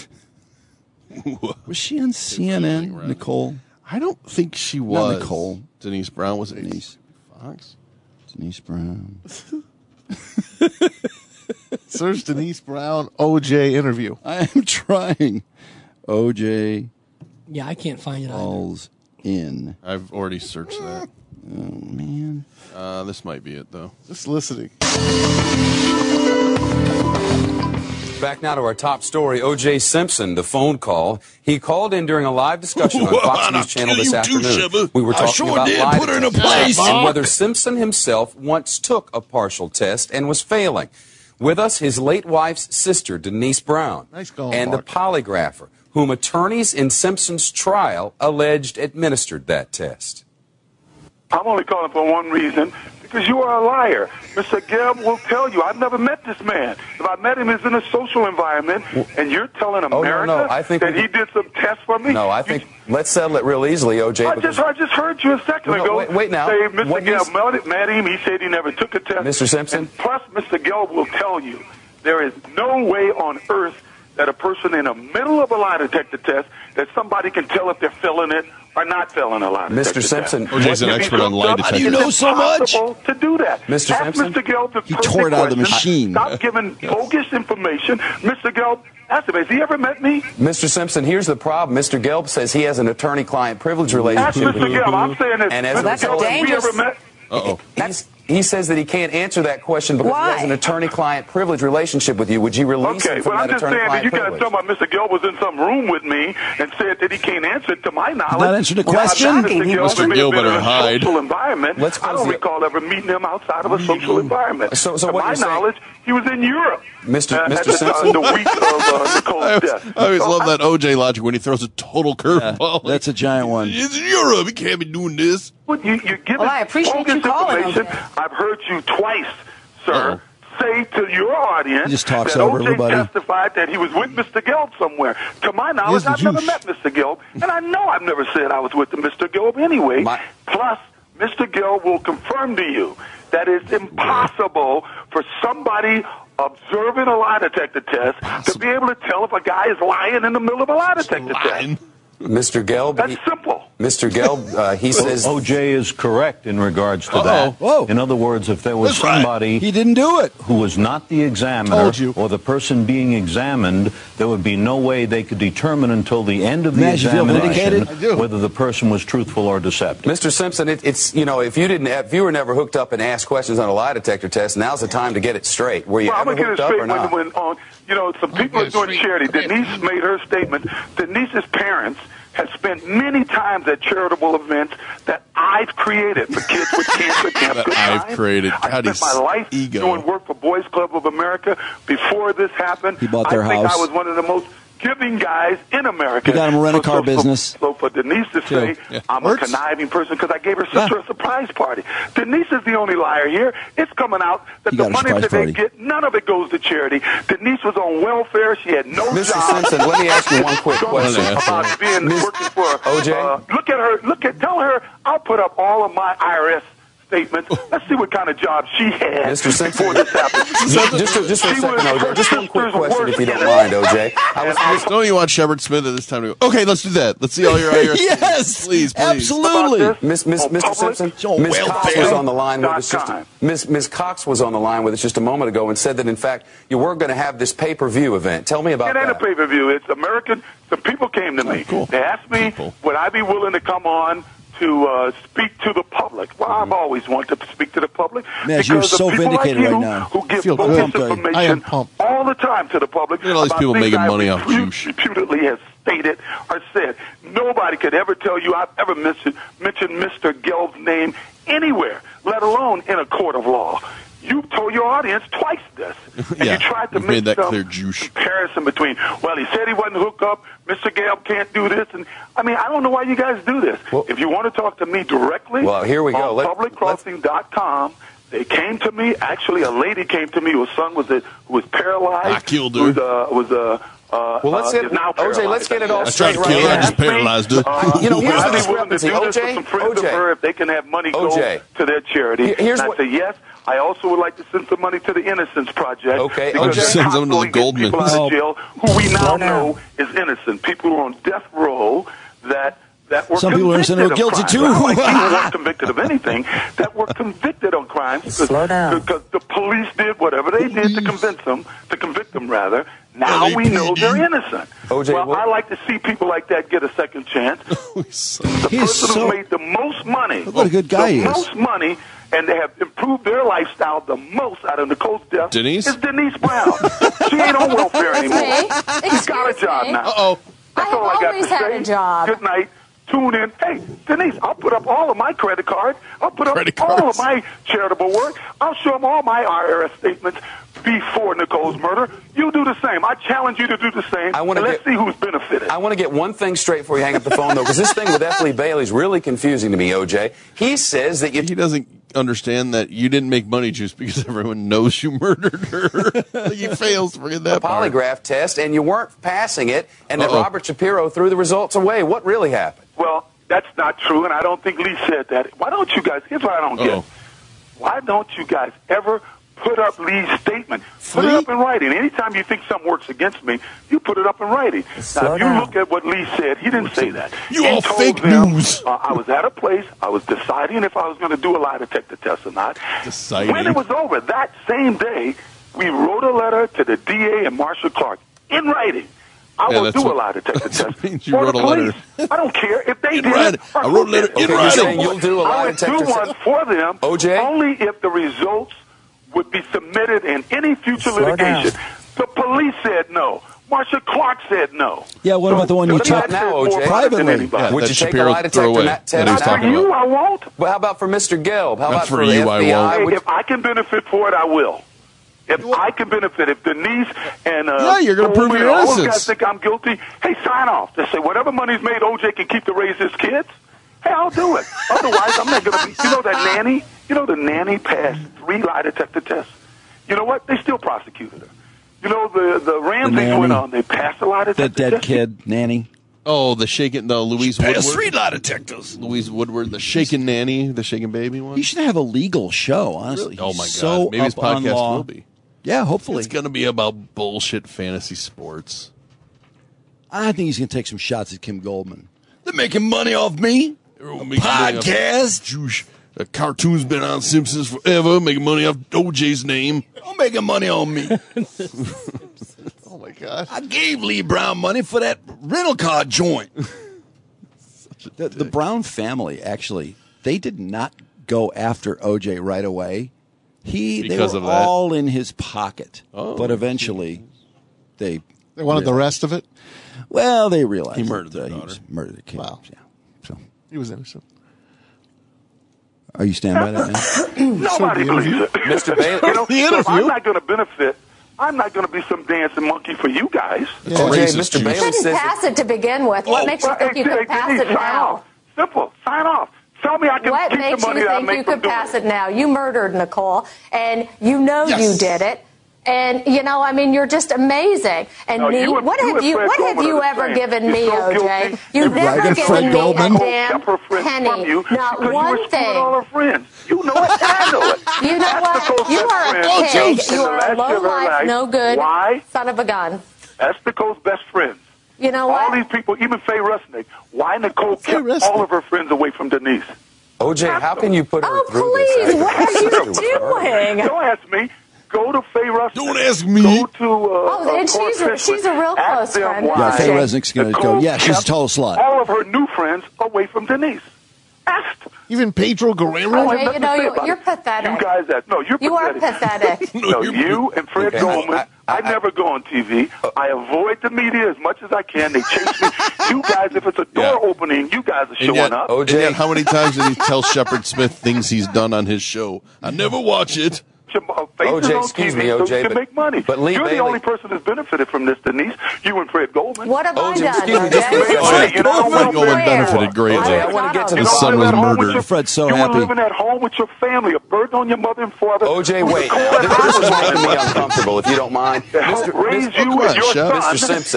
Was she on CNN, Nicole? I don't think she was. Not Nicole. Denise Brown was it? Denise Fox? Denise Brown. Search Denise Brown OJ interview. I am trying. OJ. Yeah, I can't find it calls in. I've already searched that. Oh, man. This might be it, though. Just listening. Back now to our top story, O.J. Simpson, the phone call. He called in during a live discussion on Fox News Channel this afternoon. We were talking about lie detectors and whether Simpson himself once took a partial test and was failing. With us, his late wife's sister, Denise Brown, and the polygrapher, whom attorneys in Simpson's trial alleged administered that test. I'm only calling for one reason, because you are a liar. Mr. Gelb will tell you, I've never met this man. If I met him, it's in a social environment, and you're telling America that he did some tests for me? No, I think, let's settle it real easily, O.J. I just heard you a second ago. Wait now. Say Mr. Gelb met him, he said he never took a test. Mr. Simpson? And plus, Mr. Gelb will tell you, there is no way on earth that a person in the middle of a lie detector test, that somebody can tell if they're filling it or not filling a lie detector Mr. Simpson, OJ's an expert on lie detectors. How do you know so much? To do that. Mr. Simpson? Mr. Gelb, he tore it out of the machine. Stop giving bogus information. Mr. Gelb, ask him, has he ever met me? Mr. Simpson, here's the problem. Mr. Gelb says he has an attorney-client privilege relationship Ask Mr. Gelb. I'm saying this. And as that's a result, dangerous. Have we ever met? He says that he can't answer that question because he has an attorney-client privilege relationship with you. Would you release him from that attorney-client privilege? You guys talking about Mr. Gelb was in some room with me and said that he can't answer it to my knowledge. Not answer the question? Mr. Gelb better hide. Environment. I don't recall ever meeting him outside of a social environment. So to what my knowledge, he was in Europe. Mr. Simpson? The week of Nicole's death. I always love that OJ logic when he throws a total curveball. That's a giant one. He's in Europe. He can't be doing this. You're giving I appreciate you calling him. I've heard you twice, sir, say to your audience he just talks that over OJ everybody. testified that he was with Mr. Gelb somewhere. To my knowledge, I've never met Mr. Gelb, and I know I've never said I was with Mr. Gelb anyway. Plus, Mr. Gelb will confirm to you that it's impossible for somebody observing a lie detector test to be able to tell if a guy is lying in the middle of a lie detector test. Mr. Gelb, that's simple. Mr. Gelb, he says O.J. is correct in regards to that. Whoa. In other words, if there was somebody he didn't do it who was not the examiner or the person being examined, there would be no way they could determine until the end of the examination whether the person was truthful or deceptive. Mr. Simpson, it's if you were never hooked up and asked questions on a lie detector test, now's the time to get it straight. Were you ever hooked up or not? Some people are doing charity. Denise made her statement. Denise's parents have spent many times at charitable events that I've created for kids with cancer. I spent my life doing work for Boys Club of America before this happened. He bought their I think house. I was one of the most giving guys in America. He got him a rent-a-car business. So for Denise to say I'm a conniving person because I gave her sister a surprise party. Denise is the only liar here. It's coming out that the money that they get, none of it goes to charity. Denise was on welfare. She had no job. Mr. Simpson, let me ask you one quick question. About working for OJ? Tell her I'll put up all of my IRS statements. Let's see what kind of job she had Mr. Simpson. before this happened. Just for a second, OJ. Just one quick question, if you don't mind, OJ. Don't you want Shepard Smith at this time to go, okay, let's do that. Let's see all your IRS. Yes, please. Absolutely. Mr. Simpson, Ms. Cox was on the line with us Ms. Cox was on the line with us just a moment ago and said that, in fact, you were going to have this pay-per-view event. Tell me about that. It ain't a pay-per-view. It's American. Some people came to me. Cool. They asked me, would I be willing to come on to speak to the public? Well, I've always wanted to speak to the public. Man, you're so vindicated right now. Who give bogus information all the time to the public. Look at all these people making money off juice. Reputedly has stated or said. Nobody could ever tell you I've ever mentioned Mr. Gelb's name anywhere, let alone in a court of law. You told your audience twice this. And you tried to make that some clear juice comparison between, well, he said he wasn't hooked up, Mr. Gelb can't do this. And I mean, I don't know why you guys do this. Well, if you want to talk to me directly, well, here we go. On publiccrossing.com, they came to me. Actually, a lady came to me whose son was paralyzed. I killed her. Well, let's get OJ. Let's get it all straight right now. I just paralyzed her. Here's the discrepancy. OJ, if they can have money go to their charity. And I say yes. I also would like to send some money to the Innocence Project. Okay, because just send them to the Goldman. People out of jail who we now know is innocent. People who are on death row that were some people are innocent who are guilty too. Like people weren't convicted of anything, that were convicted on crimes because the police did whatever they did to convict them rather. Now we know they're innocent. OJ, well, I like to see people like that get a second chance. The person who made the most money, what a good guy he is. Most money, and they have improved their lifestyle the most out of Nicole's death is Denise Brown. She ain't on welfare anymore. She's got a job now. Uh-oh. That's all I got to say. Had a job. Good night. Tune in. Hey, Denise, I'll put up all of my credit cards. I'll put up all of my charitable work. I'll show them all my IRS statements before Nicole's murder. You do the same. I challenge you to do the same. Let's see who's benefited. I want to get one thing straight before you hang up the phone, though, because this thing with F. Lee Bailey is really confusing to me, OJ. He says that he doesn't understand that you didn't make money just because everyone knows you murdered her. He fails for that polygraph test, and you weren't passing it, and that Robert Shapiro threw the results away. What really happened? Well, that's not true, and I don't think Lee said that. Why don't you guys, here's what I don't get. Why don't you guys ever put up Lee's statement? Put it up in writing. Anytime you think something works against me, you put it up in writing. Now, if you look at what Lee said, he didn't say that. You all fake news. I was at a place. I was deciding if I was going to do a lie detector test or not. When it was over, that same day, we wrote a letter to the DA and Marshall Clark in writing. I will do a lie detector test. You wrote a letter. I don't care if they did it. I wrote a letter in writing. You'll do a lie detector test. I would do one for them OJ? only if the results would be submitted in any future litigation. The police said no. Marshall Clark said no. Yeah, what about the one you took now, OJ? Privately? Yeah, would you take a lie detector test? For you, I won't. Well, how about for Mr. Gelb? How about for you, FBI? I won't. If I can benefit for it, I will. If I can benefit, if Denise and you're going to prove your all innocence. those guys think I'm guilty, hey, sign off. They say whatever money's made, OJ can keep to raise his kids. Hey, I'll do it. Otherwise, I'm not going to be. You know that nanny? You know the nanny passed 3 lie detector tests. You know what? They still prosecuted her. You know the Ramseys went on. They passed a lie detector test. That dead kid nanny. Oh, the Louise Woodward. 3 lie detectors. Louise Woodward, the shaken nanny, the shaken baby one. He should have a legal show, honestly. Really? Oh, my God. So maybe his podcast will be. Yeah, hopefully. It's going to be about bullshit fantasy sports. I think he's going to take some shots at Kim Goldman. They're making money off me. Podcast. A cartoon's been on Simpsons forever, making money off OJ's name. Don't making money on me. Oh, my God. I gave Lee Brown money for that rental car joint. The Brown family, actually, they did not go after OJ right away. They were all in his pocket. But eventually, they wanted the rest of it? Well, they realized he murdered the daughter. He murdered the kid. Wow. Yeah. So he was innocent. Are you standing by that now? Nobody believes it. Mr. Bailey. So I'm not going to benefit. I'm not going to be some dancing monkey for you guys. Yeah. OJ, Mr. Bailey you couldn't pass it to begin with. What makes you think you could pass it now? Simple. Sign off. Tell me I can what keep makes the money you that I think make you from could doing pass it now? You murdered Nicole, and you know you did it. And I mean, you're just amazing. And what have you ever given me, OJ? You've never given me a damn penny. Not one thing. All her friends. You know it. I know it. You know what? You are a pig. You are a low-life, no good son of a gun. That's Nicole's best friends. You know what? All these people, even Faye Rusnick. Why Nicole kept all of her friends away from Denise? OJ, how can you put her through please, this? what are you doing? Don't ask me. Go to Faye Rusnick. Don't ask me. Go to and she's a real close friend. Yeah, Faye Resnick's going to go. Yeah, she's a total slut. All of her new friends away from Denise. Asked. Even Pedro Guerrero? You're pathetic. You guys, you're pathetic. You are pathetic. No, you and Fred Goldman, I never go on TV. I avoid the media as much as I can. They chase me. You guys, if it's a door opening, you guys are showing up. OJ, how many times did he tell Shepard Smith things he's done on his show? I never watch it. OJ, excuse me, OJ, so you can make money. But Lee You're Bailey, the only person who's benefited from this, Denise. You and Fred Goldman. What have I done? Fred Goldman benefited greatly. I want to get to his son was murdered. Fred's so happy. happy. You were living at home with your family, a burden on your mother and father. OJ, wait. This is making me uncomfortable, if you don't mind. Mr. Simpson.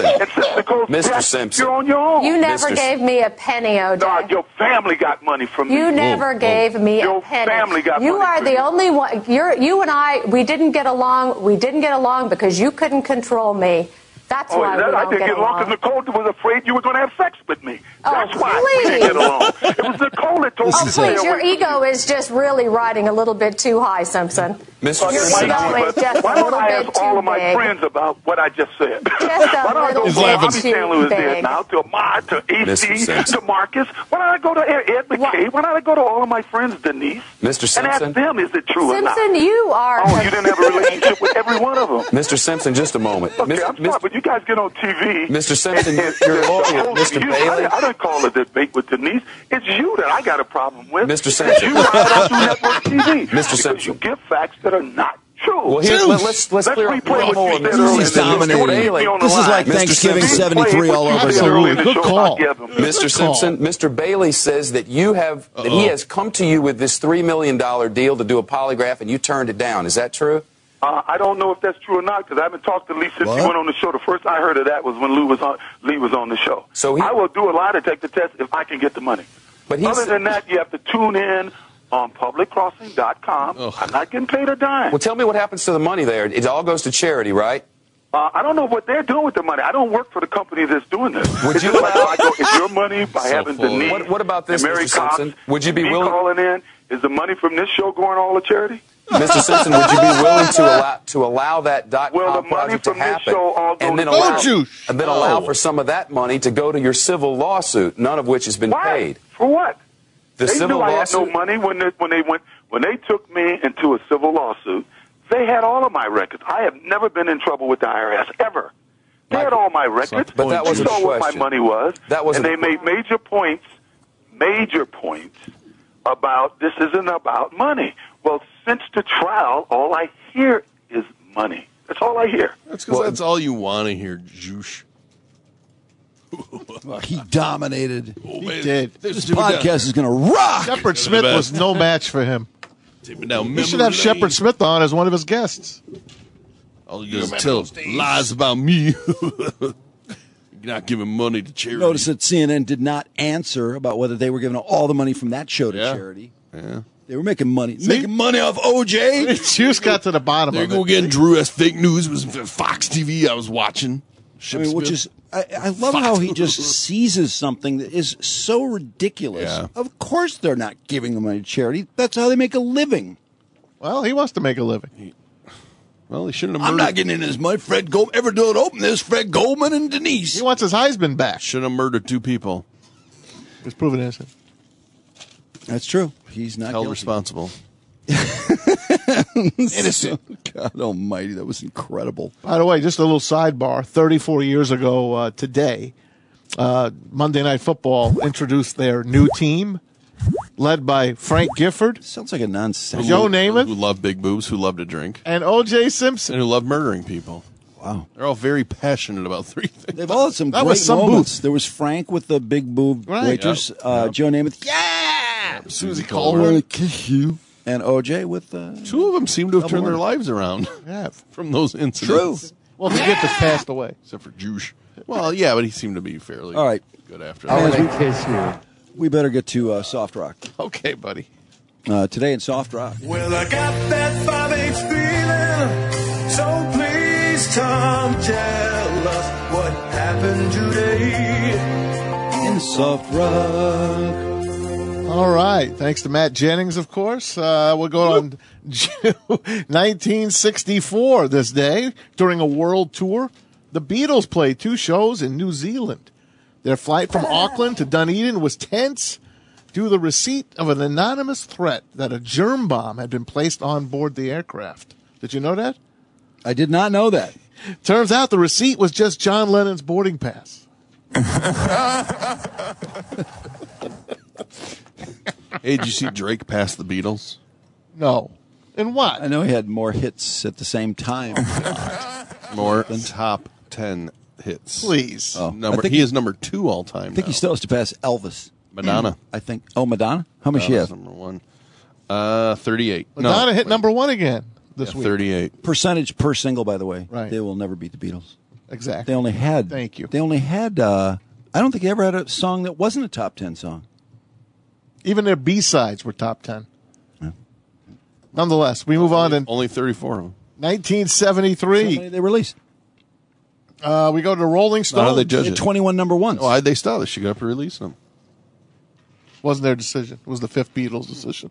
Mr. Simpson. You're on your own. You never gave me a penny, OJ. No, your family got money from me. You never gave me a penny. Your family got money. You are the only one. You and I, we didn't get along. We didn't get along because you couldn't control me. That's why we don't I didn't get along because Nicole was afraid you were going to have sex with me. That's why we didn't get along. It was Nicole that told me to please, your ego is just really riding a little bit too high, Simpson. Mr. Your ego is just why a don't little I bit ask all too of my big. friends about what I just said? Just a little bit too St. Louis big. dead now, to Ahmad, to AC, to Marcus. Why don't I go to Ed McKay? Why don't I go to all of my friends, Denise? Mr. Simpson. And ask them, is it true or not? Simpson, you are. Oh, you didn't have a relationship with every one of them. Mr. Simpson, just a moment. Okay, I'm sorry, but you guys get on TV. Mr. Simpson, your lawyer, Mr. Bailey. I didn't call a debate with Denise. It's you that I got a problem with. Mr. Simpson. You ride on network TV. Mr. Simpson. You give facts that are not true. Well, here, let's clear up one more. He's dominating. This is like Thanksgiving '73 all over again. Good call. Mr. Simpson, Mr. Bailey says that he has come to you with this $3 million deal to do a polygraph, and you turned it down. Is that true? I don't know if that's true or not because I haven't talked to Lee since he went on the show. The first I heard of that was when Lee was on the show. So I will do a lie to take the test if I can get the money. But other than that, you have to tune in on publiccrossing.com. I'm not getting paid a dime. Well, tell me what happens to the money there. It all goes to charity, right? I don't know what they're doing with the money. I don't work for the company that's doing this. Would you it's your money by having Denise. What about this, Mary Mr. Cox, Simpson? Would you be willing? Calling in? Is the money from this show going all to charity? Mr. Simpson, would you be willing to allow that .com project to happen, and then allow for some of that money to go to your civil lawsuit, none of which has been paid? For what? The civil lawsuit. lawsuit. I had no money when they took me into a civil lawsuit. They had all of my records. I have never been in trouble with the IRS ever. They had all my records. But that wasn't the question. What my money was. That wasn't. And they made major points about this isn't about money. Well, since the trial, all I hear is money. That's all I hear. That's because that's all you want to hear, Juice. Well, he dominated. He did. This podcast is going to rock. Shepard Smith was no match for him. You should have Shepard Smith on as one of his guests. All you do is tell lies about me. You're not giving money to charity. Notice that CNN did not answer about whether they were giving all the money from that show to charity. Yeah. They were making money. Making money off OJ. Juice got to the bottom of it. There you go again, Drew. That's fake news. It was Fox TV I was watching. Which is, I love how he just seizes something that is so ridiculous. Yeah. Of course they're not giving the money to charity. That's how they make a living. Well, he wants to make a living. Well, he shouldn't have I'm not getting into this money. Fred Goldman, ever do it open this, Fred Goldman and Denise. He wants his Heisman back. Shouldn't have murdered two people. He's proven innocent. That's true. He's not held guilty. responsible. Innocent. God almighty, that was incredible. By the way, just a little sidebar. 34 years ago today, Monday Night Football introduced their new team, led by Frank Gifford. Sounds like a nonsense. Joe Namath. Who love big boobs, who love to drink. And O.J. Simpson. And who love murdering people. Wow. They're all very passionate about three things. They've all had some great moments. There was Frank with the big boob waitress. Yep. Joe Namath. Yeah! Susie I want to kiss you. And OJ with... Two of them seem to have turned their lives around from those incidents. True. Well, the gift has passed away. Except for Juice. Well, yeah, but he seemed to be fairly good after I that. want to kiss you. We better get to soft rock. Okay, buddy. Today in soft rock. Well, I got that 5/8 feeling, so please, Tom, tell us what happened today. In soft rock. All right. Thanks to Matt Jennings, of course. We'll go on 1964 this day. During a world tour, the Beatles played 2 shows in New Zealand. Their flight from Auckland to Dunedin was tense due to the receipt of an anonymous threat that a germ bomb had been placed on board the aircraft. Did you know that? I did not know that. Turns out the receipt was just John Lennon's boarding pass. Hey, did you see Drake pass the Beatles? No. In what? I know he had more hits at the same time. More top 10 hits. Please. Oh, He is number 2 all time. I think he still has to pass Elvis. Madonna. I think. Oh, Madonna? How much she have? Number 1. 38. Madonna hit number 1 again this week. 38. Percentage per single, by the way. Right. They will never beat the Beatles. Exactly. They only had. Thank you. They only had. I don't think they ever had a song that wasn't a top 10 song. Even their B-sides were top 10. Yeah. Nonetheless, we move on to only 34 of them. 1973. They released. We go to Rolling Stone. How do they judge it? 21 number ones. Why'd they stop? They should go up and release them. Wasn't their decision. It was the 5th Beatles' decision.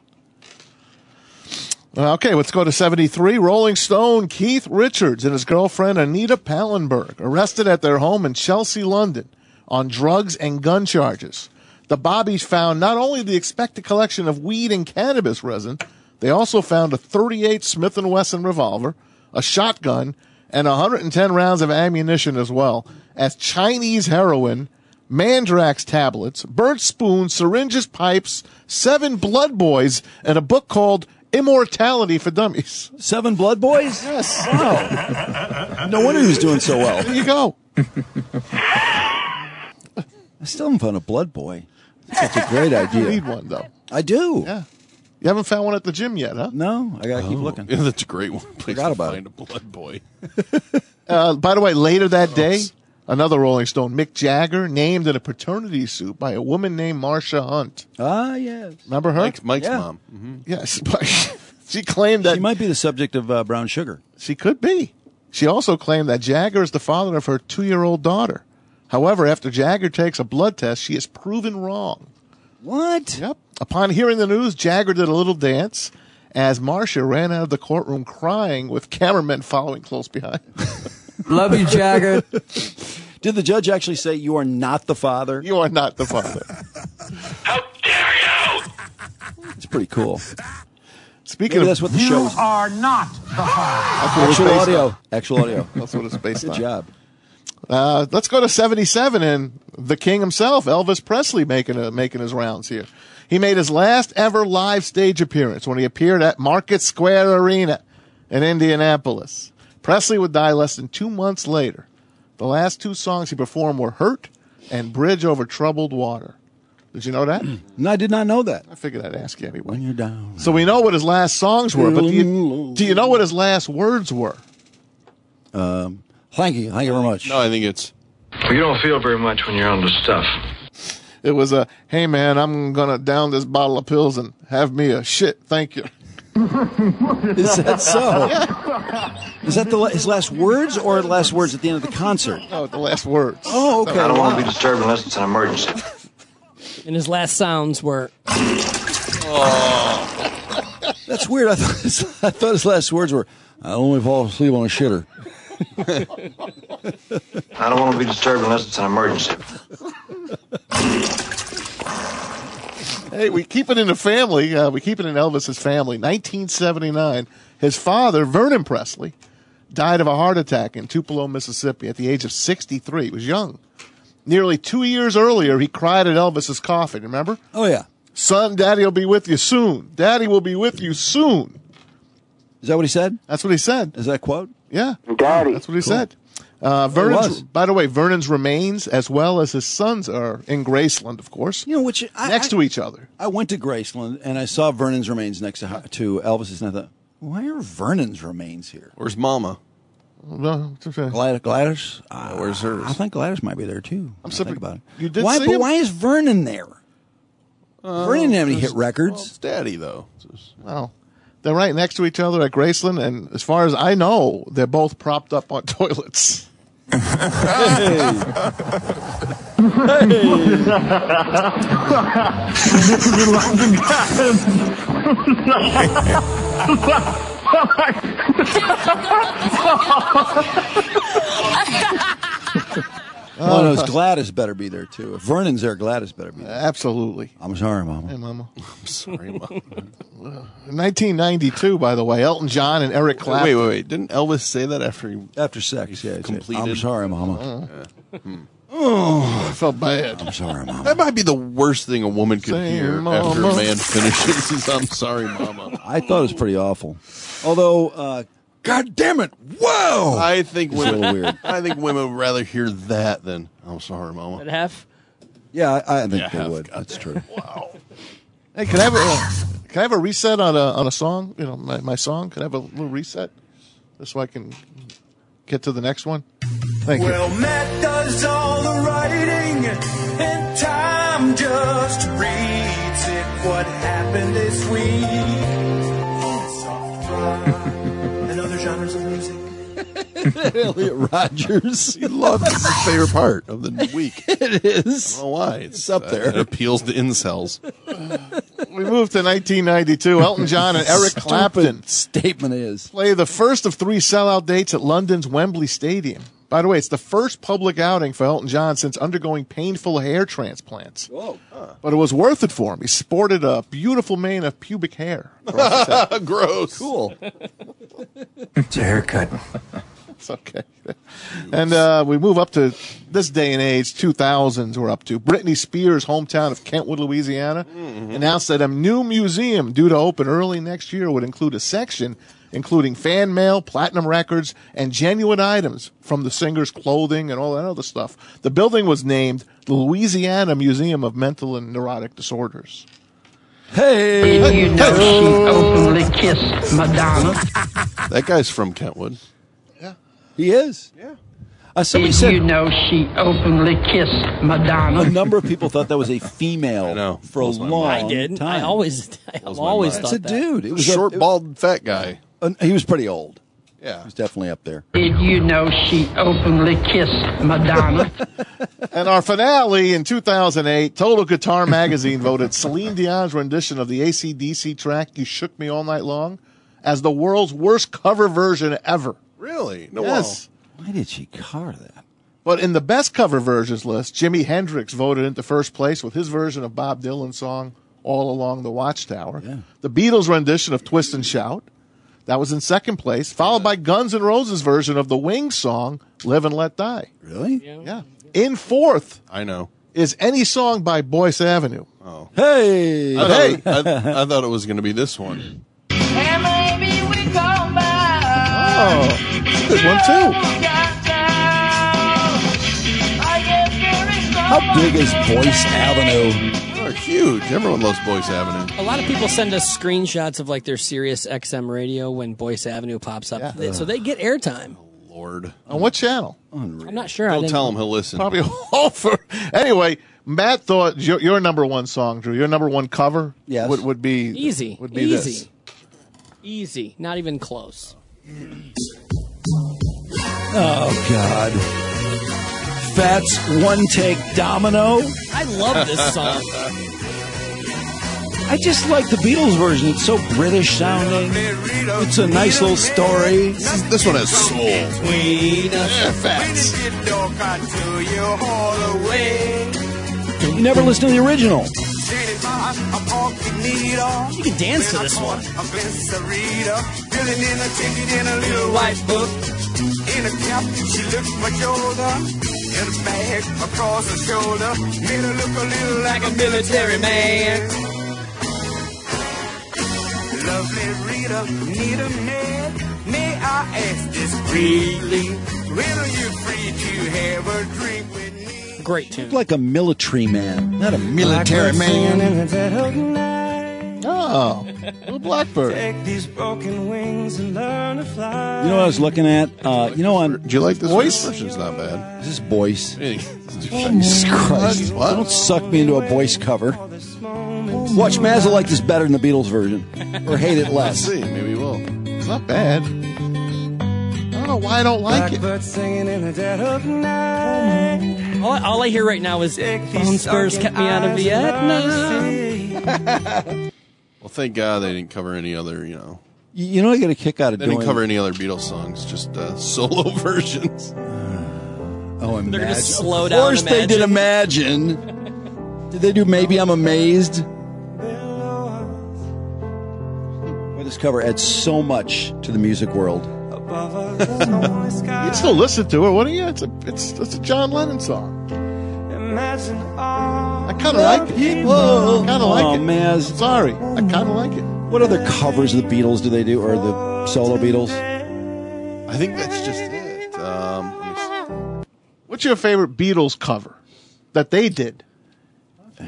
Okay, let's go to 73. Rolling Stone, Keith Richards and his girlfriend Anita Pallenberg arrested at their home in Chelsea, London on drugs and gun charges. The Bobbies found not only the expected collection of weed and cannabis resin, they also found a .38 Smith & Wesson revolver, a shotgun, and 110 rounds of ammunition as well as Chinese heroin, Mandrax tablets, burnt spoons, syringes, pipes, 7 blood boys, and a book called Immortality for Dummies. 7 blood boys? Yes. Wow. No wonder he was doing so well. There you go. I still haven't found a blood boy. That's a great idea. You need one, though. I do. Yeah. You haven't found one at the gym yet, huh? No. I got to keep looking. Yeah, that's a great one. Please Forgot about find a blood boy. By the way, later that day, another Rolling Stone, Mick Jagger, named in a paternity suit by a woman named Marcia Hunt. Ah, yes. Remember her? Mike's mom. Mm-hmm. Yes. She claimed that... She might be the subject of Brown Sugar. She could be. She also claimed that Jagger is the father of her 2-year-old daughter. However, after Jagger takes a blood test, she is proven wrong. What? Yep. Upon hearing the news, Jagger did a little dance as Marcia ran out of the courtroom crying with cameramen following close behind. Love you, Jagger. Did the judge actually say, you are not the father? You are not the father. How dare you! It's pretty cool. Speaking Maybe of... that's what the show is. You are not the father. Actual audio. Actual audio. That's what it's based on. Good job. Let's go to 77 and the king himself, Elvis Presley, making his rounds here. He made his last ever live stage appearance when he appeared at Market Square Arena in Indianapolis. Presley would die less than 2 months later. The last 2 songs he performed were Hurt and Bridge Over Troubled Water. Did you know that? No, I did not know that. I figured I'd ask you anyway. When you're down. So we know what his last songs were, but do you know what his last words were? Thank you. Thank you very much. No, I think it's... You don't feel very much when you're under stuff. It was hey man, I'm going to down this bottle of pills and have me a shit. Thank you. Is that so? Yeah. Is that his last words or the last words at the end of the concert? No, the last words. Oh, okay. I don't want to be disturbed unless it's an emergency. And his last sounds were... Oh. That's weird. I thought his last words were, I only fall asleep on a shitter. I don't want to be disturbed unless it's an emergency. Hey, we keep it in the family. We keep it in Elvis's family. 1979, his father, Vernon Presley, died of a heart attack in Tupelo, Mississippi at the age of 63. He was young. Nearly 2 years earlier, he cried at Elvis's coffin, remember? Oh, yeah. Son, Daddy will be with you soon. Daddy will be with you soon. Is that what he said? That's what he said. Is that a quote? Yeah. Daddy. That's what he said. By the way, Vernon's remains, as well as his sons, are in Graceland, of course. Next to each other. I went to Graceland and I saw Vernon's remains next to Elvis's, and I thought, why are Vernon's remains here? Where's Mama? Gladys? Where's hers? I think Gladys might be there too. I'm surprised about it. You did see him? Why is Vernon there? Vernon didn't have any hit records. Well, it's Daddy, though. Well, they're right next to each other at Graceland, and as far as I know, they're both propped up on toilets. No, Gladys better be there too. If Vernon's there, Gladys better be there. Absolutely. I'm sorry, Mama. Hey, Mama. I'm sorry, Mama. 1992, by the way, Elton John and Eric Clapton. Wait. Didn't Elvis say that after sex? Yeah, completed. I'm sorry, Mama. Oh, I felt bad. I'm sorry, Mama. That might be the worst thing a woman could hear after a man finishes his "I'm sorry, Mama." I thought it was pretty awful. Although, God damn it! Whoa! I think women. A little weird. I think women would rather hear that than "I'm sorry, Mama." At half. Yeah, I think they would. That's true. Wow. Hey, can I have a reset on a song? You know, my song. Can I have a little reset, just so I can get to the next one? Thank you. Well, Matt does all the writing, and Tom just reads it. What happened this week? Soft rock and other genres of music. Elliot Rodgers. He loves it. It's his favorite part of the week. It is. I don't know why. It's up there. It appeals to incels. We moved to 1992. Elton John and Eric Clapton statement is play the first of 3 sellout dates at London's Wembley Stadium. By the way, it's the first public outing for Elton John since undergoing painful hair transplants. Whoa. But it was worth it for him. He sported a beautiful mane of pubic hair. Gross. Cool. It's a haircut. It's okay. And we move up to this day and age, 2000s we're up to. Britney Spears' hometown of Kentwood, Louisiana, announced that a new museum due to open early next year would include a section including fan mail, platinum records, and genuine items from the singer's clothing and all that other stuff. The building was named the Louisiana Museum of Mental and Neurotic Disorders. Hey! Did you know she openly kissed Madonna? That guy's from Kentwood. Yeah. He is? Yeah. Did you know she openly kissed Madonna? A number of people thought that was a female for a long I didn't. time. I always thought It's a dude. It was short, bald, fat guy. He was pretty old. Yeah. He was definitely up there. Did you know she openly kissed Madonna? And our finale in 2008, Total Guitar Magazine voted Celine Dion's rendition of the AC/DC track "You Shook Me All Night Long" as the world's worst cover version ever. Really? No. Yes. Why did she cover that? But in the best cover versions list, Jimi Hendrix voted into first place with his version of Bob Dylan's song "All Along the Watchtower." Yeah. The Beatles' rendition of "Twist and Shout." That was in second place, followed by Guns N' Roses' version of the Wings song, "Live and Let Die." Really? Yeah. In fourth I know. is any song by Boyce Avenue. Oh. Hey! I thought it was going to be this one. And maybe we go back. Oh, good one too. How big is Boyce Avenue? They're huge. Everyone loves Boyce Avenue. A lot of people send us screenshots of like their Sirius XM radio when Boyce Avenue pops up, so they get airtime. Lord. On what channel? I'm not sure. Don't tell him, he'll listen. Probably over. Anyway, Matt thought your number one song, Drew, your number one cover would be easy. Would be this. Easy. Not even close. Oh, God. Fats One Take Domino. I love this song. I just like the Beatles version. It's so British sounding. It's a nice little story. This one has soul. Fats. You never listened to the original. You can dance to this one. White book in a cap, she looked my shoulder. In a bag across her shoulder, made her look a little like a military man. Lovely Rita, need a man. May I ask discreetly, When are you free to have a drink with me? Great tune. Like a military man, not a military man. Oh, little Blackbird. Take these broken wings and learn to fly. You know what I was looking at? On do you like this voice? version's not bad. This is Boyce. Jesus Christ! Don't suck me into a Boyce cover. Watch, Maz will like this better than the Beatles version, or hate it less. Let's see, maybe he will. It's not bad. I don't know why I don't like it. Blackbird singing in the dead of night. All I hear right now is Bone Spurs kept me out of Vietnam. Well, thank God they didn't cover any other, you know. You know, I get a kick out of They doing. didn't cover any other Beatles songs, just solo versions. Oh, They're going to slow Of down. course they did Imagine. Did they do Maybe I'm Amazed? Boy, this cover adds so much to the music world. You'd still listen to it, wouldn't you? It's a John Lennon song. I kind of like it. Kind of like it. Maz. Sorry, I kind of like it. What other covers of the Beatles do they do, or the solo Beatles? I think that's just it. What's your favorite Beatles cover that they did? Let's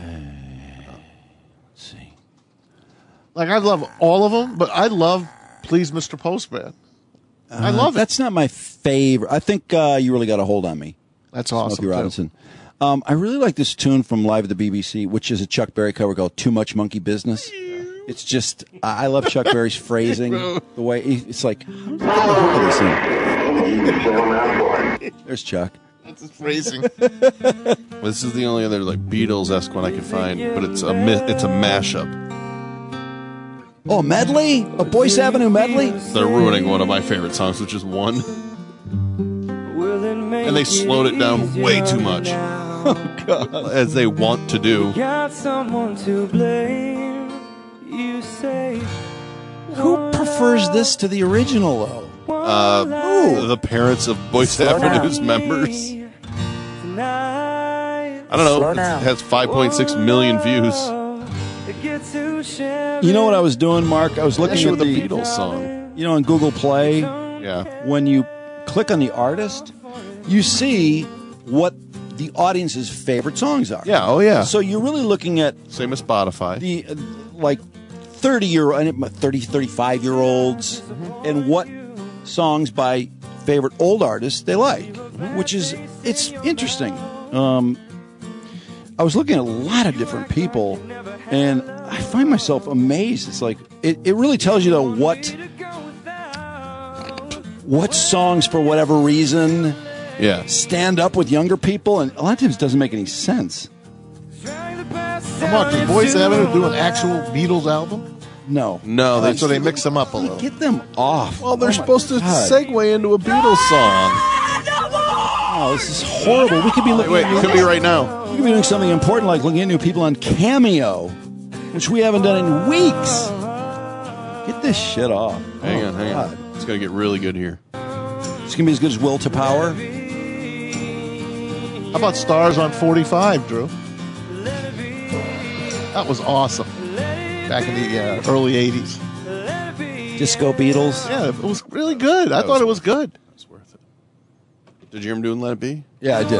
see. Like, I love all of them, but I love Please Mr. Postman. I love it. That's not my favorite. I think You Really Got a Hold on Me. That's awesome. Smokey Robinson. I really like this tune from Live at the BBC, which is a Chuck Berry cover called Too Much Monkey Business. It's just, I love Chuck Berry's phrasing. The way, it's like, there's Chuck. That's his phrasing. This is the only other like Beatles-esque one I could find, but it's a mashup. Oh, a medley? A Boyce Avenue medley? They're ruining one of my favorite songs, which is One. And they slowed it down way too much. Oh, God. As they want to do. Got someone to blame, you say. Who prefers this to the original, though? The parents of Boyce Avenue's members. I don't know. It has 5.6 million views. You know what I was doing, Mark? I was looking at the Beatles song. You know, on Google Play. Yeah. When you click on the artist, you see what the audience's favorite songs are. Yeah. Oh, yeah. So you're really looking at same as Spotify. The 35-year-olds, and what songs by favorite old artists they like, which is, it's interesting. I was looking at a lot of different people, and I find myself amazed. It's like, it really tells you, though, what songs, for whatever reason, stand up with younger people, and a lot of times it doesn't make any sense. Come on, does Boyce Avenue do an actual Beatles album? No. So they mix them up a little. Get them off. Well, they're supposed to segue into a Beatles song. Oh, this is horrible. We could be looking. It could be right now. We could be doing something important, like looking at new people on Cameo, which we haven't done in weeks. Get this shit off. Hang on. It's gonna get really good here. It's gonna be as good as Will to Power. How about Stars on 45, Drew? That was awesome. Back in the early 80s. Disco Beatles. Yeah, it was really good. I thought it was good. It's worth it. Did you hear him doing Let It Be? Yeah, I did.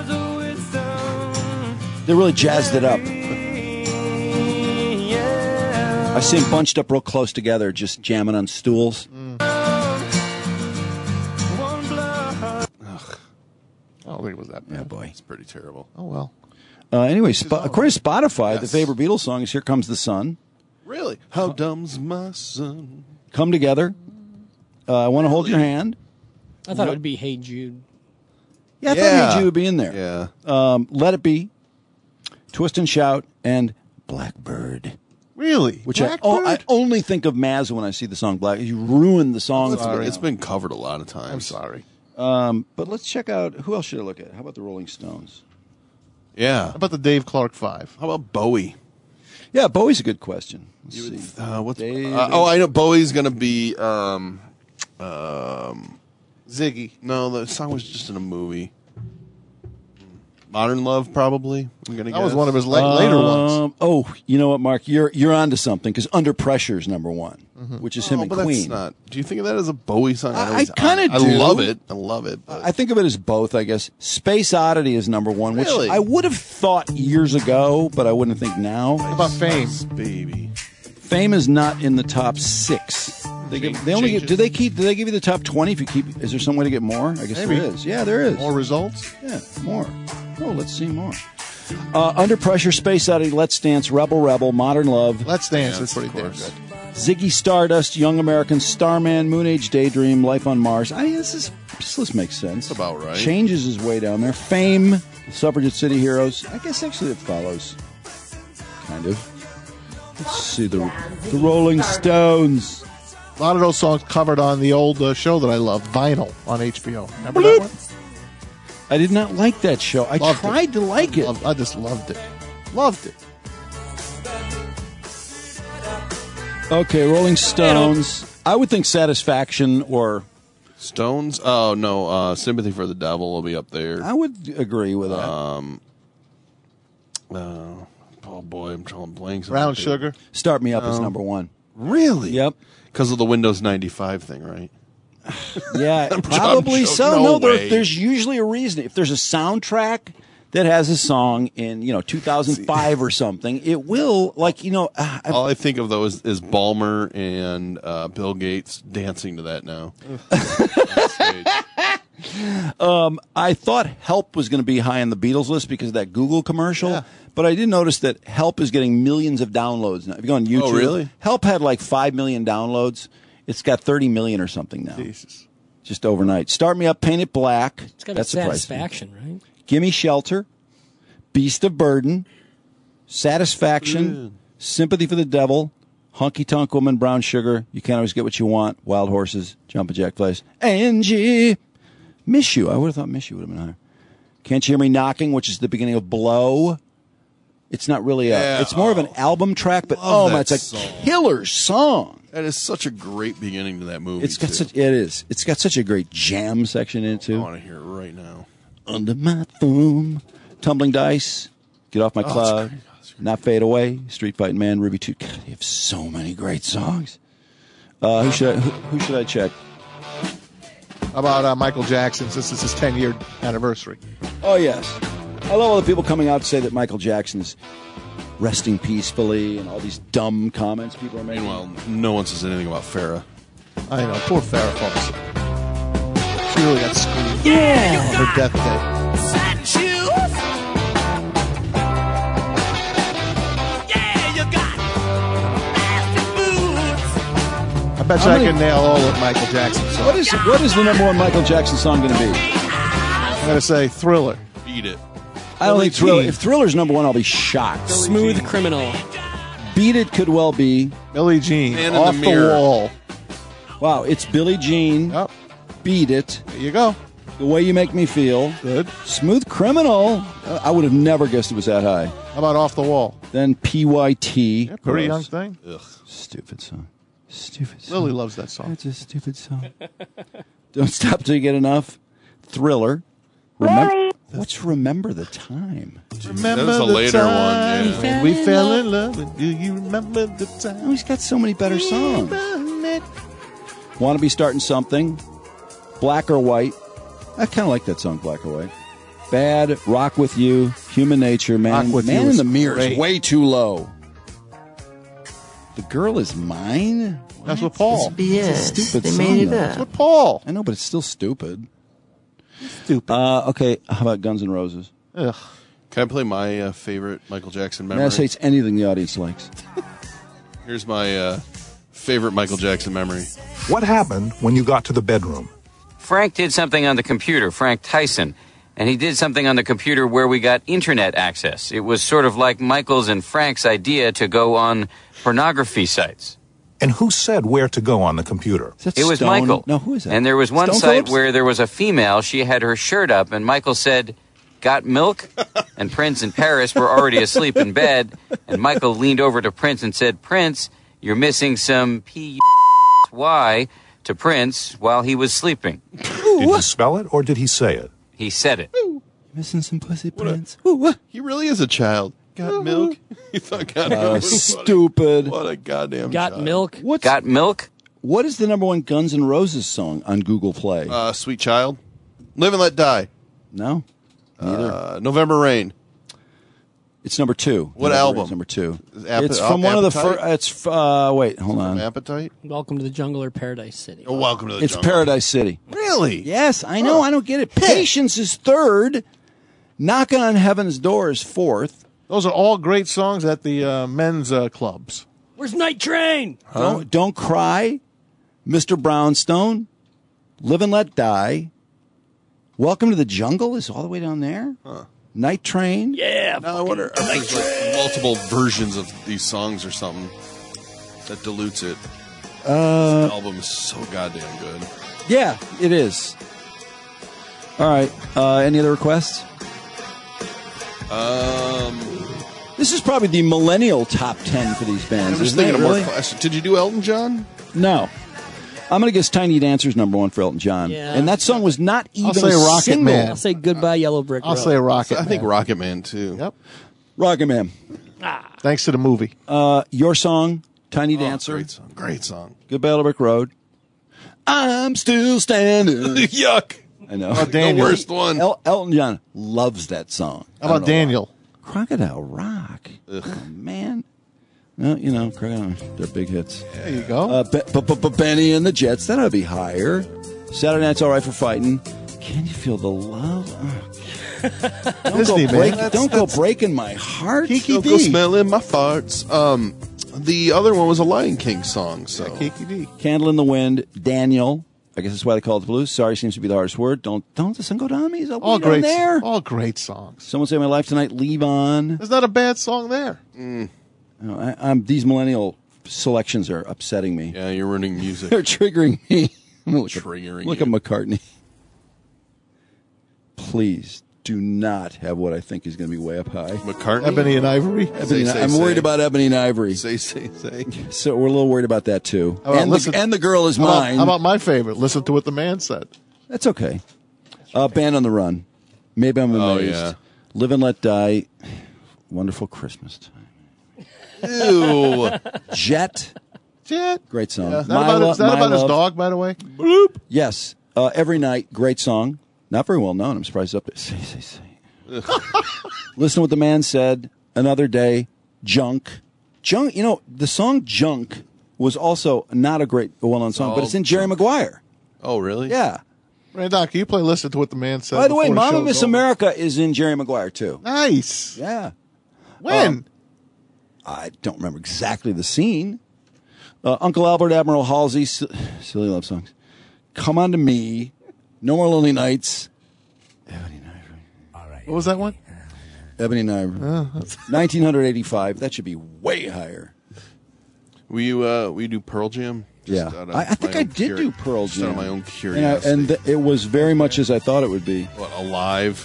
They really jazzed it up. I see them bunched up real close together, just jamming on stools. I don't think it was that bad. Yeah, boy. It's pretty terrible. Oh, well. Anyway, according to Spotify, the favorite Beatles song is Here Comes the Sun. Really? How dumb's my son? Come Together. I Want to Hold Your Hand. I thought it would be Hey Jude. Yeah, I thought Hey Jude would be in there. Yeah. Let It Be, Twist and Shout, and Blackbird. Really? Which I only think of Maz when I see the song Black. You ruined the song. It's been covered a lot of times. I'm sorry. But let's check out, who else should I look at? How about the Rolling Stones? Yeah. How about the Dave Clark 5? How about Bowie? Yeah, Bowie's a good question. Let's see. I know Bowie's going to be Ziggy. No, the song was just in a movie. Modern Love, probably. I'm gonna guess. That was one of his later ones. Oh, you know what, Mark? You're onto something because Under Pressure is number one, which is him and but Queen. That's not. Do you think of that as a Bowie song? I kind of do. I love it. I love it. I think of it as both, I guess. Space Oddity is number one, which Really? I would have thought years ago, but I wouldn't think now. How about Fame? Baby. Fame is not in the top 6. They only get, do they give you the top 20 if you keep? Is there some way to get more? I guess Maybe. there is. Yeah, there is. More results? Yeah, more. Oh, let's see more. Under Pressure, Space Oddity, Let's Dance, Rebel Rebel, Modern Love. Let's Dance is pretty damn good. Ziggy Stardust, Young Americans, Starman, Moon Age Daydream, Life on Mars. this list makes sense. That's about right. Changes is way down there. Fame, Suffragette City Heroes. I guess actually it follows. Kind of. Let's see the Rolling Stones. A lot of those songs covered on the old show that I loved, Vinyl, on HBO. Remember that one? I did not like that show. I tried to like it. I just loved it. Loved it. Okay, Rolling Stones. I would think Satisfaction or Stones. Oh no, Sympathy for the Devil will be up there. I would agree with that. Oh boy, I'm drawing blanks. Brown Sugar. Start Me Up is number one. Really? Yep. Because of the Windows 95 thing, right? Yeah, probably so. No, there's usually a reason. If there's a soundtrack that has a song in 2005 or something, it will all I think of though is Balmer and Bill Gates dancing to that now. I thought Help was going to be high on the Beatles list because of that Google commercial, but I did notice that Help is getting millions of downloads now. If you go on YouTube, oh, really? Help had like 5 million downloads. It's got 30 million or something now. Jesus. Just overnight. Start Me Up, Paint It Black. It's got a Satisfaction, right? Gimme Shelter, Beast of Burden, Satisfaction, Sympathy for the Devil, Honky Tonk Woman, Brown Sugar, You Can't Always Get What You Want, Wild Horses, Jumpin' Jack Flies, Angie, Miss You. I would have thought Miss You would have been higher. Can't You Hear Me Knocking, which is the beginning of Blow. It's not really it's more of an album track, but it's a killer song. That is such a great beginning to that movie. It's got such a great jam section in it too. I want to hear it right now. Under My Thumb, Tumbling Dice, Get Off My Cloud, Not Fade Away, Street Fighting Man, Ruby 2. God, you have so many great songs. Who should I check? How about Michael Jackson, since this is his 10-year anniversary? Oh, yes. I love all the people coming out to say that Michael Jackson's resting peacefully and all these dumb comments people are making. Meanwhile, no one says anything about Farrah. I know. Poor Farrah, folks. She really got screwed. Yeah. On her deathbed. I bet you I can nail all of Michael Jackson's songs. What is the number one Michael Jackson song going to be? I'm going to say Thriller. Beat it. I don't think Thriller. If Thriller's number one, I'll be shocked. Smooth Criminal. Beat It could well be. Billie Jean. Man Off in the Wall. Wow, it's Billie Jean. Yep. Beat It. There you go. The Way You Make Me Feel. Good. Smooth Criminal. I would have never guessed it was that high. How about Off the Wall? Then PYT. Yeah, pretty young thing. Ugh. Stupid song. Stupid song. Lily loves that song. It's a stupid song. Don't Stop Till You Get Enough. Thriller. What's Remember the Time? Remember that was a later one. Yeah. We fell in love. And do you remember the time? Oh, he's got so many better songs. Want to Be Starting Something. Black or White. I kind of like that song, Black or White. Bad, Rock With You, Human Nature, Man in the Mirror is way too low. The Girl Is Mine? That's what Paul. It's a stupid song. Made it up. That's what Paul. I know, but it's still stupid. Stupid. Okay, how about Guns N' Roses? Ugh. Can I play my favorite Michael Jackson memory? United States, anything the audience likes. Here's my favorite Michael Jackson memory. What happened when you got to the bedroom? Frank did something on the computer, Frank Tyson, and he did something on the computer where we got internet access. It was sort of like Michael's and Frank's idea to go on pornography sites. And who said where to go on the computer? It was Michael. No, who is that? And there was one Stone site Phillips? where there was a female. She had her shirt up, and Michael said, "Got milk?" And Prince and Paris were already asleep in bed. And Michael leaned over to Prince and said, "Prince, you're missing some P-Y to Prince while he was sleeping." Did he spell it or did he say it? He said it. Missing some pussy, Prince. He really is a child. Got milk? You thought got milk? Stupid. What a goddamn Got child. milk? Got milk? What is the number one Guns N' Roses song on Google Play? Sweet Child. Live and Let Die. No. Neither. November Rain. It's number 2. What album? Number 2. Appe- It's from one of the Appetite? first. It's wait, hold on. Appetite? Welcome to the Jungle or Paradise City. Oh, Welcome to the It's Jungle. Paradise City. Really? Yes, I know. I don't get it. Patience is 3rd. Knocking on Heaven's Door is 4th. Those are all great songs at the men's clubs. Where's Night Train? Don't Cry. Mr. Brownstone. Live and Let Die. Welcome to the Jungle is all the way down there. Night Train. Yeah. Now I wonder if there's like multiple versions of these songs or something that dilutes it. This album is so goddamn good. Yeah, it is. All right. Any other requests? This is probably the millennial top 10 for these bands. I was isn't thinking it, of more really? classic. Did you do Elton John? No. I'm going to guess Tiny Dancer's number 1 for Elton John. Yeah. And that song was not even say a Rocket single. Man. I'll say Goodbye Yellow Brick Road. I'll say Rocket I think Man. Rocket Man, too. Yep. Rocket Man. Thanks to the movie. Your song, Tiny Dancer. Great song. Great song. Goodbye Yellow Brick Road. I'm still standing. Yuck. I know. Oh, Daniel. The worst one. Elton John loves that song. How about Daniel? Crocodile Rock. Oh, man. Well, you know, they're big hits. There you go. Benny and the Jets. That ought to be higher. Saturday Night's All Right for Fighting. Can you feel the love? Don't Disney, go, man. don't go breaking my heart. Kiki Don't D. go smelling my farts. The other one was a Lion King song. So Kiki D. Candle in the Wind. Daniel. I guess that's why they call it the blues. Sorry seems to be the hardest word. Don't the sun go down me? Is that All way down great. there? All great songs. Someone say My Life Tonight. Leave on. There's not a bad song there. No, these millennial selections are upsetting me. yeah, you're ruining music. They're triggering me. Look Triggering at you. McCartney. Please do not have what I think is going to be way up high. McCartney. Ebony and Ivory. I'm worried about Ebony and Ivory. Say. So we're a little worried about that too. How about And the girl is mine. How about my favorite? Listen to what the man said. That's okay. Band on the Run. Maybe I'm amazed. yeah. Live and Let Die. Wonderful Christmas time. Ew. Jet. Great song. Yeah. Is that about his dog, by the way? Bloop. Yes. Every Night. Great song. Not very well known. I'm surprised it's up there. Say. Listen to what the man said. Another Day. Junk. You know, the song Junk was also not a great well-known song, but it's in Jerry Maguire. Oh, really? Yeah. Randall, can you play Listen to what the man said? By the way, before Mama show's Miss over? America is in Jerry Maguire, too. Nice. Yeah. When? I don't remember exactly the scene. Uncle Albert, Admiral Halsey, silly love songs. Come On to Me, No More Lonely Nights. Ebony and Ivory. What was that one? Ebony and Ivory. 1985. That should be way higher. Will you do Pearl Jam? Yeah. I think I did do Pearl Just Jam. out of my own curiosity. And it was very much as I thought it would be. What, Alive?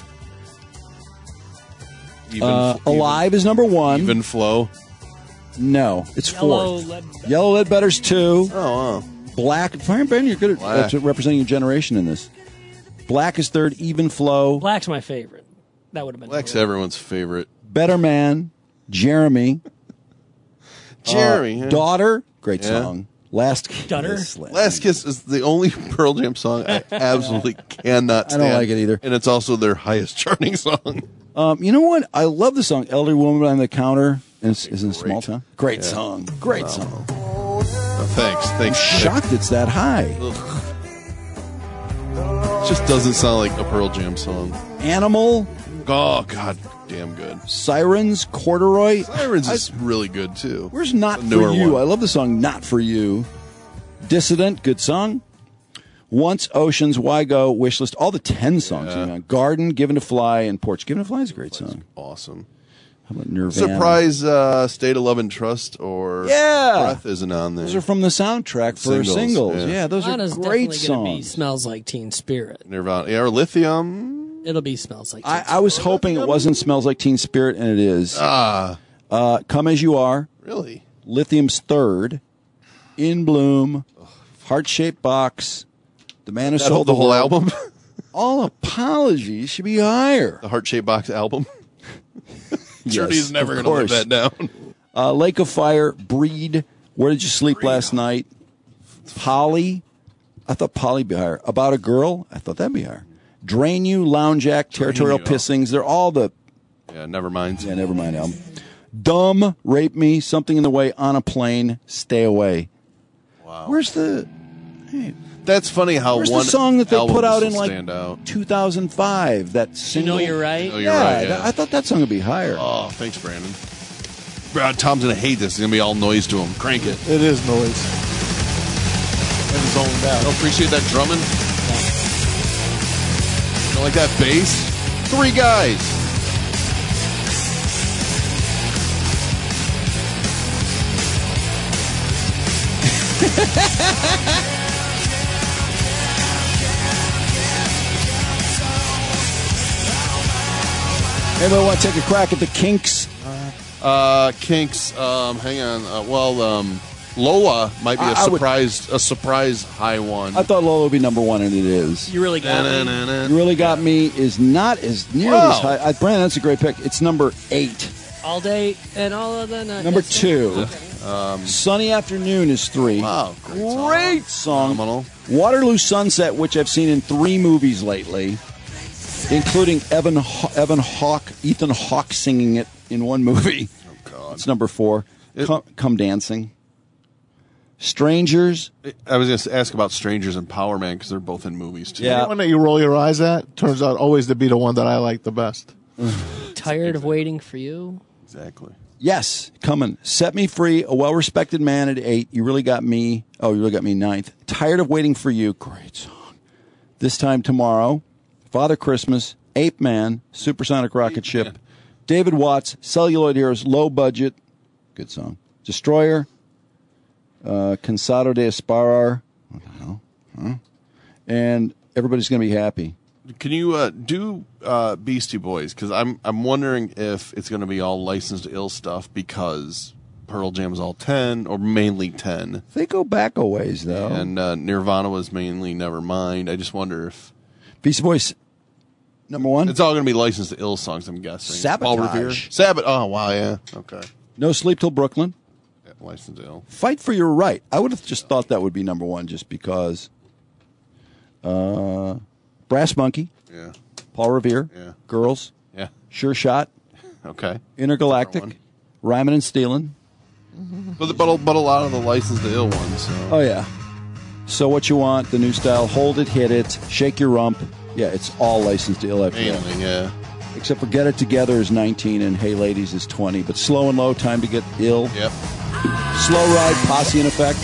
Alive is number 1. Even Flow? No, it's Yellow 4th. Yellow Ledbetter's 2. Oh, wow. Black. Fine, Ben, you're good at representing your generation in this. Black is 3rd. Even Flow. Black's my favorite. That would have been. Black's everyone's favorite. Better Man. Jeremy. Jeremy. Yeah. Daughter. Great song. Last Daughter? Kiss. Last Kiss is the only Pearl Jam song I absolutely cannot stand. I don't like it either. And it's also their highest charting song. You know what? I love the song "Elderly Woman on the Counter." And it's in a small town. Great song. Great song. Oh, thanks. I'm shocked it's that high. It just doesn't sound like a Pearl Jam song. Animal. Oh, God. Damn good. Sirens. Corduroy. Sirens is really good, too. Where's Not The For newer You? one. I love the song Not For You. Dissident. Good song. Once, Oceans, Why Go, Wishlist. All the 10 songs. You know. Garden, Given to Fly, and Porch. Given to Fly is a great song. Awesome. How about Nirvana? Surprise State of Love and Trust or Breath isn't on there. Those are from the soundtrack for singles. Yeah, those are Nirvana's great definitely gonna be songs. Smells Like Teen Spirit. Nirvana. Yeah, or Lithium. It'll be Smells Like Teen I was hoping it wasn't Smells Like Teen Spirit, and it is. Come As You Are. Really? Lithium's 3rd. In Bloom. Heart-Shaped Box. The Man Who Sold the the whole World. album? all apologies should be higher. The Heart-Shaped Box album. Journey's never of going to live course. that down. Lake of Fire, Breed. Where did you sleep last night? Polly. I thought Polly would be higher. About a Girl. I thought that'd be higher. Drain You, Lounge Act, Territorial Pissings. They're all the... Yeah, Nevermind. Yeah, Nevermind album. Dumb, Rape Me, Something in the Way, On a Plane, Stay Away. Wow. Where's the... Hey, that's funny how where's one the song that they put out in stand like out. 2005? That single. You're Right? Oh, You're Right, yeah. I thought that song would be higher. Oh, thanks, Brandon. Tom's going to hate this. It's going to be all noise to him. Crank it. It is noise. And zoned out. Don't appreciate that drumming? Don't like that bass? 3 guys. Anybody want to take a crack at the Kinks? Kinks. Hang on. Lola might be a surprise high one. I thought Lola would be number 1, and it is. You Really Got Me. You Really Got Me is not as nearly as high. Brandon, that's a great pick. It's number 8. All Day and All of the Night. Number 2. Sunny Afternoon is 3. Wow, great song. Phenomenal. Waterloo Sunset, which I've seen in 3 movies lately, including Ethan Hawke singing it in one movie. Oh, God. It's number 4. Come Dancing. Strangers. I was going to ask about Strangers and Power Man because they're both in movies too. Yeah. The one that you roll your eyes at turns out always to be the one that I like the best. Tired of Waiting for You. Exactly. Yes, coming. Set Me Free, A Well-Respected Man at 8. You Really Got Me. Oh, You Really Got Me 9th. Tired of Waiting for You. Great song. This Time Tomorrow. Father Christmas. Ape Man. Supersonic Rocket Ship. David Watts. Celluloid Heroes. Low Budget. Good song. Destroyer. Cansado de Esperar. What the hell? Huh? And Everybody's Going to Be Happy. Can you do Beastie Boys? Because I'm wondering if it's going to be all Licensed to Ill stuff because Pearl Jam's all 10 or mainly 10. They go back a ways though. And Nirvana was mainly Nevermind. I just wonder if Beastie Boys number 1. It's all going to be Licensed to Ill songs. I'm guessing. Sabotage. Paul Revere. Sabotage. Oh wow, yeah. Okay. No Sleep Till Brooklyn. Yeah, Licensed to Ill. Fight for Your Right. I would have just thought that would be number 1 just because. Brass Monkey. Yeah. Paul Revere. Yeah. Girls. Yeah. Sure Shot. Okay. Intergalactic. Rhymin' and Stealin'. But a lot of the Licensed to Ill ones. So. Oh, yeah. So What You Want, the new style, Hold It, Hit It, Shake Your Rump. Yeah, it's all Licensed to Ill after that. Mainly, yeah. Except for Get It Together is 19 and Hey Ladies is 20. But Slow and Low, Time to Get Ill. Yep. Slow Ride, Posse in Effect.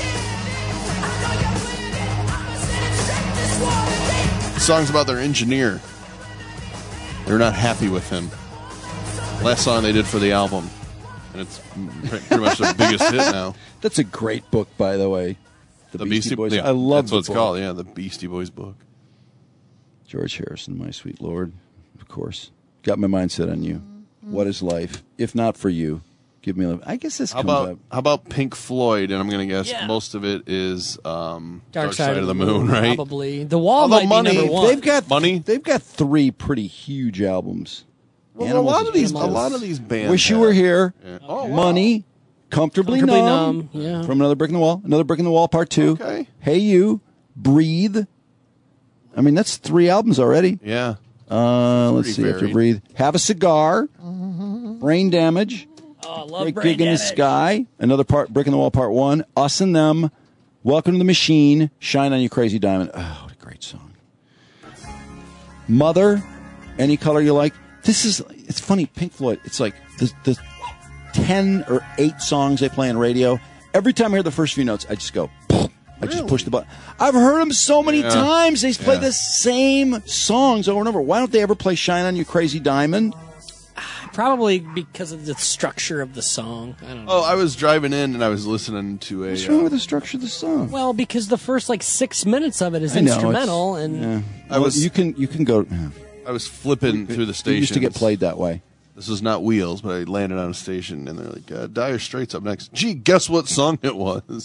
Songs about their engineer. They're not happy with him. Last song they did for the album. And it's pretty much their biggest hit now. That's a great book, by the way. The Beastie Boys. Yeah, I love that's what it's book. called. Yeah, the Beastie Boys book. George Harrison, My Sweet Lord, of course. Got my mind set on you. What is life? If not for you, give me a life. I guess this comes up. How about Pink Floyd? And I'm going to guess most of it is Dark Side of the Moon, right? Probably. The Wall might be number 1. They've got 3 pretty huge albums. Well, a lot of these bands. Wish You Were Here. Yeah. Oh, wow. Money. Comfortably Numb. Yeah. From Another Brick in the Wall. Another Brick in the Wall Part 2. Okay. Hey You. Breathe. I mean, that's 3 albums already. Yeah. Let's see. After Breathe. Have a Cigar. Brain Damage. Oh, I love Great Brain Gig in the Damage. Sky. Another Brick in the Wall Part 1. Us and Them. Welcome to the Machine. Shine on You Crazy Diamond. Oh, what a great song. Mother. Any Color You Like. It's funny, Pink Floyd, it's like the 10 or 8 songs they play on radio. Every time I hear the first few notes, I just go, I just push the button. I've heard them so many times. They play the same songs over and over. Why don't they ever play Shine on You Crazy Diamond? Probably because of the structure of the song. I don't know. Oh, I was driving in and I was listening to a... What's wrong with the structure of the song? Well, because the first 6 minutes of it is I know, instrumental. And you can go... I was flipping through the station. It used to get played that way. This was not Wheels, but I landed on a station, and they're like, Dire Straits up next. Gee, guess what song it was?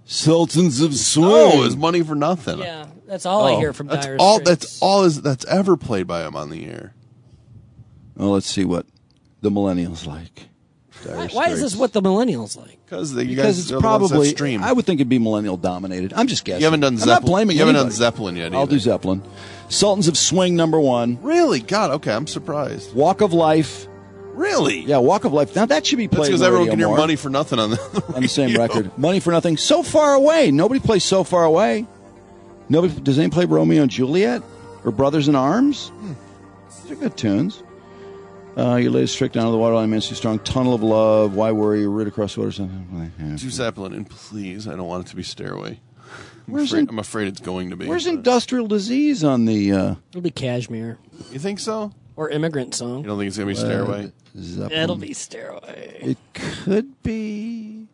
Sultans of Swing. Oh, it's Money for Nothing. Yeah, that's all I hear from Dire Straits. That's ever played by him on the air. Well, let's see what the millennials like. Why is this what the millennials like? Because it's probably. I would think it'd be millennial dominated. I'm just guessing. You haven't done Zeppelin. I'm not blaming you haven't anybody. done Zeppelin yet. I'll do Zeppelin. Sultans of Swing, number 1. Really? God. Okay, I'm surprised. Walk of Life. Really? Yeah, Walk of Life. Now that should be played. That's because everyone can hear Money for Nothing on the same record. Money for Nothing. So Far Away. Nobody plays So Far Away. Nobody. Does anyone play Romeo and Juliet or Brothers in Arms? These are good tunes. Your latest trick down to the waterline, man, too strong. Tunnel of Love. Why worry? Rid across the water. Something. Do Zeppelin, and please, I don't want it to be Stairway. I'm afraid it's going to be. Where's Industrial Disease on the? It'll be Kashmir. You think so? Or Immigrant Song. You don't think it's going to be Stairway? It'll be Stairway. It could be.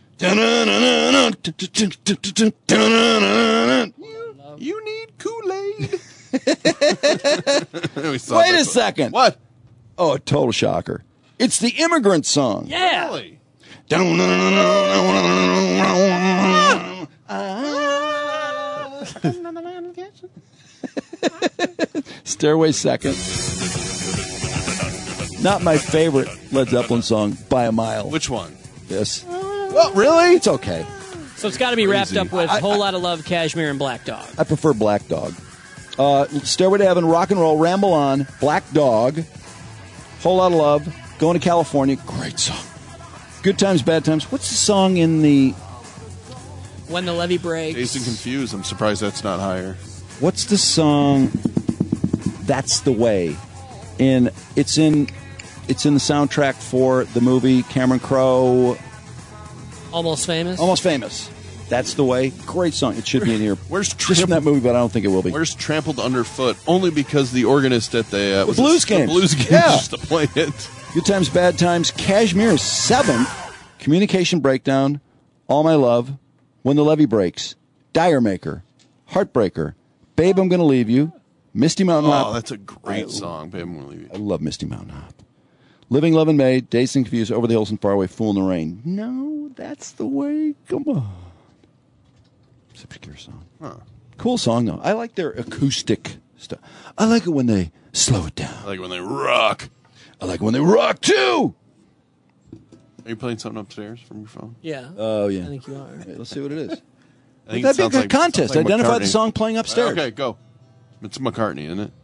You need Kool-Aid. Wait a second. What? Oh, a total shocker. It's the Immigrant Song. Yeah. Really? Stairway second. Not my favorite Led Zeppelin song by a mile. Which one? This. Oh, really? It's okay. So it's got to be wrapped up with Whole Lot of Love, Kashmir, and Black Dog. I prefer Black Dog. Stairway to Heaven, Rock and Roll, Ramble On, Black Dog, Whole Lot of Love, Going to California. Great song. Good Times, Bad Times. What's the song in the... When the Levee Breaks. Dazed and Confused. I'm surprised that's not higher. What's the song? That's the Way. It's in the soundtrack for the movie Cameron Crowe. Almost Famous. Almost Famous. That's the Way. Great song. It should be in here. Where's just from that movie, but I don't think it will be. Where's Trampled Underfoot? Only because the organist at the Blues Games. The Blues Games used to play it. Good Times, Bad Times. Kashmir is 7th. Communication Breakdown. All My Love. When the Levee Breaks. Dire Maker. Heartbreaker. Babe, I'm Gonna Leave You. Misty Mountain Hop. Oh, that's a great song. Babe, I'm Gonna Leave You. I love Misty Mountain Hop. Living, Love, and May. Dazed and Confused. Over the Hills and Far Away. Fool in the Rain. No, that's the way. Come on. It's a obscure song. Huh. Cool song, though. I like their acoustic stuff. I like it when they slow it down. I like it when they rock. I like it when they rock, too. Are you playing something upstairs from your phone? Yeah. Oh, yeah. I think you are. Right, let's see what it is. I think That'd be a good like, contest. like Identify McCartney. the song playing upstairs. Okay, go. It's McCartney, isn't it?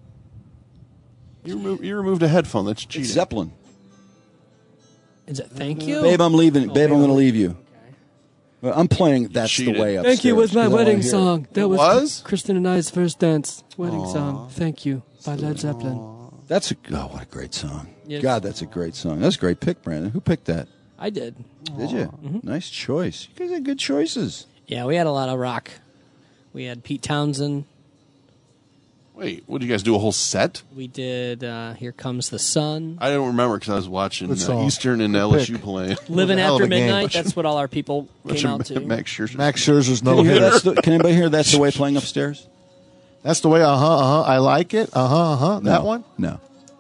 You removed a headphone. That's cheating. It's Zeppelin. Is it Thank You? Babe, I'm leaving. Babe, I'm going to leave you. Okay. Well, I'm playing That's cheated. the Way upstairs. Thank You was my wedding song. That was Kristen and I's first dance. Wedding song. Thank You by Led Zeppelin. That's what a great song. Yes. God, that's a great song. That's a great pick, Brandon. Who picked that? I did. Did you? Mm-hmm. Nice choice. You guys had good choices. Yeah, we had a lot of rock. We had Pete Townsend. Wait, what did you guys do? A whole set? We did Here Comes the Sun. I don't remember because I was watching Eastern and LSU playing. Living After Midnight. That's what all our people came out to. Max Scherzer. Max Scherzer's Can, no hitter. Can anybody hear That's the Way playing upstairs? That's the Way. I like it. No. That one. No.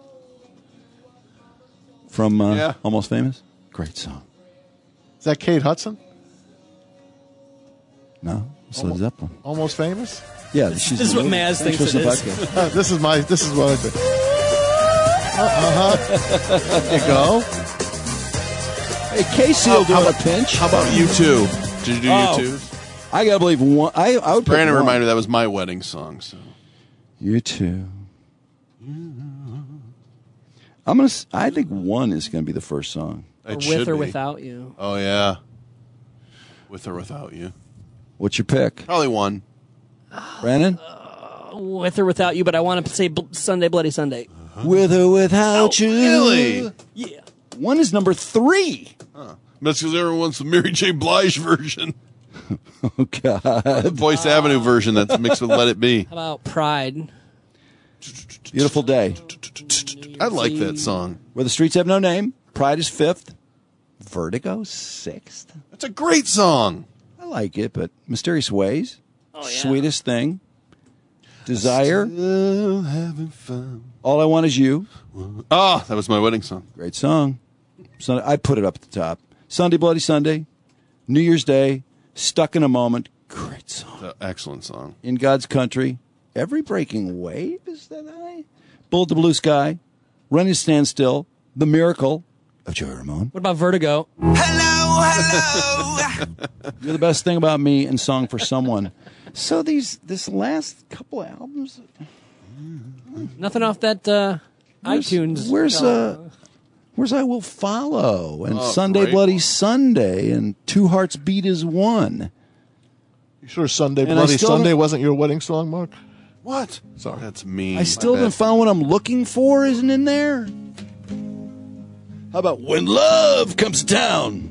From Almost Famous. Great song. Is that Kate Hudson? No, it's Led Zeppelin. Almost Famous. Yeah, this is what Maz thinks it is. This is what I think. There you go. Hey, Casey will do a pinch. How about U2? Did you do U2? I gotta believe one. I would. Brandon reminded me that was my wedding song. So U2. I think one is gonna be the first song. With or Without You. Oh yeah. With or Without You. What's your pick? Probably one. Brandon? With or Without You, but I want to say Sunday, Bloody Sunday. With or Without You. Really? Yeah. One is number 3. Huh. That's because everyone wants the Mary J. Blige version. Oh, God. The Voice Avenue version that's mixed with Let It Be. How about Pride? Beautiful Day. I like that song. Where the Streets Have No Name. Pride is 5th. Vertigo 6th. That's a great song. I like it, but Mysterious Ways. Oh, yeah. Sweetest Thing. Desire. Still having fun. All I Want Is You. Oh, that was my wedding song. Great song. I put it up at the top. Sunday, Bloody Sunday. New Year's Day. Stuck in a Moment. Great song. Excellent song. In God's Country. Every Breaking Wave, is that I? Bullet the Blue Sky. Running to Stand Still. The Miracle of Joey Ramone. What about Vertigo? Hello. You're the best thing about me and Song for Someone. So this last couple of albums. Nothing off that iTunes. Where's I Will Follow and Sunday great Bloody one. Sunday and Two Hearts Beat As One. You sure Sunday Bloody Sunday wasn't your wedding song, Mark? What? Sorry. That's mean. I still haven't found what I'm looking for. Isn't in there? How about When Love Comes to Town?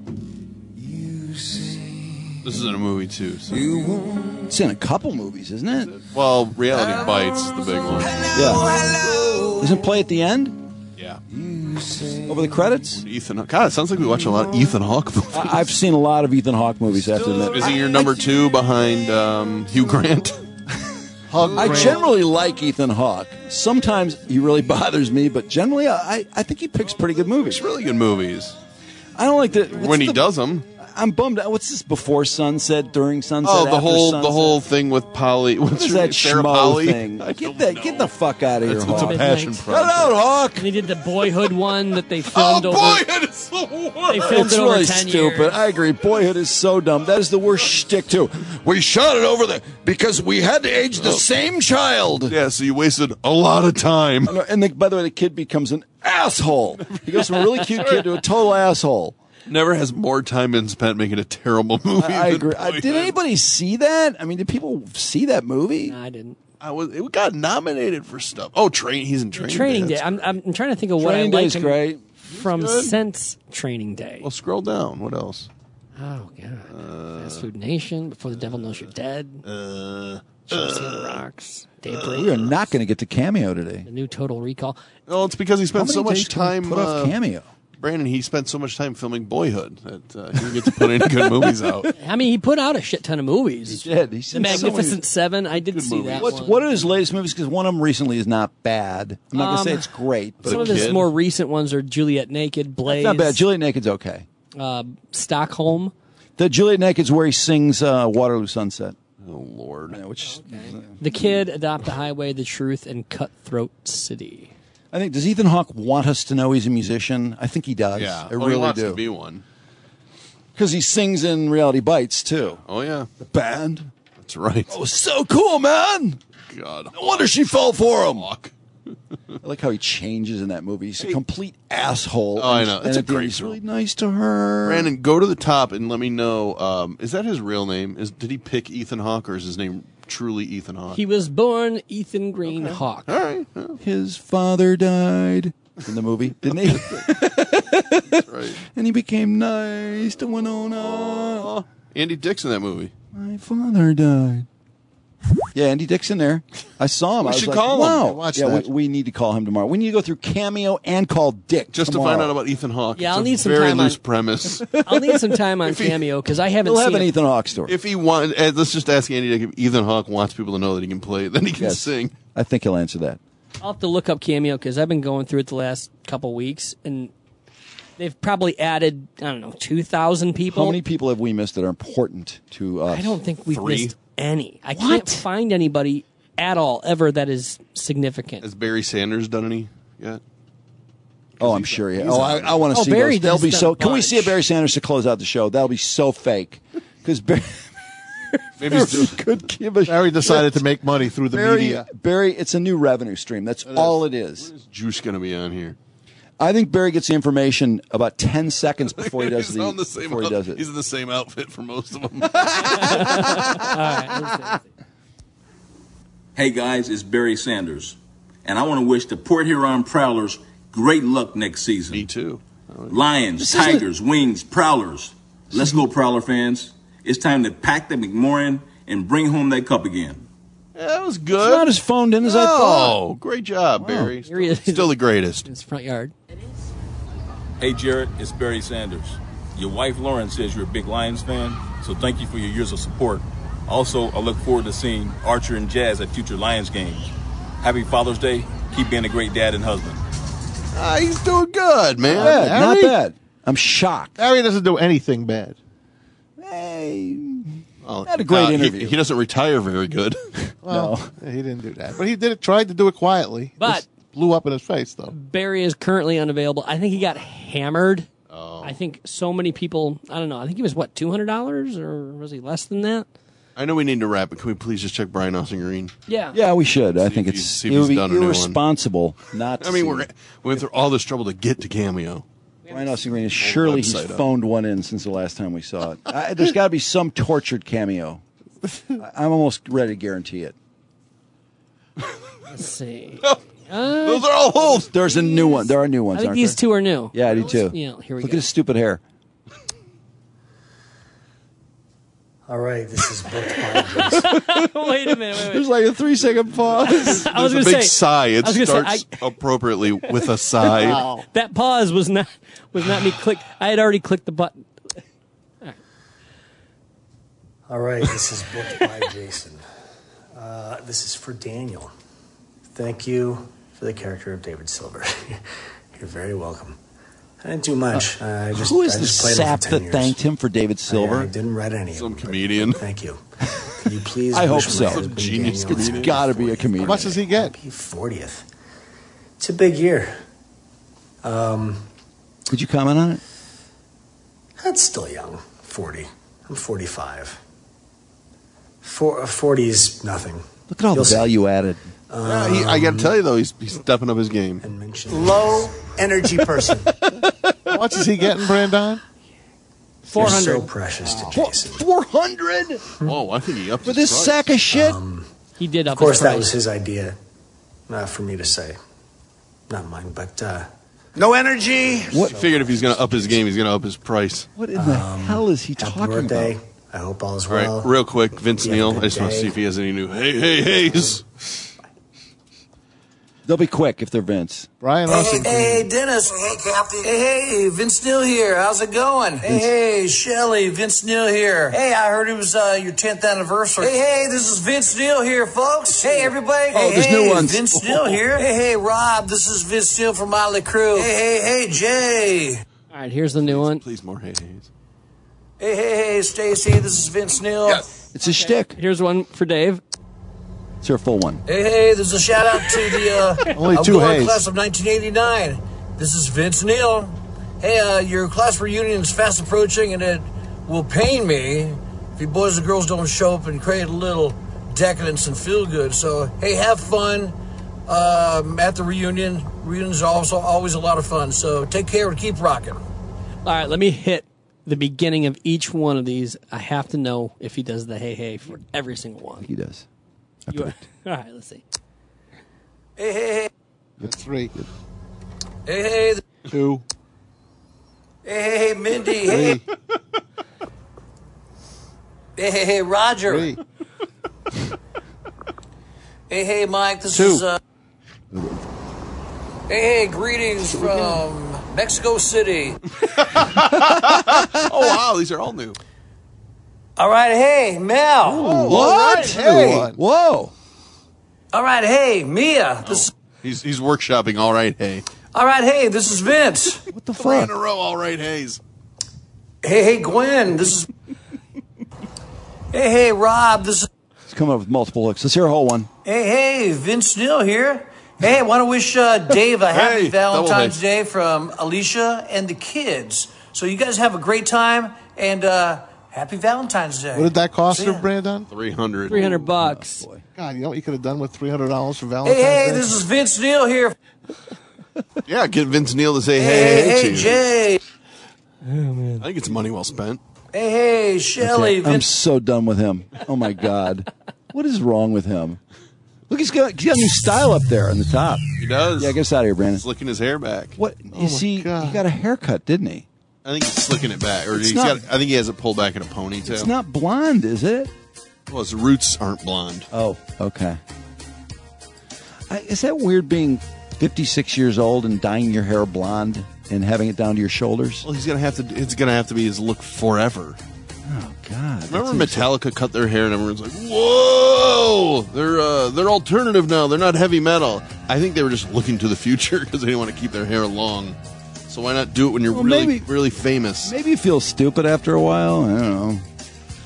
This is in a movie, too. So. It's in a couple movies, isn't it? Well, Reality Bites is the big one. Yeah. Doesn't it play at the end? Yeah. Over the credits? Ethan. God, it sounds like we watch a lot of Ethan Hawke movies. I've seen a lot of Ethan Hawke movies, I have to admit. Is he your number 2 behind Hugh Grant? I generally like Ethan Hawke. Sometimes he really bothers me, but generally I think he picks pretty good movies. It's really good movies. I don't like that. When he does them. I'm bummed out. What's this? Before Sunset, During Sunset, Oh, after Sunset? the whole thing with Polly. What's that Sarah schmo Polly? thing? Get the fuck out of here, It's Hawk. a passion project. Hello, Hawk. And they did the Boyhood one that they filmed over. Boyhood is the worst. They filmed It's it over really 10 stupid. years. I agree. Boyhood is so dumb. That is the worst shtick too. We shot it over because we had to age the same child. Yeah, so you wasted a lot of time. And by the way, the kid becomes an asshole. He goes from a really cute kid to a total asshole. Never has more time been spent making a terrible movie. I than agree. Boyhood. Did anybody see that? I mean, did people see that movie? No, I didn't. It got nominated for stuff. Oh, he's in Training Day. I'm trying to think of what I Training like Day's great. from since Training Day. Well, scroll down. What else? Oh God! Fast Food Nation, Before the Devil Knows You're Dead. Chelsea on the Rocks. Daybreak. We are not going to get to Cameo today. The new Total Recall. Oh, it's because he spent How so many much days can we time. put off Cameo. Brandon, he spent so much time filming Boyhood that he didn't get to put any good movies out. I mean, he put out a shit ton of movies. He did. The Magnificent Seven. I did see that one. What are his latest movies? Because one of them recently is not bad. I'm not going to say it's great. But Some of his more recent ones are Juliet Naked, Blaze. That's not bad. Juliet Naked's okay. Stockholm. The Juliet Naked's where he sings Waterloo Sunset. Oh, Lord. Yeah, The Kid, Adopt the Highway, The Truth, and Cutthroat City. I think, does Ethan Hawke want us to know he's a musician? I think he does. Yeah. I really he wants do. to be one. Because he sings in Reality Bites, too. Oh, yeah. The band. That's right. Oh, so cool, man. God. No wonder she fell for him. I like how he changes in that movie. He's a complete asshole. Oh, I know. And It's a at the end, great he's film. really nice to her. Brandon, go to the top and let me know. Is that his real name? Did he pick Ethan Hawke, or is his name truly Ethan Hawke? He was born Ethan Green Hawke. All right. His father died in the movie, didn't he? That's right. And he became nice to Winona. Andy Dick's in that movie. My father died. Yeah, Andy Dick's in there. I saw him. We I was should like, call him. wow. Yeah, watch yeah, that. we need to call him tomorrow. We need to go through Cameo and call Dick Just tomorrow. to find out about Ethan Hawke. Yeah, It's I'll a need some very time loose on- premise. I'll need some time on Cameo because I haven't We'll seen have an it. Ethan Hawke story. If he wants, let's just ask Andy Dick if Ethan Hawke wants people to know that he can play, then he can Yes. sing. I think he'll answer that. I'll have to look up Cameo because I've been going through it the last couple weeks, and they've probably added, 2,000 people. How many people have we missed that are important to us? I don't think we've 3. missed any. I can't find anybody at all ever that is significant. Has Barry Sanders done any yet? Oh, I'm sure. Yeah. Oh, I want to see Barry those. They'll does be that so. Can we bunch. see a Barry Sanders to close out the show? That'll be so fake. Because Barry, Maybe he's doing could give a Barry decided shit. to make money through the media. Barry, it's a new revenue stream. That's all it is. When is Juice going to be on here? I think Barry gets the information about 10 seconds before he does He's on the same before he does it. He's in the same outfit for most of them. All right, let's see. Hey guys, it's Barry Sanders, and I want to wish the Port Huron Prowlers great luck next season. Me too. Lions, Tigers, Wings, Prowlers. Let's go, Prowler fans. It's time to pack the McMorrin and bring home that cup again. Yeah, that was good. It's not as phoned in as I thought. Oh, great job, Barry. Here he is. Still the greatest. In his front yard. Hey Jared, it's Barry Sanders. Your wife Lauren says you're a big Lions fan, so thank you for your years of support. Also, I look forward to seeing Archer and Jazz at future Lions games. Happy Father's Day. Keep being a great dad and husband. He's doing good, man. Not bad. Harry? Not bad. I'm shocked. Harry doesn't do anything bad. Had a great interview. He doesn't retire very good. Well, he didn't do that. But he tried to do it quietly. But This blew up in his face, though. Barry is currently unavailable. I think he got hammered. I think so many people, I don't know, I think he was, $200 or was he less than that? I know we need to wrap, but can we please just check Brian Austin Green? Yeah. Yeah, we should. I think see it if would he's be done a new one. irresponsible not to I mean, see we it. went through all this trouble to get to Cameo. Brian Austin Green, surely he's website up. phoned one in since the last time we saw it. There's got to be some tortured cameo. I'm almost ready to guarantee it. Let's see. Those are all holes. There's a new one. There are new ones, I think aren't these there? two are new. Yeah, I do too. Yeah, here we Look go. at his stupid hair. All right, this is booked by Wait a minute. There's like a 3-second pause. I was There's a going big to say. sigh. It I was gonna starts say, appropriately with a sigh. that pause was not me click. I had already clicked the button. All right, this is booked by Jason. This is for Daniel. Thank you for the character of David Silver. You're very welcome. I didn't do much. Who is the played him sap for 10 that years. thanked him for David Silver? I didn't write any. Some comedian. Thank you. Can you please? I hope wish my so. husband Genius Daniel It's got to be a comedian. How much does he get? happy 40th. It's a big year. Could you comment on it? That's still young. 40. I'm 45. 40 is nothing. Look at all You'll the see. value added. I got to tell you, though, he's stepping up his game. Low energy person. How much is he getting, Brandon? You're 400. so precious to Jason. 400 Whoa, I think he upped for his this price. sack of shit. He did up Of course, his price. that was his idea, for me to say. Not mine, but No energy. What? I figured if he's going to up his game, he's going to up his price. What in the hell is he happy talking birthday. about? I hope all is All right, well. real quick, Vince You have a Neil. good I just want to day. see if he has any new heys. They'll be quick if they're Vince. Brian Austin Green. Hey, Dennis. Hey, Captain. Hey, Vince Neil here. How's it going? Hey, Shelly. Vince Neil here. Hey, I heard it was your 10th anniversary. Hey, this is Vince Neil here, folks. Hey, everybody. Oh, there's new ones. Vince Neil here. Hey, Rob. This is Vince Neil from Motley Crue. Hey, Jay. All right, here's the new one. Please, more heys. Hey, Stacy. This is Vince Neil. It's a shtick. Here's one for Dave. It's your full one. Hey, there's a shout out to the Only two award Hays. class of 1989. This is Vince Neil. Hey, your class reunion is fast approaching, and it will pain me if you boys and girls don't show up and create a little decadence and feel good. So, hey, have fun at the reunion. Reunions are also always a lot of fun. So, take care and keep rocking. All right, let me hit the beginning of each one of these. I have to know if he does the hey for every single one. He does. All right, let's see. Hey. That's 3. Hey. 2. Hey, Mindy. Hey. Hey, Roger. 3. Hey, Mike. This 2. is. Hey, greetings from Mexico City. Oh, wow, these are all new. All right, hey, Mel. Ooh, What? all right, hey. Whoa. All right, hey, Mia. This. He's workshopping. All right, hey. All right, hey, this is Vince. What the 3 in fuck? a row. All right, heys. Hey, Gwen. This is. Hey, Rob. This is. He's coming up with multiple looks. Let's hear a whole one. Hey, Vince Neil here. Hey, I want to wish Dave a happy Hey, Valentine's double Day from Alicia and the kids. So you guys have a great time, and happy Valentine's Day. What did that cost See her, ya. Brandon? $300. $300. God, you know what you could have done with $300 for Valentine's Hey, Day? this is Vince Neil here. Yeah, get Vince Neil to say hey Hey, to you. Jay. I think it's money well spent. Hey, Shelly. Okay, I'm so done with him. Oh my God. What is wrong with him? Look, he's got a new style up there on the top. He does. Yeah, get us out of here, Brandon. Slicking his hair back. What is he? God. He got a haircut, didn't he? I think he's slicking it back, or It's not- I think he has it pulled back in a ponytail. It's not blonde, is it? Well, his roots aren't blonde. Oh, okay. Is that weird being 56 years old and dyeing your hair blonde and having it down to your shoulders? Well, he's gonna have to. It's gonna have to be his look forever. Oh God! Remember Metallica cut their hair and everyone's like, "Whoa, they're alternative now. They're not heavy metal." I think they were just looking to the future because they didn't want to keep their hair long. So why not do it when you're really famous? Maybe you feel stupid after a while. I don't know.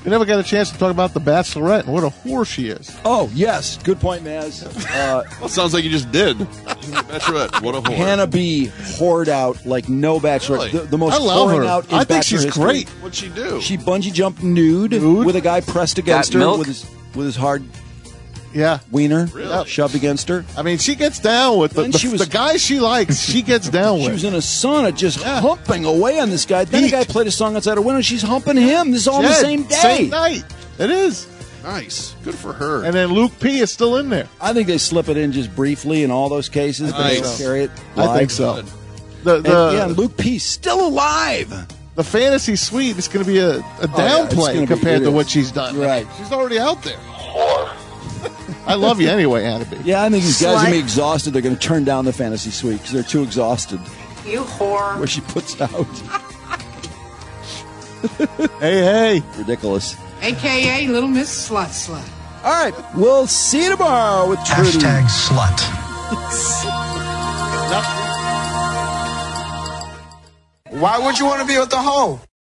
We never got a chance to talk about The Bachelorette and what a whore she is. Oh, yes. Good point, Maz. Well, sounds like you just did. Bachelorette, what a whore. Hannah B. whored out like no Bachelorette. Really? The most I love whoring her. out in I think Bachelor she's history. great. What'd she do? She bungee jumped nude with a guy pressed against her milk? with his hard Yeah. wiener Really? shoved against her. I mean, she gets down with the guy she likes. She gets down She with. was in a sauna just humping away on this guy. Then a guy played a song outside her window. She's humping him. This is all on the Jed, same day. Same night. It is. Nice. Good for her. And then Luke P. is still in there. I think they slip it in just briefly in all those cases, but they don't carry it live. I think so. And Luke P.'s still alive. The fantasy suite is going to be a downplay compared to what she's done. Right. She's already out there. I love you anyway, Annabelle. Yeah, I think these guys are going to be exhausted. They're going to turn down the fantasy suite because they're too exhausted. You whore. Where she puts out. Hey. Ridiculous. AKA Little Miss Slut Slut. All right. We'll see you tomorrow with Trudy. #slut. Why would you want to be with the hoe?